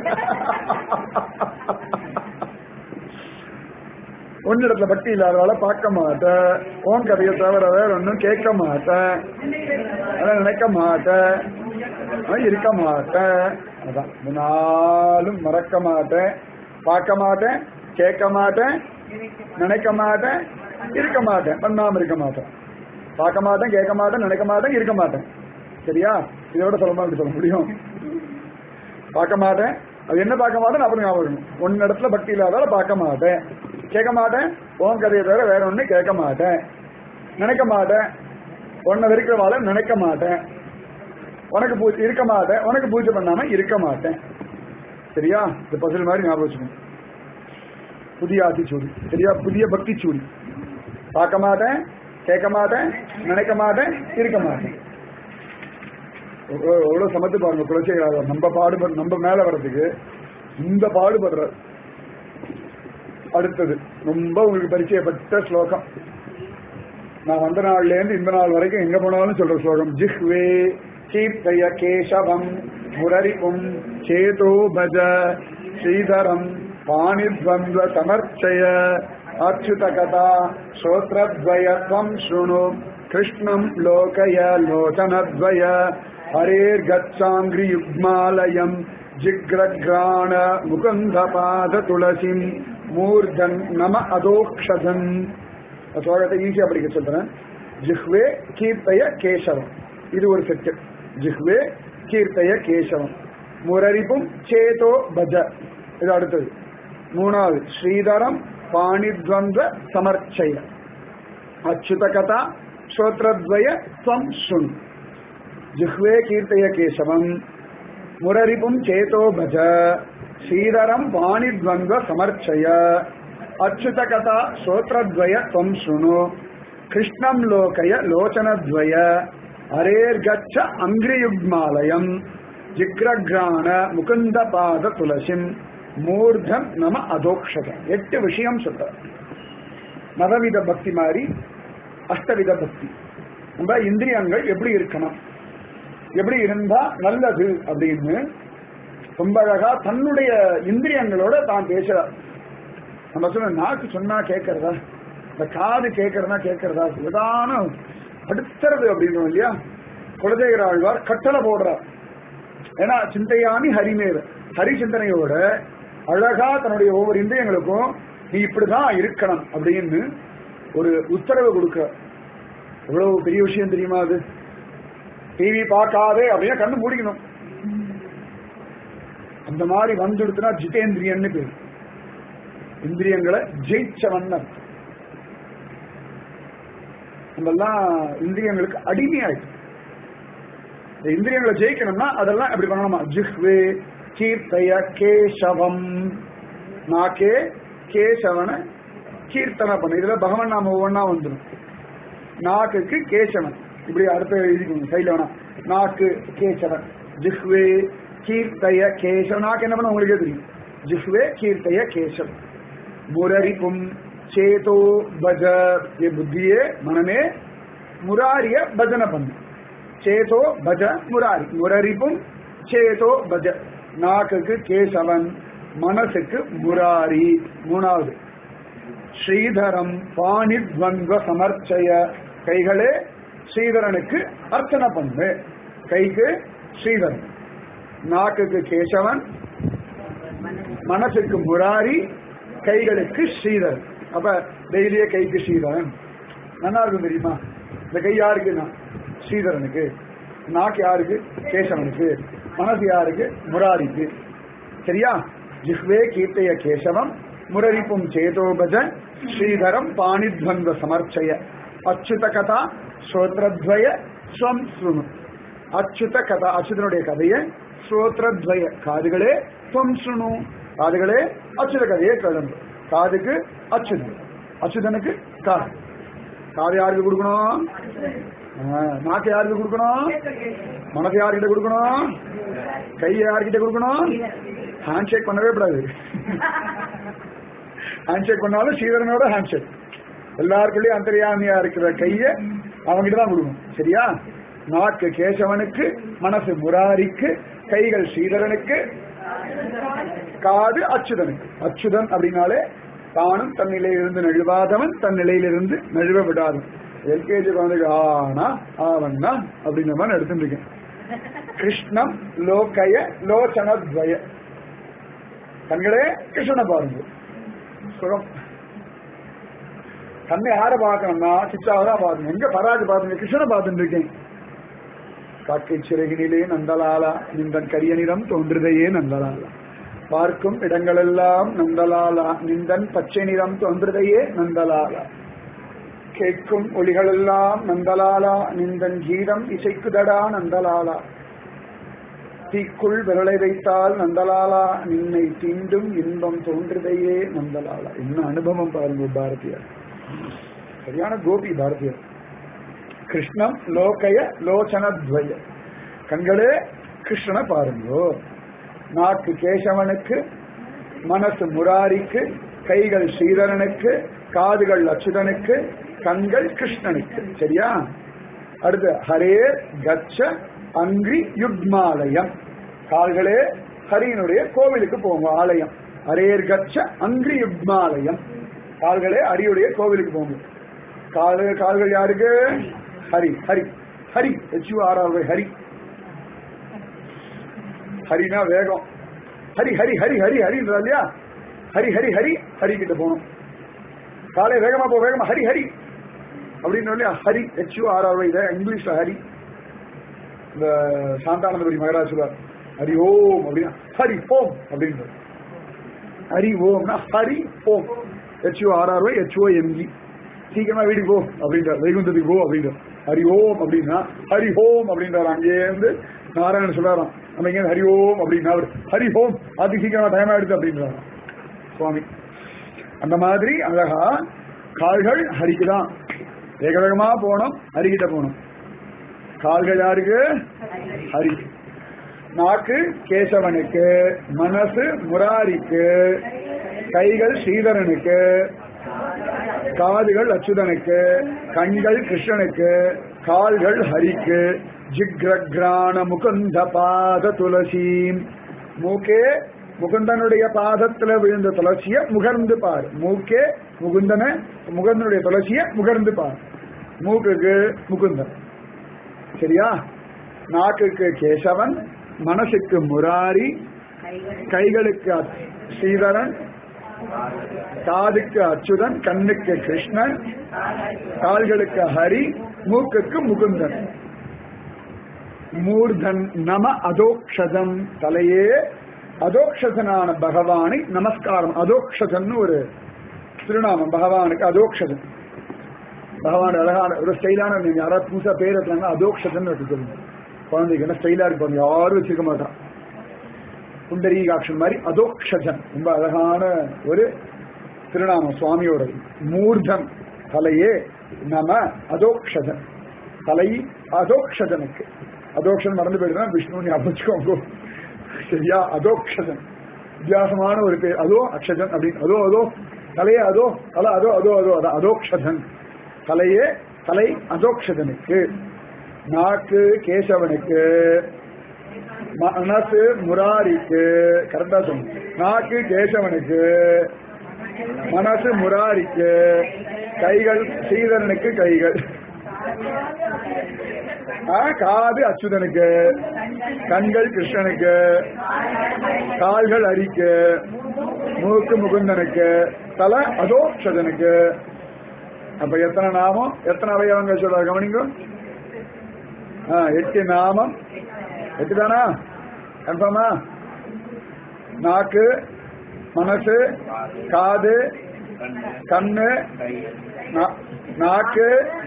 [SPEAKER 1] ஒன்னிடத்துல பக்தி இல்லாதவாள பார்க்க மாட்டேன், உன் கதையை தவிர வேற ஒன்னும் கேட்க மாட்டேன், அதான் நினைக்க மாட்டேன், இருக்க மாட்டேன். அதான் நாளும் மறக்க மாட்டேன், பார்க்க மாட்டேன், கேட்க மாட்டேன், நினைக்க மாட்டேன், இருக்க மாட்டேன், பண்ணாம இருக்க மாட்டேன். பார்க்க மாட்டேன், கேட்க மாட்டேன், நினைக்க மாட்டேன், இருக்க மாட்டேன். சரியா? இதோட சொல்லமா அப்படி சொல்ல முடியும்? பார்க்க மாட்டேன், அது என்ன பார்க்க மாட்டேன் அப்புறம் ஞாபகம். ஒன்னு இடத்துல பக்தி இல்லாதால பார்க்க மாட்டேன், கேட்க மாட்டேன், உன் கதையை தவிர வேற ஒண்ணு கேட்க மாட்டேன், நினைக்க மாட்டேன், உன்னை வெறுக்கிறவாள நினைக்க மாட்டேன், உனக்கு பூஜை இருக்க மாட்டேன், உனக்கு பூஜை பண்ணாம இருக்க மாட்டேன். சரியா? இந்த பசில் மாதிரி ஞாபகம் வச்சுக்கணும். புதிய ஆத்திச்சூடி. சரியா? புதிய பக்தி சூடி. பார்க்க மாட்டேன், கேட்க மாட்டேன், நினைக்க மாட்டேன், இருக்க மாட்டேன். எவ்வளவு சமத்து பாருங்க குலசேகர. நம்ம பாடுபடு நம்ம மேல வர்றதுக்கு இந்த பாடுபடுற. அடுத்தது ரொம்ப உங்களுக்கு பரிச்சயப்பட்ட ஸ்லோகம். நான் வந்த நாள்ல இருந்து இந்த நாள் வரைக்கும் எங்க போனாலும் சொல்ற ஸ்லோகம். ஜிஹ்வே கீர்த்தய கேசவம் முரரிபும் சேதோ பஜ ஸ்ரீதரம் பாணித்வந்த சமர்ச்சய அச்சுத கதா ஸ்ரோத்ரத்வயத்வம் ஸ்ருணு கிருஷ்ணம் லோகய லோச்சனத்வய ஹரேர் கச்சாங்கிரி யுக்மாலயம் ஜிக்ரக்ராண முகுந்த பாத துளசிம் மூர்தன் நம அதோக்ஷதன். ஸ்லோகத்தை ஈஸியா படிக்க சொல்றேன். ஜிஹ்வே கீர்த்தய கேசவம், இது ஒரு செட்டு. ஜிஹ்வே கீர்த்தய கேசவம் முரரிப்பும் சேதோ பஜ, இது அடுத்தது. மூணாவது ஸ்ரீதரம் பாணித்வந்த சமர்ச்சய அச்சுத கதா ஸ்ரோத்ரத்வய ஸ்வம் ஸ்ருணு. ஜிஹ்வே கீர்த்தய கேசவம் முரரிப்பும் சேதோ பஜ ஸ்ரீதரம் பாணித்வந்த சமர்ச்சய அச்சுத கதா ஸ்ரோத்ரத்வய ஸ்வம் ஸ்ருணு கிருஷ்ணம் லோகய லோச்சனத்வய ஹரேர்கச்ச அங்கிரியுக்மாலயம் ஜிக்ரக்ராண முகுந்த பாத துளசிம் மூர்தம் நம அதோக்ஷதம். எட்டு விஷயம் சொல்ற. நவவித பக்தி மாதிரி அஷ்டவித பக்தி. நம்ம இந்திரியங்கள் எப்படி இருக்கணும், எப்படி இருந்தா நல்லது அப்படின்னு ரொம்ப அழகா தன்னுடைய இந்திரியங்களோட தான் பேசுறார். நம்ம சொன்ன நாக்கு சொன்னா கேட்கறதா, இந்த காது கேட்கறதா கேட்கறதா பிரதானம் அடுத்தது அப்படின்னு இல்லையா. குலசேகர ஆழ்வார் கட்டளை போடுறார். ஏன்னா சிந்தையானி ஹரிமேத, ஹரி சிந்தனையோட அழகா தன்னுடைய ஒவ்வொரு இந்திரியங்களுக்கும் நீ இப்படிதான் இருக்கணும் அப்படின்னு ஒரு உத்தரவு கொடுக்க. எவ்வளவு பெரிய விஷயம் தெரியுமா அது? டிவி பார்க்காதே அப்படின்னா கண்ணு மூடிக்கணும். அந்த மாதிரி வந்துடுத்துனா ஜிதேந்திரியன்னு பேரு. இந்திரியங்களை ஜெயிச்சவன். நம்மெல்லாம் இந்திரியங்களுக்கு அடிமையாயிடும். இந்த இந்திரியங்களை ஜெயிக்கணும்னா அதெல்லாம் எப்படி பண்ணணுமா? ஜிஹ்வே கீர்த்தய கேசவம். நாக்கே கேசவனை கீர்த்தனை பண்ணு. இதுல பகவான் நாம ஒவ்வொன்னா வந்துடும். நாக்குக்கு கேசவன் இப்படி அடுத்த எழுதிக்கணும் சைட்ல வேணா. நாக்கு கேசவன். ஜிஹ்வே கீர்த்தய கேசவன். நாக்கு என்ன பண்ண உங்களுக்கே தெரியும். ஜிஹ்வே கீர்த்தய கேசவன். முரரிப்பும் சேதோ பஜ. ये बुद्धिये मनमे मुरारिय भजन பண்ணு. சேதோ பஜ முராரி. முரரிப்பும் சேதோ பஜ. நாக்குக்கு கேசவன், மனசுக்கு முராரி. மூணாவது ஸ்ரீதரம் பாணித்வந்த்வ சமர்ச்சய. கைகளே ஸ்ரீதரனுக்கு அர்ச்சனை பண்ணு. கைக்கு ஸ்ரீதரன், நாக்குக்கு கேசவன், மனசுக்கு முராரி, கைகளுக்கு ஸ்ரீதரன். அப்ப டெய்லியே கைக்கு ஸ்ரீதரன் நல்லா இருக்கும் தெரியுமா? இந்த கை யாருக்குன்னா ஸ்ரீதரனுக்கு, நாக்கு யாருக்கு? கேசவனுக்கு, மனசு யாருக்கு? முராரிக்கு. சரியா? ஜிஹ்வே கீர்த்தய கேசவம் முரரிப்பும் சேதோபஜ ஸ்ரீதரம் பாணித்வந்த்வ சமர்ச்சய. அச்சுத கதா ஸ்ரோத்ரத்வய ஸ்வம் ஸ்ருணு. அச்சுத கதா, அச்சுதனுடைய கதையை ஸ்ரோத்ரத்வய காதுகளே ஸ்வம் ஸ்ருணு. காதுகளே அச்சுத கதையை கேளுங்க. காதுக்கு அச்சுதன், அச்சுதனுக்கு காது. காது யாருக்கு கொடுக்கணும்? நாக்கு யாருக்கு கொடுக்கணும்? மனசு யார்கிட்ட கொடுக்கணும்? கையை யார்கிட்ட கொடுக்கணும்? ஹேண்ட் ஷேக் பண்ணவே கூடாது. ஹேண்ட் ஷேக் பண்ணாலும் ஸ்ரீதரனோட ஹேண்ட் ஷேக். எல்லாருக்குள்ளயும் அந்தரியாமியா இருக்கிற கையை அவங்கிட்ட தான் கொடுக்கணும். சரியா? நாக்கு கேசவனுக்கு, மனசு முராரிக்கு, கைகள் ஸ்ரீதரனுக்கு, காது அச்சுதனுக்கு. அச்சுதன் அப்படின்னாலே தானும் தன் நிலையிலிருந்து நழுவாதவன், தன் நிலையிலிருந்து நழுவ விடாதவன். எல்கேஜி குழந்தைக்கு ஆனா ஆவண்ணா அப்படின்ற மாதிரி எடுத்துட்டு இருக்கேன். கிருஷ்ணம் லோகய லோச்சனத்வய. கண்களே கிருஷ்ணனை பாருங்க. சுகம். கண்ணை யாரை பார்க்கணும்னா சிச்சாவதான் பார்க்கணும். எங்க பராஜ் பார்த்துங்க? கிருஷ்ணனை பார்த்துட்டு இருக்கேன். காக்கை சிறகினிலே நந்தலாலா நிந்தன் கரிய நிறம் தோன்றுதையே நந்தலாலா. பார்க்கும் இடங்களெல்லாம் நந்தலாலா நிந்தன் பச்சை நிறம் தோன்றுதையே நந்தலாலா. கேட்கும் ஒளிகளெல்லாம் நந்தலாலா நிந்தன் கீதம் இசைக்குதடா நந்தலாலா. தீக்குள் விரலை வைத்தால் நந்தலாலா நின்னை தீண்டும் இன்பம் தோன்றுதையே நந்தலாலா. இன்னும் அனுபவம் பாருங்க பாரதியார். சரியான கோபி பாரதியார். கிருஷ்ணம் லோகய லோச்சனத்வய. கண்களே கிருஷ்ணனை பாருங்கோ. நாக்கு கேசவனுக்கு, மனசு முராரிக்கு, கைகள் ஸ்ரீதரனுக்கு, காதுகள் அச்சுதனுக்கு, கண்கள் கிருஷ்ணனுக்கு. சரியா? அடுத்து ஹரே கச்ச அங்கிரி யுக்மாலயம். கால்களே ஹரியினுடைய கோவிலுக்கு போங்க. ஆலயம் ஹரேர் கச்ச அங்கிரி யுக்மாலயம். கால்களே ஹரியுடைய கோவிலுக்கு போங்க. கால் கால்கள் யாருக்கு? Hari. Hari Hari H U R R Y Hari. ஹரினா வேகம். ஹரி ஹரி ஹரி ஹரி ஹரின்றா இல்லையா? ஹரி ஹரி ஹரி ஹரி கிட்ட போகணும். காலை வேகமா போ, வேகமா ஹரி ஹரி அப்படின்னு இல்லையா? Hari H U R R Y. இங்கிலீஷ்ல ஹரி. இந்த சாந்தானந்தபுரி மகராஜ் சொல்வார் ஹரி ஓம் அப்படின்னா ஹரி ஓம் அப்படின்ற. ஹரி ஓம்னா Hari Om. H U R R Y H O M G. சீக்கிரமா வீட்டுக்கு போ அப்படின்றார். வைகுந்தத்துக்கு போ அப்படின்றார். ஹரி ஓம் அப்படின்னா ஹரி ஹோம் அப்படின்றார். அங்கே இருந்து நாராயணன் சொல்றாராம், நம்ம இங்க ஹரி ஓம் அப்படின்னா அவர் ஹரி ஹோம் அது சீக்கிரமா டைம் ஆயிடுச்சு அப்படின்றாராம் சுவாமி. அந்த மாதிரி அழகா கால்கள் ஹரிக்குதான். வேக வேகமா போனோம், ஹரிக்கிட்ட போனோம். கால்கள் யாருக்கு? ஹரி. நாக்கு கேசவனுக்கு, மனசு முராரிக்கு, கைகள் ஸ்ரீதரனுக்கு, காதுகள் அச்சுதனுக்கு, கண்கள் கிருஷ்ணனுக்கு, கால்கள் ஹரிக்கு. ஜிக்ரக்ரான முகுந்த பாத துளசி. மூக்கே முகுந்தனுடைய பாதத்துல விழுந்த துளசிய முகர்ந்து பார். மூக்கே முகுந்தன முகுந்தனுடைய துளசிய முகர்ந்து பார். மூக்குக்கு முகுந்தன். சரியா? நாக்குக்கு கேசவன், மனசுக்கு முராரி, கைகளுக்கு ஸ்ரீதரன், காதுக்கு அச்சுதன், கண்ணுக்கு கிருஷ்ணன், கால்களுக்கு ஹரி, மூக்குக்கு முகுந்தன். மூர்தன் நம அதோக்ஷதம், தலையே அதோக்ஷதனான பகவானை நமஸ்காரம். அதோக்ஷதன் ஒரு திருநாமம் பகவானுக்கு, அதோக்ஷதன். பகவான் அழகான ஒரு ஸ்டைலான, நீங்க யாராவது புதுசா பேர் வைக்கிறாங்க அதோக்ஷதன் வச்சுக்கோங்க. குழந்தைக்கு என்ன ஸ்டைலா இருப்பாங்க, யாரும் வச்சிருக்க மாட்டான். புண்டரீகாட்சன் மாதிரி அதோக்ஷதன் ரொம்ப அழகான ஒரு திருநாமம் சுவாமியோட. மூர்தன் தலையே நம அதோக்ஷதன், தலை அதோக்ஷதனுக்கு. அதோக்ஷன் மறந்து போயிடுனா விஷ்ணு ஞாபகம் வச்சுக்கோங்க. சரியா? அதோக்ஷதன் வித்தியாசமான ஒரு பேர். அதோ அக்ஷதன் அப்படின்னு. அதோ அதோ தலையே அதோ தலை அதோ அதோ அதோ அதான் அதோக்ஷதன். தலையே தலை அதோக்ஷதனுக்கு. நாக்கு கேசவனுக்கு, மனசு முராரிக்கு. கரெக்டா சொன்ன. நாக்கு கேசவனுக்கு, மனசு முராரிக்கு, கைகள் ஸ்ரீதரனுக்கு கைகள், காது அச்சுதனுக்கு, கண்கள் கிருஷ்ணனுக்கு, கால்கள் ஹரிக்கு, மூக்கு முகுந்தனுக்கு, தலை அதோக்ஷதனுக்கு. அப்ப எத்தனை நாமம், எத்தனை அவயவங்கள் சொல்ற கவனிங்க. எட்டு நாமம். எட்டு தானா? கன்ஃபார்மா? நாக்கு, மனசு, காது, கண்ணு, நாக்கு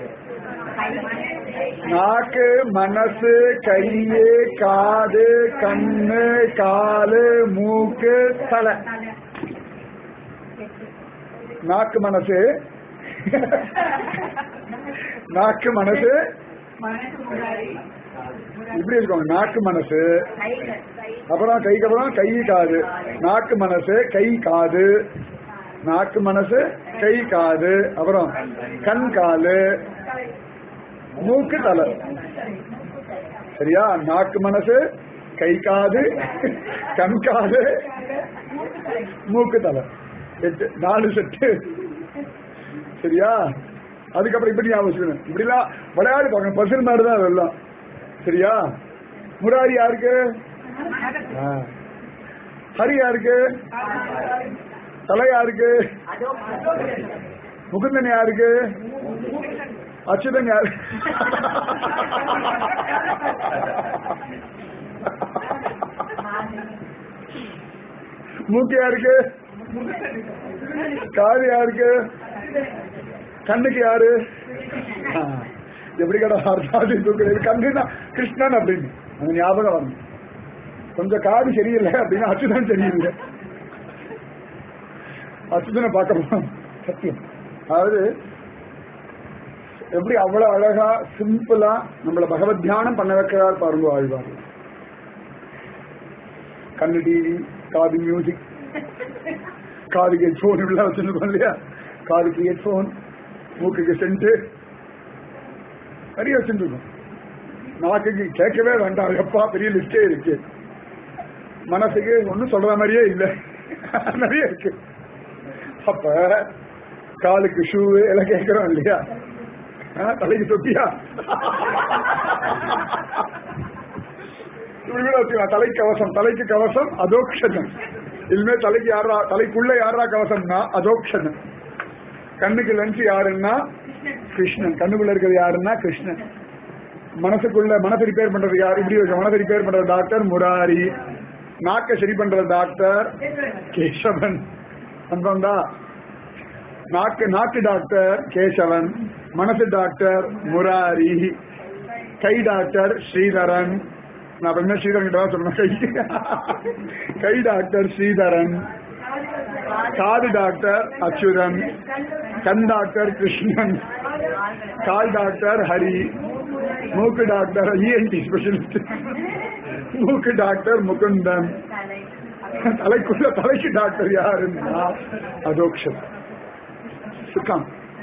[SPEAKER 1] நாக்கு மனசு கையு காது கண்ணு காலு மூக்கு தலை. நாக்கு மனசு நாக்கு மனசு இப்படி இருக்கோங்க. நாக்கு மனசு, அப்புறம் கைக்கு அப்புறம் கை காது. நாக்கு மனசு கை காது, நாக்கு மனசு கை காது, அப்புறம் கண் காலு மூக்கு தலை. சரியா? நாக்கு மனசு கை காது கண் காது மூக்கு தலை. எட்டு, நாலு செட்டு. சரியா? அதுக்கப்புறம் இப்படி ஞாபகம் இப்படிலாம் விளையாடு பார்க்கணும். பசுல் மாதிரி தான் அதெல்லாம். சரியா? முராரி யாருக்கு? ஹரி யாருக்கு? தலை யாருக்கு? முகுந்தன் யாருக்கு? அச்சுதன் யாரு? மூக்கு யாருக்கு? காது யாருக்கு? கண்ணுக்கு யாரு? எப்படி கடை அர்த்தாது கண்ணுன்னா கிருஷ்ணன் அப்படின்னு அந்த ஞாபகம் வரணும். கொஞ்சம் காது சரியில்லை அப்படின்னா அச்சுதன் சரியில்லை. அச்சுதனை பார்க்க போறோம். சத்தியம். அதாவது எப்படி அவ்வளவு அழகா சிம்பிளா நம்மள பகவத் தியானம் பண்ண வைக்கிறார் பாருங்க ஆழ்வார். கண்ணு டிவி, காது மியூசிக், காதுக்கு ஹெட்போன் இப்படிலாம் வச்சிருக்கோம் இல்லையா? காதுக்கு ஹெட்போன், மூக்குக்கு சென்ட் நிறைய வச்சிருக்கோம். நாக்குக்கு கேட்கவே வேண்டாம், எப்பா பெரிய லிஸ்டே இருக்கு. மனசுக்கு ஒன்னும் சொல்ற மாதிரியே இல்லை, நிறைய இருக்கு. அப்ப காலுக்கு ஷூ எல்லாம் கேட்கிறோம் இல்லையா? தலைக்கு தொட்டியா தலை கவசம், தலைக்கு கவசம் அதோக்ஷதம். இனிமே தலைக்கு யாரா, தலைக்குள்ள யாரா கவசம்னா அதோக்ஷதம். கண்ணுக்கு லென்ஸ் யாருன்னா கிருஷ்ணன். கண்ணுக்குள்ள இருக்கிறது யாருன்னா கிருஷ்ணன். மனசுக்குள்ள மனசு ரிப்பேர் பண்றது யாரு? இப்படி மனசு ரிப்பேர் பண்றது டாக்டர் முராரி. நாக்க சரி பண்றது டாக்டர் கேசவன். அந்தா நாக்கு நாக்கு டாக்டர் கேசவன், மனசு டாக்டர் முராரி, கை டாக்டர் ஸ்ரீதரன். நான் அப்ப ஸ்ரீதரன் கிட்ட சொல்லணும். கை கை டாக்டர் ஸ்ரீதரன், காது டாக்டர் அச்சுதன், கண் டாக்டர் கிருஷ்ணன், கால் டாக்டர் ஹரி, மூக்கு டாக்டர் இஎன்டி ஸ்பெஷலிஸ்ட், மூக்கு டாக்டர் முகுந்தன். தலைக்குள்ள தலைக்கு டாக்டர் யாருன்னா அதோக்ஷம். சுக்கம்.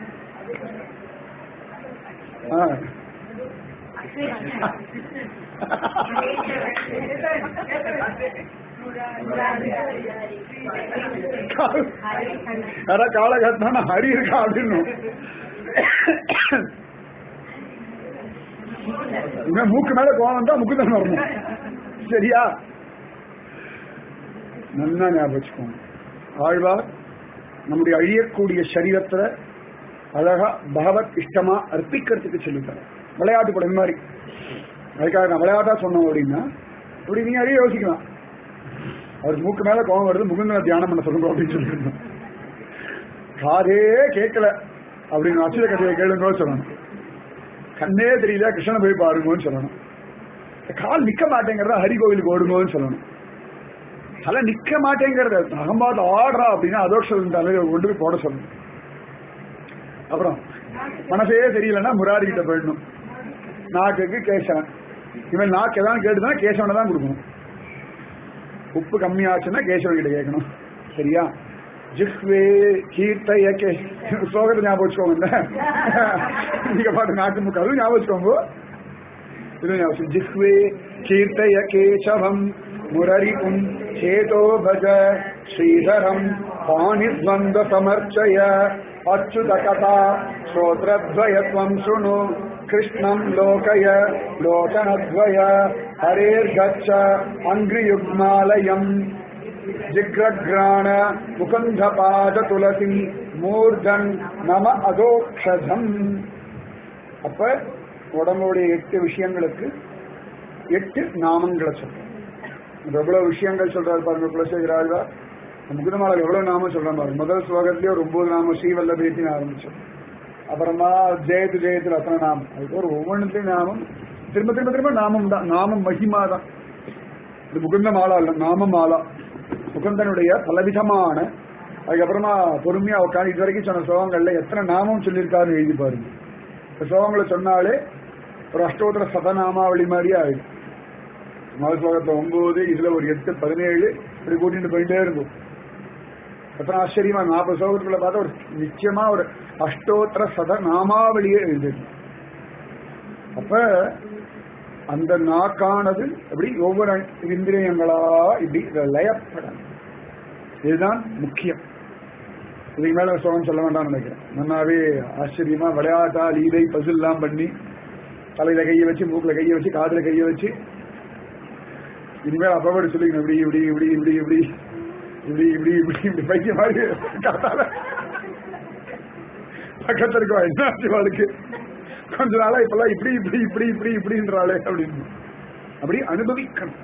[SPEAKER 1] காலகட்டான ஹரி இருக்கா அப்படின்னு மூக்கு மேல கோவம் தான் முக்குதான் வரணும். சரியா? நல்லா ஞாபகம் வச்சுக்கோங்க. ஆழ்வார் நம்முடைய அழியக்கூடிய சரீரத்துல அழகா பகவத் இஷ்டமா அர்ப்பிக்கிறதுக்கு சொல்லிட்டார். விளையாட்டு படம் மாதிரி அதுக்காக நான் விளையாட்டா சொன்னோம் அப்படின்னா இப்படி நீங்க நிறைய யோசிக்கலாம். அவர் மூக்கு மேல கோபம் வருது, முகுந்தனை தியானம் பண்ண சொல்லுங்க அப்படின்னு சொல்லியிருந்தோம். காதே கேட்கல அப்படின்னு அச்சுத கதையை கேளுங்கன்னு சொல்லணும். கண்ணே தெரியல கிருஷ்ணனை போய் பாருங்கன்னு சொல்லணும். கால் நிக்க மாட்டேங்கிறத ஹரி கோவிலுக்கு ஓடுங்கன்னு சொல்லணும். தலை நிக்க மாட்டேங்கிறத அகம்பாவது ஆடுறா அப்படின்னா அதோஷம் தலையை கொண்டு போய் போட சொல்லணும். அப்புறம் மனசே தெரியலன்னா முராரி கிட்ட போயிடணும். நாக்குக்கு கேசவன், இவன் நாக்கு எதாவது கேட்டுதான் கேசவனை தான் கொடுக்கணும். உப்பு கம்மியாச்சுன்னா கேசவன் கிட்ட கேட்கணும். சரியா? ஜிஹ்வே கீர்த்தய கே ஸ்லோகத்தை ஞாபகம் வச்சுக்கோங்க. நீங்க பாட்டு நாட்டு முக்காலும் ஞாபகம் வச்சுக்கோங்க. இது ஞாபகம். ஜிஹ்வே கீர்த்தய கேசவம் முரரிபும் சேதோ பஜ ஸ்ரீதரம் பாணித்வந்த சமர்ச்சய அச்சுத கதா ஸ்ரோத்ரத்வயத்வம் சுணு கிருஷ்ணம் லோகய லோகனத்வய ஹரேர்கச்ச அங்கிரியுக்மாலயம் ஜிக்ரக்ராண முகுந்த பாத துளசி மூர்தன் நம அதோக்ஷதம். அப்ப உடம்புடைய எட்டு விஷயங்களுக்கு எட்டு நாமங்களை சொல்றோம். எவ்வளவு விஷயங்கள் சொல்றாரு பாருங்க குலசேகராஜா. முகுந்தமாலை எவ்வளவு நாமம் சொல்றாங்க பாருங்க. முதல் ஸ்லோகத்திலேயே ஒரு ஒன்பது நாமம் ஸ்ரீவல்லபேத்தின்னு ஆரம்பிச்சோம். அப்புறமா ஜெயத்து ஜெயத்துல அத்தனை நாமம், அதுக்கு ஒரு ஒவ்வொன்றுத்தையும் நாமம் திரும்ப திரும்ப திரும்ப நாமம் தான். நாமம் மகிமா தான். இது முகுந்த மாலா இல்ல, நாம மாலா. முகுந்தனுடைய பலவிதமான, அதுக்கப்புறமா பொறுமையா உட்காந்து இது வரைக்கும் சொன்ன சோகங்கள்ல எத்தனை நாமம் சொல்லியிருக்காருன்னு எழுதி பாருங்க. இந்த சோகங்களை சொன்னாலே ஒரு அஷ்டோத்தர சதநாமாவளி மாதிரியே ஆயிடும். முதல் ஸ்லோகத்துல ஒன்பது, இதுல ஒரு எட்டு, பதினேழு, இப்படி கூட்டிட்டு போயிட்டே இருக்கும். எத்தனை ஆச்சரியமா நாற்பது ஸ்லோகத்துக்குள்ள பார்த்தா ஒரு நிச்சயமா ஒரு அஷ்டோத்தர சத நாமாவளியே எழுதிருக்கு. அப்ப அந்த நாக்கானது அப்படி ஒவ்வொரு இந்திரியங்களா இப்படி லயப்படும். இதுதான் முக்கியம். இதுக்கு மேல சோகம் சொல்ல வேண்டாம்னு நினைக்கிறேன். நன்னாவே ஆச்சரியமா விளையாட்டா லீலை பசில் எல்லாம் பண்ணி தலையில கையை வச்சு, மூக்குல கையை வச்சு, காதுல கையை வச்சு, இனிமேல் அப்படி சொல்லிக்கணும். இப்படி இப்படி இப்படி இப்படி இப்படி இப்படி இப்படி இப்படி இப்படி பைக்க மாதிரி பக்கத்துல இருக்கா என்ன வாழ்க்கை கொஞ்ச நாளா இப்பெல்லாம் இப்படி இப்படி இப்படி இப்படி இப்படின்றாளே அப்படின்னு அப்படி அனுபவிக்கணும்.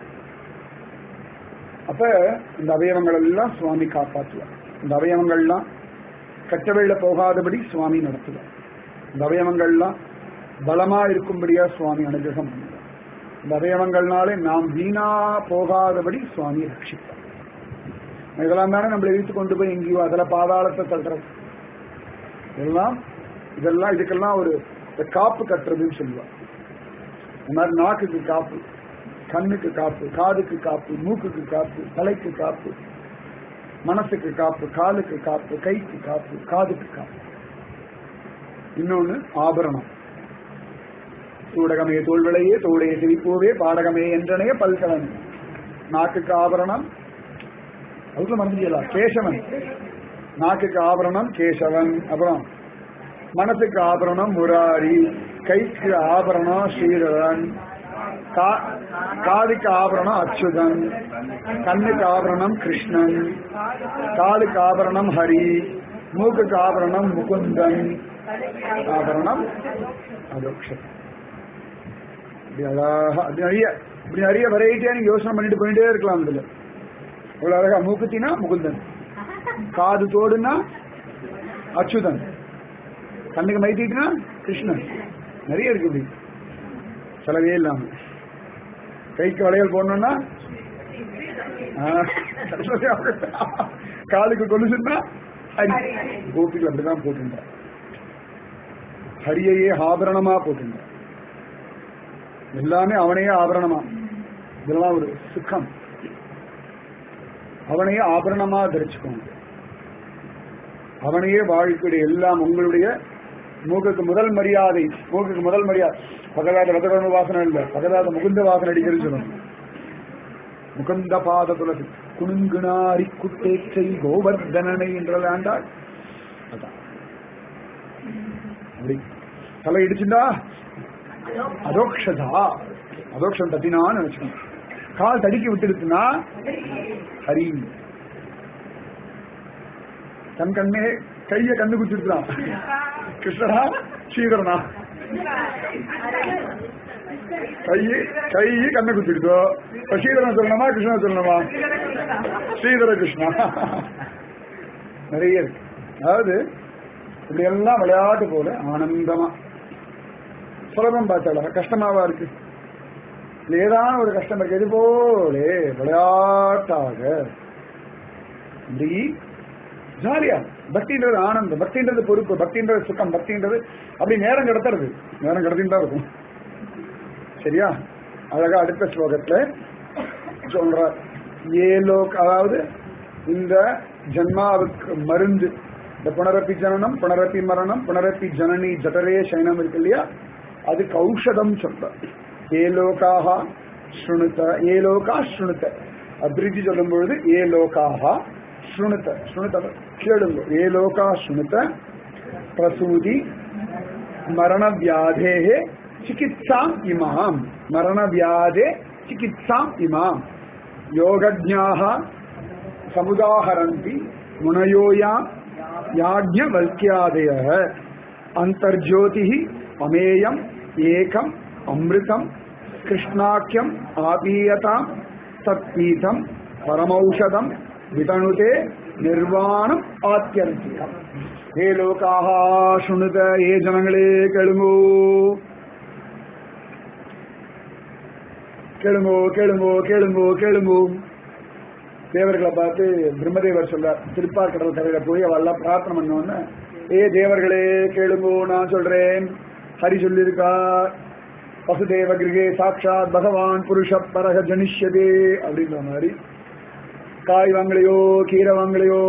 [SPEAKER 1] அப்ப இந்த அவயவங்கள் எல்லாம் சுவாமி காப்பாற்றுவார். இந்த அவயவங்கள்லாம் கட்டவையில போகாதபடி சுவாமி நடத்துவார். இந்த அவயவங்கள்லாம் பலமா இருக்கும்படியா சுவாமி அனுகிரகம் பண்ணுவார். இந்த அவயவங்கள்னாலே நாம் வீணா போகாதபடி சுவாமி ரட்சிப்பார். இதெல்லாம் தானே நம்மளை இழுத்து கொண்டு போய் எங்கேயோ அதில் பாதாளத்தை தள்ளுறது. இதெல்லாம் இதெல்லாம் இதுக்கெல்லாம் ஒரு காப்பு கட்டுறதுன்னு சொல்லுவார். இந்த மாதிரி நாக்குக்கு காப்பு, கண்ணுக்கு காப்பு, காதுக்கு காப்பு, மூக்குக்கு காப்பு, தலைக்கு காப்பு, மனசுக்கு காப்பு, காலுக்கு காப்பு, கைக்கு காப்பு, காதுக்கு காப்பு. இன்னொன்னு ஆபரணம். சூடகமே தோல்விளையே தோடைய சிரிப்போவே பாடகமே என்றனைய பல்கலன். நாக்குக்கு ஆபரணம், அதுக்குள்ள மறந்துடலாம் கேசவன். நாக்குக்கு ஆபரணம் கேசவன். அப்புறம் மனசுக்கு ஆபரணம் முராரி, கைக்கு ஆபரணம் ஸ்ரீதரன், காதுக்கு ஆபரணம் அச்சுதன், கண்ணுக்கு ஆபரணம் கிருஷ்ணன், காலுக்கு ஆபரணம் ஹரி, மூக்குக்கு ஆபரணம் முகுந்தன், ஆபரணம் அதோக்ஷன். நிறைய இப்படி நிறைய வெரைட்டியா நீங்க யோசனை பண்ணிட்டு போயிட்டே இருக்கலாம். இதுல இவ்வளவு அழகா மூக்குத்தினா முகுந்தன், காது தோடுனா அச்சுதன், கண்ணுக்கு மைத்திட்டுனா கிருஷ்ணன். நிறைய இருக்கு இப்படி செலவே இல்லாம. கைக்கு வளையல் போடணும்னா காலுக்கு கொலுசுன்னா ஹரி. கோபிகள் அப்படிதான் போட்டுட்டார். ஹரியையே ஆபரணமா போட்டுட்டார். எல்லாமே அவனையே ஆபரணமா. இதெல்லாம் ஒரு சுக்கம். அவனையே ஆபரணமா தரிச்சுக்கோங்க. அவனையே வாழ்க்கையுடைய எல்லாம். உங்களுடைய மூக்குக்கு முதல் மரியாதை, மூக்குக்கு முதல் மரியாதை. பகதாத ரதகர்ம வாசனை இல்ல, பகதாத முகுந்த வாசனை அடிக்கிறது சொல்லணும். முகுந்த பாத துளசி குணுங்குணாரி குட்டேச்சை கோவர்தனனை என்றால் ஆண்டாள். அதான் அப்படி தலை இடிச்சுண்டா அதோக்ஷதா, அதோக்ஷம் தட்டினான்னு நினைச்சுக்கணும். கால் தடிக்கி விட்டுடுச்சுன்னா ஹரி. தன் கண்ணே கைய கண்ணு குச்சிருக்கலாம். கிருஷ்ணனா ஸ்ரீதரனா கை கை கண்ணை குத்திடுதோ. இப்ப ஸ்ரீதரன் சொல்லணுமா கிருஷ்ணன் சொல்லணுமா? ஸ்ரீதர கிருஷ்ணா நிறைய இருக்கு. அதாவது இப்படி எல்லாம் விளையாட்டு போல ஆனந்தமா சுலபம் பார்த்தால கஷ்டமாவா இருக்கு. ஏதான ஒரு கஷ்டம் இருக்கு. எது போலே விளையாட்டாக இப்படி ஜாலியா. பக்தின்றது ஆனந்தம், பக்தின்றது பொறுப்பு, பக்தின்றது சுகம், பக்தின்றது அப்படி நேரம் கிடத்துறது. நேரம் கிடத்தின்னு தான் இருக்கும். சரியா? அழகா அடுத்த ஸ்லோகத்துல சொல்ற ஏலோக், அதாவது இந்த ஜன்மாவுக்கு மருந்து, இந்த புனரப்பி ஜனனம் புனரப்பி மரணம் புனரப்பி ஜனனி ஜடரே சயனம் இருக்கு இல்லையா, அதுக்கு ஔஷதம் சொல்ற. ஏலோகாக ஸ்ருணுத, ஏலோகா ஸ்ருணுத அபிரிஜி சொல்லும் பொழுது ஏலோகாக ஸ்ருணுத, ஸ்ருணுத கேளுங்க. ஏலோகா ஸ்ருணுத பிரசூதி மரண வியாதே சிகித்சாம் இமாம், மரண வியாதே சிகித்சாம் இமாம் யோகஜ்ஞாஹ சமுதாஹரந்தி முனயோயாம் யாஜ்ஞவல்க்யாதயः அந்தர்ஜோதிஹ அமேயம் ஏகம் அம்ருதம் கிருஷ்ணாக்கியம் ஆபீயதாம் தத்பீதம் பரமௌஷதம் விதணுதே நிர்வாணம் ஆத்யந்திகம். ஹே லோகாஹ சுணுத, ஏ ஜனங்களே கேளுங்கோ கேளுங்கோ கேளுங்கோ கேளுங்கோ கேளுங்கோ. தேவர்களை பார்த்து பிரம்மதேவர் சொல்றார், திருப்பார்கடல் கரையில போய் அவெல்லாம் பிரார்த்தனை பண்ணோன்னு, ஏ தேவர்களே கேளுங்கோ நான் சொல்றேன். ஹரி சொல்லியிருக்கா, வசுதேவ கிரகே சாட்சாத் பகவான் புருஷ பரக ஜனிஷ்யதே அப்படின்ற மாதிரி, காய் வாங்கலையோ கீரை வாங்கலையோ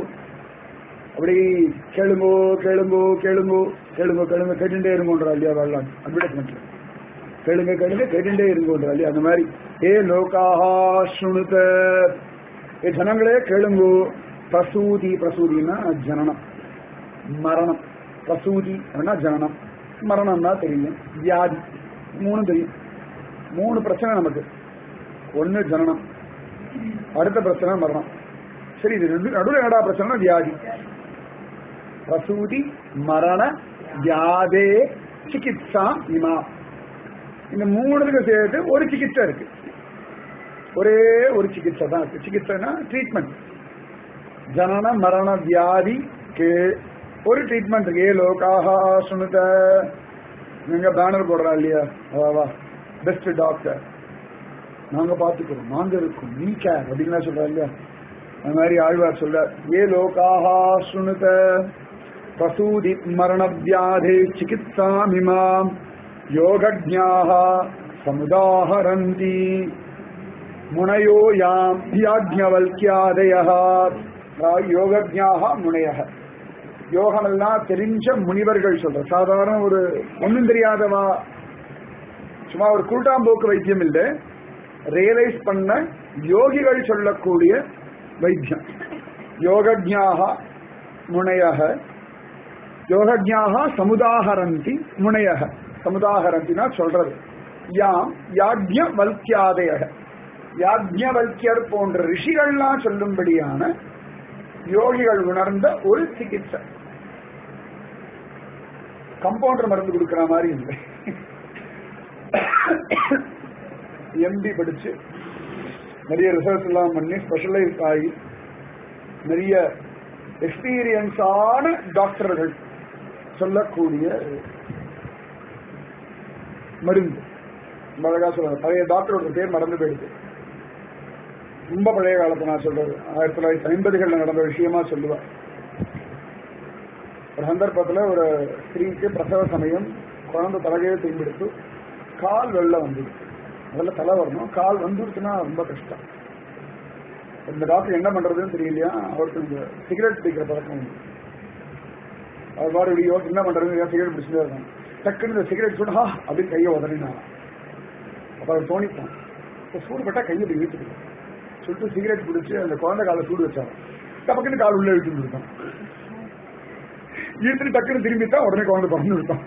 [SPEAKER 1] அப்படி கேளுங்கோ கேளுங்கோ கேளுங்கோ கேளுங்கோ கேளுங்க கேட்டுட்டே இருங்கோன்றா இல்லையா வரலாம் அட்வர்டைஸ்மெண்ட்ல. கேளுங்க கேளுங்க கேட்டுட்டே இருங்கோன்றா இல்லையா அந்த மாதிரி. ஏ லோகாஹா ஸ்ருணுத, ஏ ஜனங்களே கேளுங்கோ. பிரசூதி, பிரசூதினா ஜனனம் மரணம். பிரசூதி அப்படின்னா ஜனனம், மரணம்னா தெரியும், வியாதி மூணு தெரியும். மூணு பிரச்சனை நமக்கு. ஒன்னு ஜனனம், அடுத்த பிரச்சனை மரணம். சரி, இது ரெண்டு நடுவில் என்னடா பிரச்சனை? வியாதி. பிரசூதி மரண வியாதே சிகிச்சா இமா, இந்த மூணுக்கு சேர்த்து ஒரு சிகிச்சை இருக்கு. ஒரே ஒரு சிகிச்சை தான் இருக்கு. சிகிச்சைனா ட்ரீட்மெண்ட். ஜனன மரண வியாதிக்கு ஒரு ட்ரீட்மெண்ட் இருக்கு. ஏ லோகாஹா சுணுத, நீங்க பேனர் போடுறா இல்லையா, வா பெஸ்ட் டாக்டர் நாங்க பாத்துக்கிறோம், நாங்க இருக்கோம், நீ கேர் அப்படின்னா சொல்றா இல்லையா, அந்த மாதிரி ஆழ்வார் சொல்ற. ஏ லோகாஹா சுணுத பிரசூதி மரண வியாதே சிகித்சாமிமாம் யோகஜ்ஞாஹ சமுதாஹரந்தி முனயோ யாம் யாஜ்ஞவல்க்யாதயः. யோகஜ்ஞாஹ முனையः, யோகமெல்லாம் தெரிஞ்ச முனிவர்கள் சொல்ற. சாதாரண ஒரு ஒன்னும் தெரியாதவா, சும்மா ஒரு கூட்டாம்போக்கு வைத்தியம் இல்லை, ரியலைஸ் பண்ண யோகிகள் சொல்லக்கூடிய வைத்தியம். யோகஜ்ஞாஹ முனையः, யோகஜ்ஞாஹ சமுதாஹரந்தி முனையः. சமுதாஹரந்தினா சொல்றது யாம் யாஜ்ஞவல்க்யாதயः, யாஜ்ஞவல்க்யர் போன்ற ரிஷிகள்லாம் சொல்லும்படியான யோகிகள் உணர்ந்த ஒரு சிகிச்சை. கம்பவுண்டர் மருந்து கொடுக்கிற மாதிரி இல்லை. எம்டி படிச்சு நிறைய ரிசர்ச் எல்லாம் பண்ணி ஸ்பெஷலைஸ் ஆகி நிறைய எக்ஸ்பீரியன்ஸான டாக்டர்கள் சொல்லக்கூடிய மருந்து. அழகா சொல்ற பழைய டாக்டரோட பேர் மறந்து போயிடுது. ரொம்ப பழைய காலத்தை நான் சொல்றது, ஆயிரத்தி தொள்ளாயிரத்தி ஐம்பதுகள்ல நடந்த விஷயமா சொல்லுவேன். ஒரு சந்தர்ப்பத்துல ஒரு ஸ்திரீக்கு பிரசவ சமயம், குழந்தை தலைகையை திரும்பிடுத்து, கால் வெள்ள வந்துடுது. முதல்ல தலை வரணும், கால் வந்துடுச்சுன்னா ரொம்ப கஷ்டம். இந்த டாக்டர் என்ன பண்றதுன்னு தெரியலையா, அவருக்கு இந்த சிகரெட் பிடிக்கிற பழக்கம் உண்டு. அவர் பாரு யோசி என்ன பண்றதுன்னு சிகரெட் பிடிச்சுட்டே இருக்காங்க. டக்குன்னு இந்த சிகரெட் சொன்னா அப்படின்னு கையை உதறினா, அப்ப அவர் தோணித்தான், சூடு பட்டா கையை இப்படி இழுத்துட்டு சொல்லிட்டு சிகரெட் பிடிச்சி அந்த குழந்தை காலை சூடு வச்சாங்க. டக்குன்னு கால் உள்ள இழுத்துட்டு இருக்கான். இழுத்துட்டு டக்குன்னு திரும்பித்தான் உடனே குழந்தை பறந்து விட்டான்.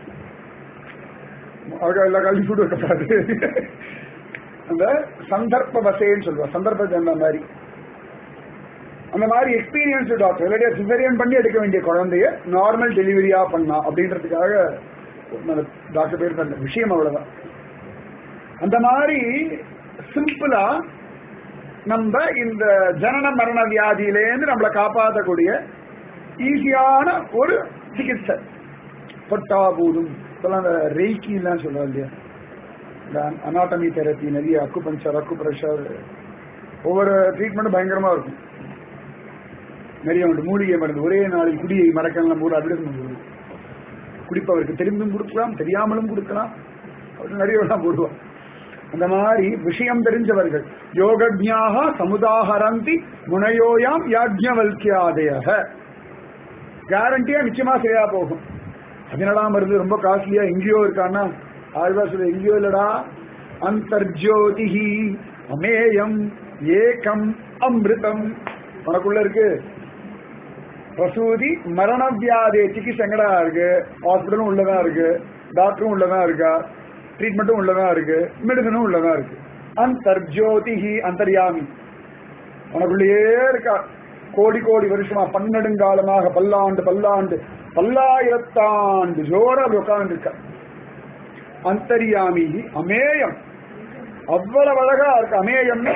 [SPEAKER 1] அவருக்கு எல்லா காலையும் சூடு வைக்கப்படாது. அந்த சந்தர்ப்ப வசைன்னு சொல்லுவா, சந்தர்ப்பத்தை அந்த மாதிரி அந்த மாதிரி எக்ஸ்பீரியன்ஸ் டாக்டர் இல்லாட்டியா சிசரியன் பண்ணி எடுக்க வேண்டிய குழந்தைய நார்மல் டெலிவரியா பண்ணா அப்படின்றதுக்காக டாக்டர் பேர் பண்ண விஷயம். அவ்வளவுதான். அந்த மாதிரி சிம்பிளா நம்ம இந்த ஜனன மரண வியாதியிலேருந்து நம்மளை காப்பாற்றக்கூடிய ஈஸியான ஒரு சிகிச்சை தொட்டா போதும். இப்பெல்லாம் அந்த ரெய்கிலாம் சொல்றோம் இல்லையா, இந்த அனாட்டமி தெரப்பி, நிறைய அக்கு பஞ்சர், அக்கு பிரஷர், ஒவ்வொரு ட்ரீட்மெண்ட்டும் பயங்கரமா இருக்கும். நிறைய உண்டு. மூலிகை மருந்து ஒரே நாளில் குடியை மறக்கலாம் போது அப்படி குடிப்பவருக்கு தெரிந்தும் கொடுக்கலாம், தெரியாமலும் கொடுக்கலாம், அவருக்கு நிறைய எல்லாம் போடுவான். அந்த மாதிரி விஷயம் தெரிஞ்சவர்கள் யோகஜ்ஞாக சமுதாஹரந்தி முனையோயாம் யாஜ்ஞவல்கியாதய கேரண்டியா நிச்சயமா சரியா போகும். அதனடா மருந்து ரொம்ப காஸ்ட்லியா எங்கேயோ இருக்கான்னா ஆழ்வார் சொல்ல எங்கேயோ இல்லடா, அந்தர்ஜோதிஹி அமேயம் ஏகம் அமிர்தம் உனக்குள்ள இருக்கு. பிரசூதி மரண வியாதி சிகிச்சை எங்கடா இருக்கு? ஹாஸ்பிட்டலும் உள்ளதான் இருக்கு, டாக்டரும் உள்ளதான் இருக்கா, ட்ரீட்மெண்ட்டும் உள்ளதான் இருக்கு, மெடிசனும் உள்ளதான் இருக்கு. அந்தர்ஜோதிஹி அந்தர்யாமி உனக்குள்ளேயே இருக்கா. கோடி கோடி வருஷமா பன்னெடுங்காலமாக பல்லாண்டு பல்லாண்டு பல்லாயிரத்தாண்டு ஜோரா உட்கார்ந்து இருக்க. அந்தர்யாமி அமேயம் அவ்வளவு அழகா இருக்கு. அமேயம்னா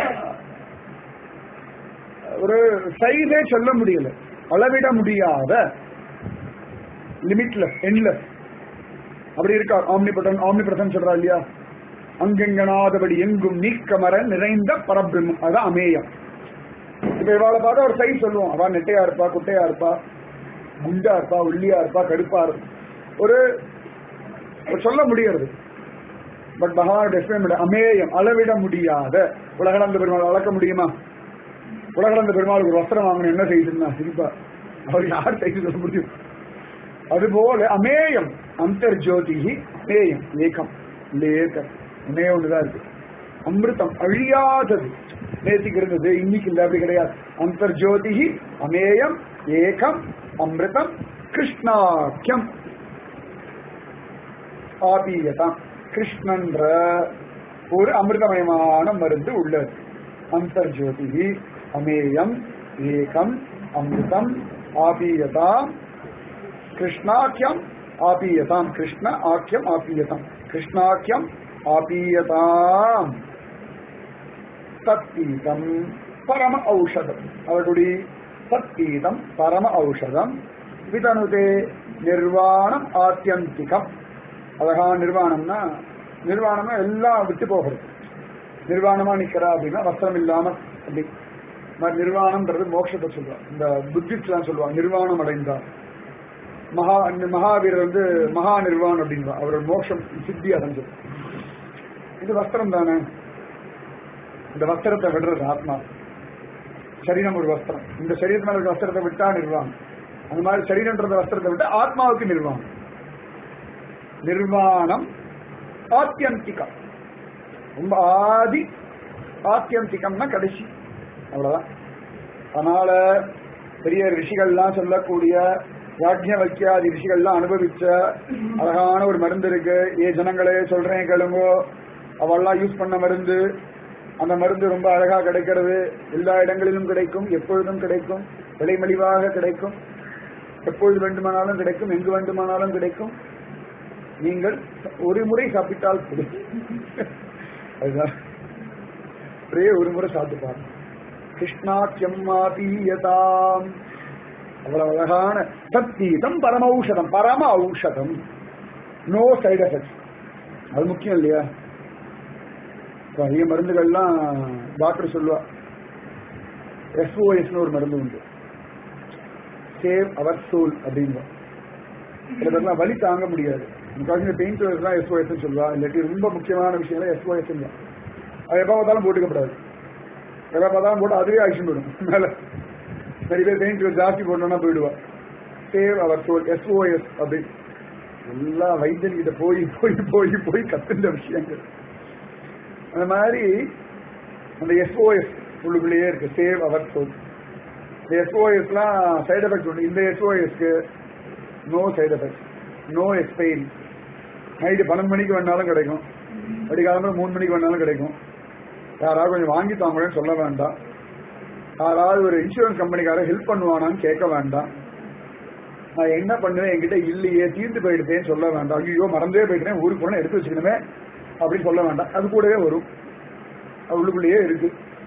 [SPEAKER 1] ஒரு சைஸே சொல்ல முடியல, அளவிட முடியாத, லிமிட்லெஸ், எண்ட்லெஸ் அப்படி இருக்கா. ஆம்னிபட்டன் ஆம்னிபட்டன் சொல்றா இல்லையா, அங்கெங்கனாதபடி எங்கும் நீக்கமர நிறைந்த பரபிரம்மம், அதான் அமேயம். இப்ப இவாளை பார்த்தா ஒரு சைஸ் சொல்லுவோம், அவன் நெட்டையா இருப்பா, குட்டையா இருப்பா, குண்டா இருப்பா, ஒல்லியா இருப்பா, கடுப்பா இருப்பா, ஒரு சொல்ல முடியாது. பட் பகவான் எக்ஸ்பிளைன் அமேயம் அளவிட முடியாத. உலகளந்த பெருமாள் அளக்க முடியுமா? உலகளந்த பெருமாளுக்கு ஒரு வஸ்திரம் வாங்கணும் என்ன செய்யுதுன்னா சிரிப்பா, அவர் யார் செய்து சொல்ல முடியும்? அதுபோல அமேயம் அந்தர்ஜோதிஹி அமேயம் ஏகம் ஏகம் ஒன்னே ஒண்ணுதான் இருக்கு. அமிர்தம் அழியாதது, நேற்றுக்கு இருந்தது இன்னைக்கு இல்லை, அப்படி கிடையாது. அந்தர்ஜோதிஹி அமேயம் ஏகம் அமிர்தம் கிருஷ்ணாக்கியம் ஆபீயதாம். கிருஷ்ணன்ற ஒரு அமிர்தமயமான மருந்து உள்ளது. அந்தர்ஜோதிஹி அமேயம் ஏகம் அமிர்தம் ஆபீயதாம் கிருஷ்ணாக்கியம் ஆபீயதாம். கிருஷ்ண ஆக்கியம் ஆபீயதாம். கிருஷ்ணாக்கியம் ஆபீயதாம். சத்பீதம் பரம ஔஷதம். அவர்களுடைய சத்பீதம் பரம ஔஷதம். விதனுதே நிர்வாணம் ஆத்தியந்திகம். அழகான நிர்வாணம்னா, நிர்வாணமா எல்லாம் விட்டு போகிறது. நிர்வாணமா நிக்கிறா அப்படின்னா வஸ்திரம் இல்லாம அப்படி. நிர்வாணம்ன்றது மோட்சத்தை சொல்லுவாங்க. இந்த புத்திஸ்ட் எல்லாம் சொல்லுவாங்க நிர்வாணம் அடைந்தார். மகா மகாவீரர் வந்து மகா நிர்வாணம் அப்படின்பா, அவரோட மோட்சம் சித்தி அடைஞ்சது. இது வஸ்திரம் தானே. இந்த வஸ்திரத்தை விடுறது ஆத்மா. சரீரம் ஒரு வஸ்திரம். இந்த சரீரத்தினால இருக்க வஸ்திரத்தை விட்டா நிர்வாணம். அந்த மாதிரி சரீரம்ன்றத வஸ்திரத்தை விட்டா ஆத்மாவுக்கு நிர்வாணம். நிர்வாணம் ஆத்தியந்திகம், ரொம்ப ஆதி. ஆத்தியந்திகம்னா கடைசி, அவ்வளவுதான். அதனால பெரிய ரிஷிகள்லாம் சொல்லக்கூடிய யாஜ்ஞவல்கியாதி ரிஷிகள்லாம் அனுபவிச்ச அழகான ஒரு மருந்து இருக்கு. ஏ ஜனங்களே சொல்றேன் கேளுங்கோ, அவெல்லாம் யூஸ் பண்ண மருந்து. அந்த மருந்து ரொம்ப அழகா கிடைக்கிறது, எல்லா இடங்களிலும் கிடைக்கும், எப்பொழுதும் கிடைக்கும், விலை மலிவாக கிடைக்கும், எப்பொழுது வேண்டுமானாலும் கிடைக்கும், எங்கு வேண்டுமானாலும் கிடைக்கும். நீங்கள் ஒரு முறை சாப்பிட்டால் கிடைக்கும். அதுதான் ஒரே ஒரு முறை சாப்பிட்டு பாருங்க. கிருஷ்ணாக்கியம்மாபீயதாம். அவ்வளவு அழகான சத்பீதம் பரம ஔஷதம். பரம ஔஷதம், நோ சைடு எஃபெக்ட்ஸ். அது முக்கியம் இல்லையா? நிறைய மருந்துகள்லாம் டாக்டர் சொல்லுவா. எஸ்ஓஎஸ் ஒரு மருந்து உண்டு, சேவ் அவர் சோல் அப்படின்னு. சில பேர்லாம் வலி தாங்க முடியாது, பெயின் கில்லர்ஸ் தான் எஸ்ஓஎஸ் சொல்லுவா. இல்லாட்டி ரொம்ப முக்கியமான விஷயம் எஸ்ஓஎஸ் தான். அது எப்போ பார்த்தாலும் போட்டுக்கப்படாது. எப்போ பார்த்தாலும் போட்டு அதுவே ஆக்ஷன் போடும் மேல. நிறைய பேர் பெயின் கில்லர் ஜாஸ்தி போட்டோம்னா போயிடுவா. சேவ் அவர் சோல் எஸ்ஓஎஸ் அப்படி. எல்லா வைத்தியன்கிட்ட போய் போய் போய் போய் கத்துன்ற விஷயங்கள். அந்த மாதிரி அந்த எஸ்ஓஎஸ் உள்ளுக்குள்ளேயே இருக்கு, சேவ் அவர் சோல். இந்த எஸ்ஓஎஸ்லாம் சைடு எஃபெக்ட் உண்டு. இந்த எஸ்ஓஎஸ்க்கு no side effect, no expiry. Night பன்னெண்டு மணிக்கு வேணாலும் கிடைக்கும், அடிக்காலம்பரம் மூணு மணிக்கு வேணாலும் கிடைக்கும். யாராவது கொஞ்சம் வாங்கி தாங்கன்னு சொல்ல வேண்டாம். யாராவது ஒரு இன்சூரன்ஸ் கம்பெனிக்கார ஹெல்ப் பண்ணுவானான்னு கேட்க வேண்டாம். நான் என்ன பண்ணுவேன் என்கிட்ட இல்லையே தீர்ந்து போயிடுதேன்னு சொல்ல வேண்டாம். ஐயோ மறந்தே போயிட்டேன், ஊருக்கு போனா எடுத்து வச்சுக்கணுமே அப்படின்னு சொல்ல வேண்டாம், அது கூடவே வரும், அது உள்ளுக்குள்ளேயே இருக்கு.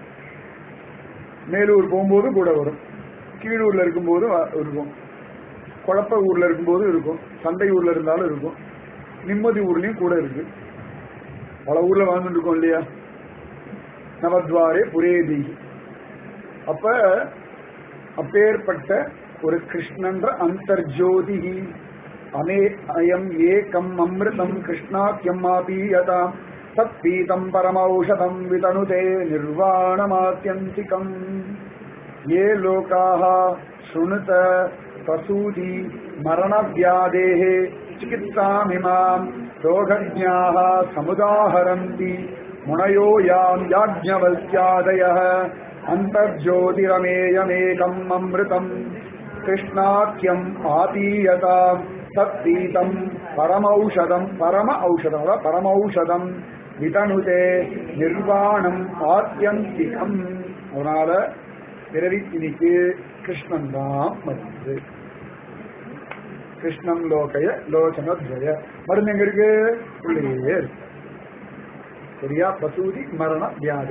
[SPEAKER 1] மேலூர் போகும்போது கூட வரும், கீழூர்ல இருக்கும்போது இருக்கும், குழப்ப ஊர்ல இருக்கும்போது இருக்கும், சண்டை ஊர்ல இருந்தாலும் இருக்கும், நிம்மதி ஊர்லயும் கூட இருக்கு. பல ஊர்ல வாழ்ந்துட்டு இருக்கோம் இல்லையா? நவத்வாரே புரேதி. அப்ப அப்பேற்பட்ட ஒரு கிருஷ்ணன்ற அந்தர்ஜோதி அமே அயம் ஏகம் அமிர்தம் கிருஷ்ணாக்கியம் ஆபீயதாம் தத் பீதம் பரமௌஷதம் விதனுதே நிர்வாணமாத்யந்திகம் ये लोकाः शृणुत प्रसूति मरणव्याधेः चिकित्सामिमां रोगज्ञाः समुदाहरन्ति मुनयो यां याज्ञवल्क्यादयः अन्तर्ज्योतिरमेयमेकम् अमृतम् कृष्णाख्यम् आपीयताम् तत्पीतम् परमौषधम् परम औषधम् परमौषधम् वितनुते निर्वाणम् आत्यन्तिकम्. அதனால பிறவி இன்னைக்கு கிருஷ்ணன் தான் மருந்து. கிருஷ்ணம் லோகய லோச்சனத்வய. மருந்து எங்க இருக்கு? உள்ளே இருக்கு. சரியா? பிரசூதி மரண வியாதி.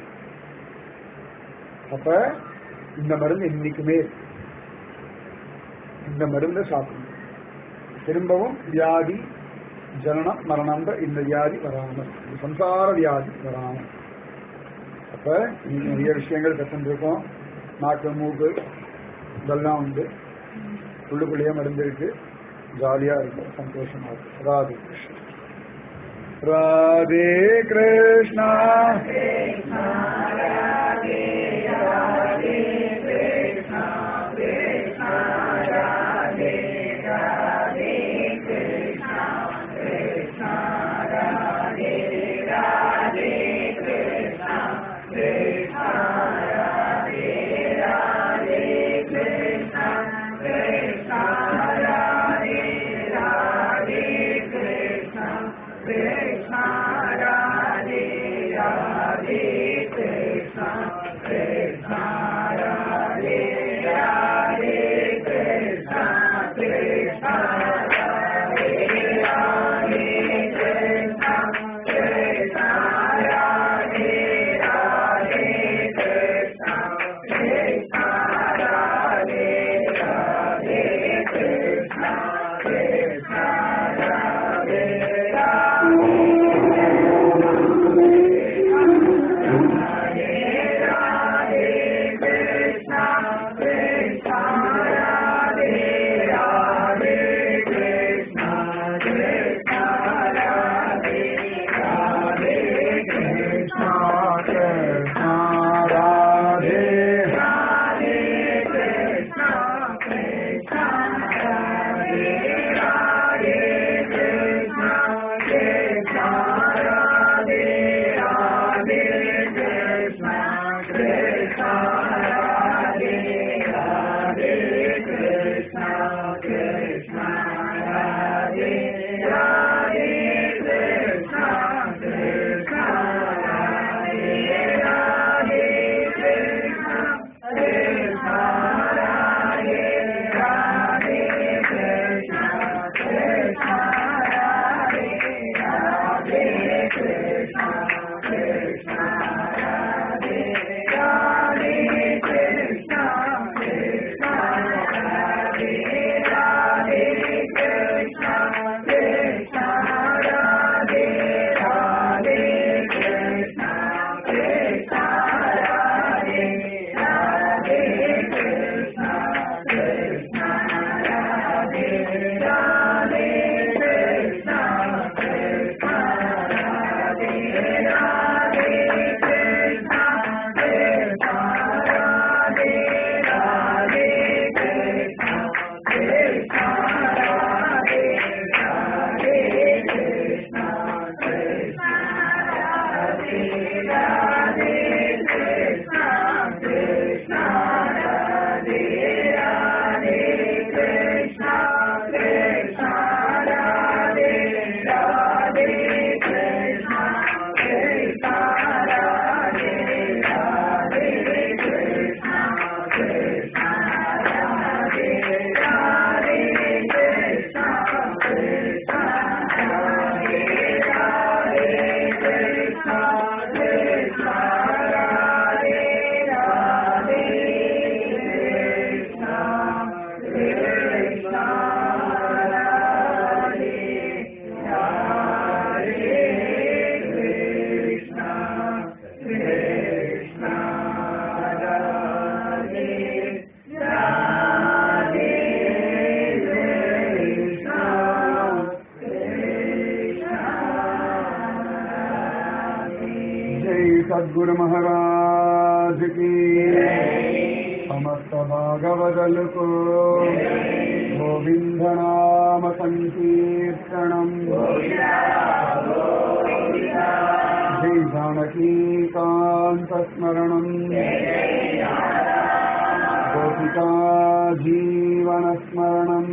[SPEAKER 1] அப்ப இந்த மருந்து இன்னைக்குமே இந்த மருந்து சாப்பிடணும். திரும்பவும் வியாதி ஜனனம் மரணம் இந்த வியாதி வராமல், சம்சார வியாதி வராமல். அப்ப நிறைய விஷயங்கள் கற்றுருக்கோம். நாக்கு மூக்கு இதெல்லாம் உண்டு, உள்ளுக்குள்ளேயே மருந்து இருக்கு. ஜாலியா இருக்கும், சந்தோஷமா இருக்கும். Radhe Krishna Radhe Krishna
[SPEAKER 2] Krishna, Radhe, Radhe.
[SPEAKER 1] सद्गुरु महाराज की समस्त भागवदल को गोविंद नाम संकीर्तनम जय जानकी कांत स्मरणम गोपिका जीवन स्मरणम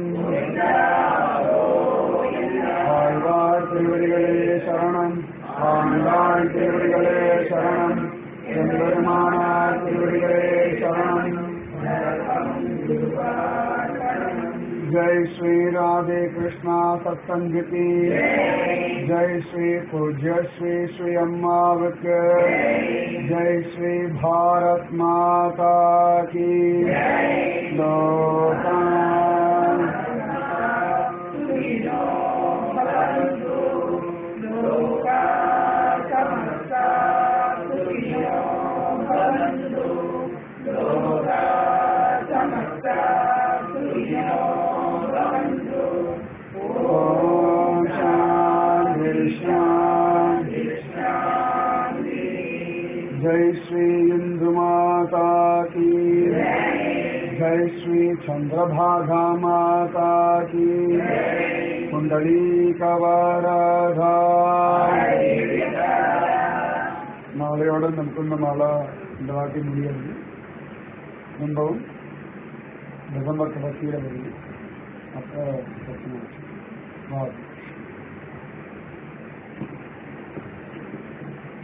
[SPEAKER 1] ஆழ்வார் திருவடிகளே சரணம் ஆண்டாள் திருவடிகளே சரணம் எம்பெருமானார் திருவடிகளே சரணம் जय श्री राधे कृष्णा सत्संग की जय श्री पूज्य श्री श्री अम्मावक जय श्री भारत माता की लोका जय श्री इंदु माता की जय श्री चंद्रभागा माता की कुंडली कवरधा நாளையோட நம்ம குந்த மாலா இந்த வாட்டி முடியாது ரொம்பவும் டிசம்பர் கடைசியில் வருது அப்போ பிரச்சனை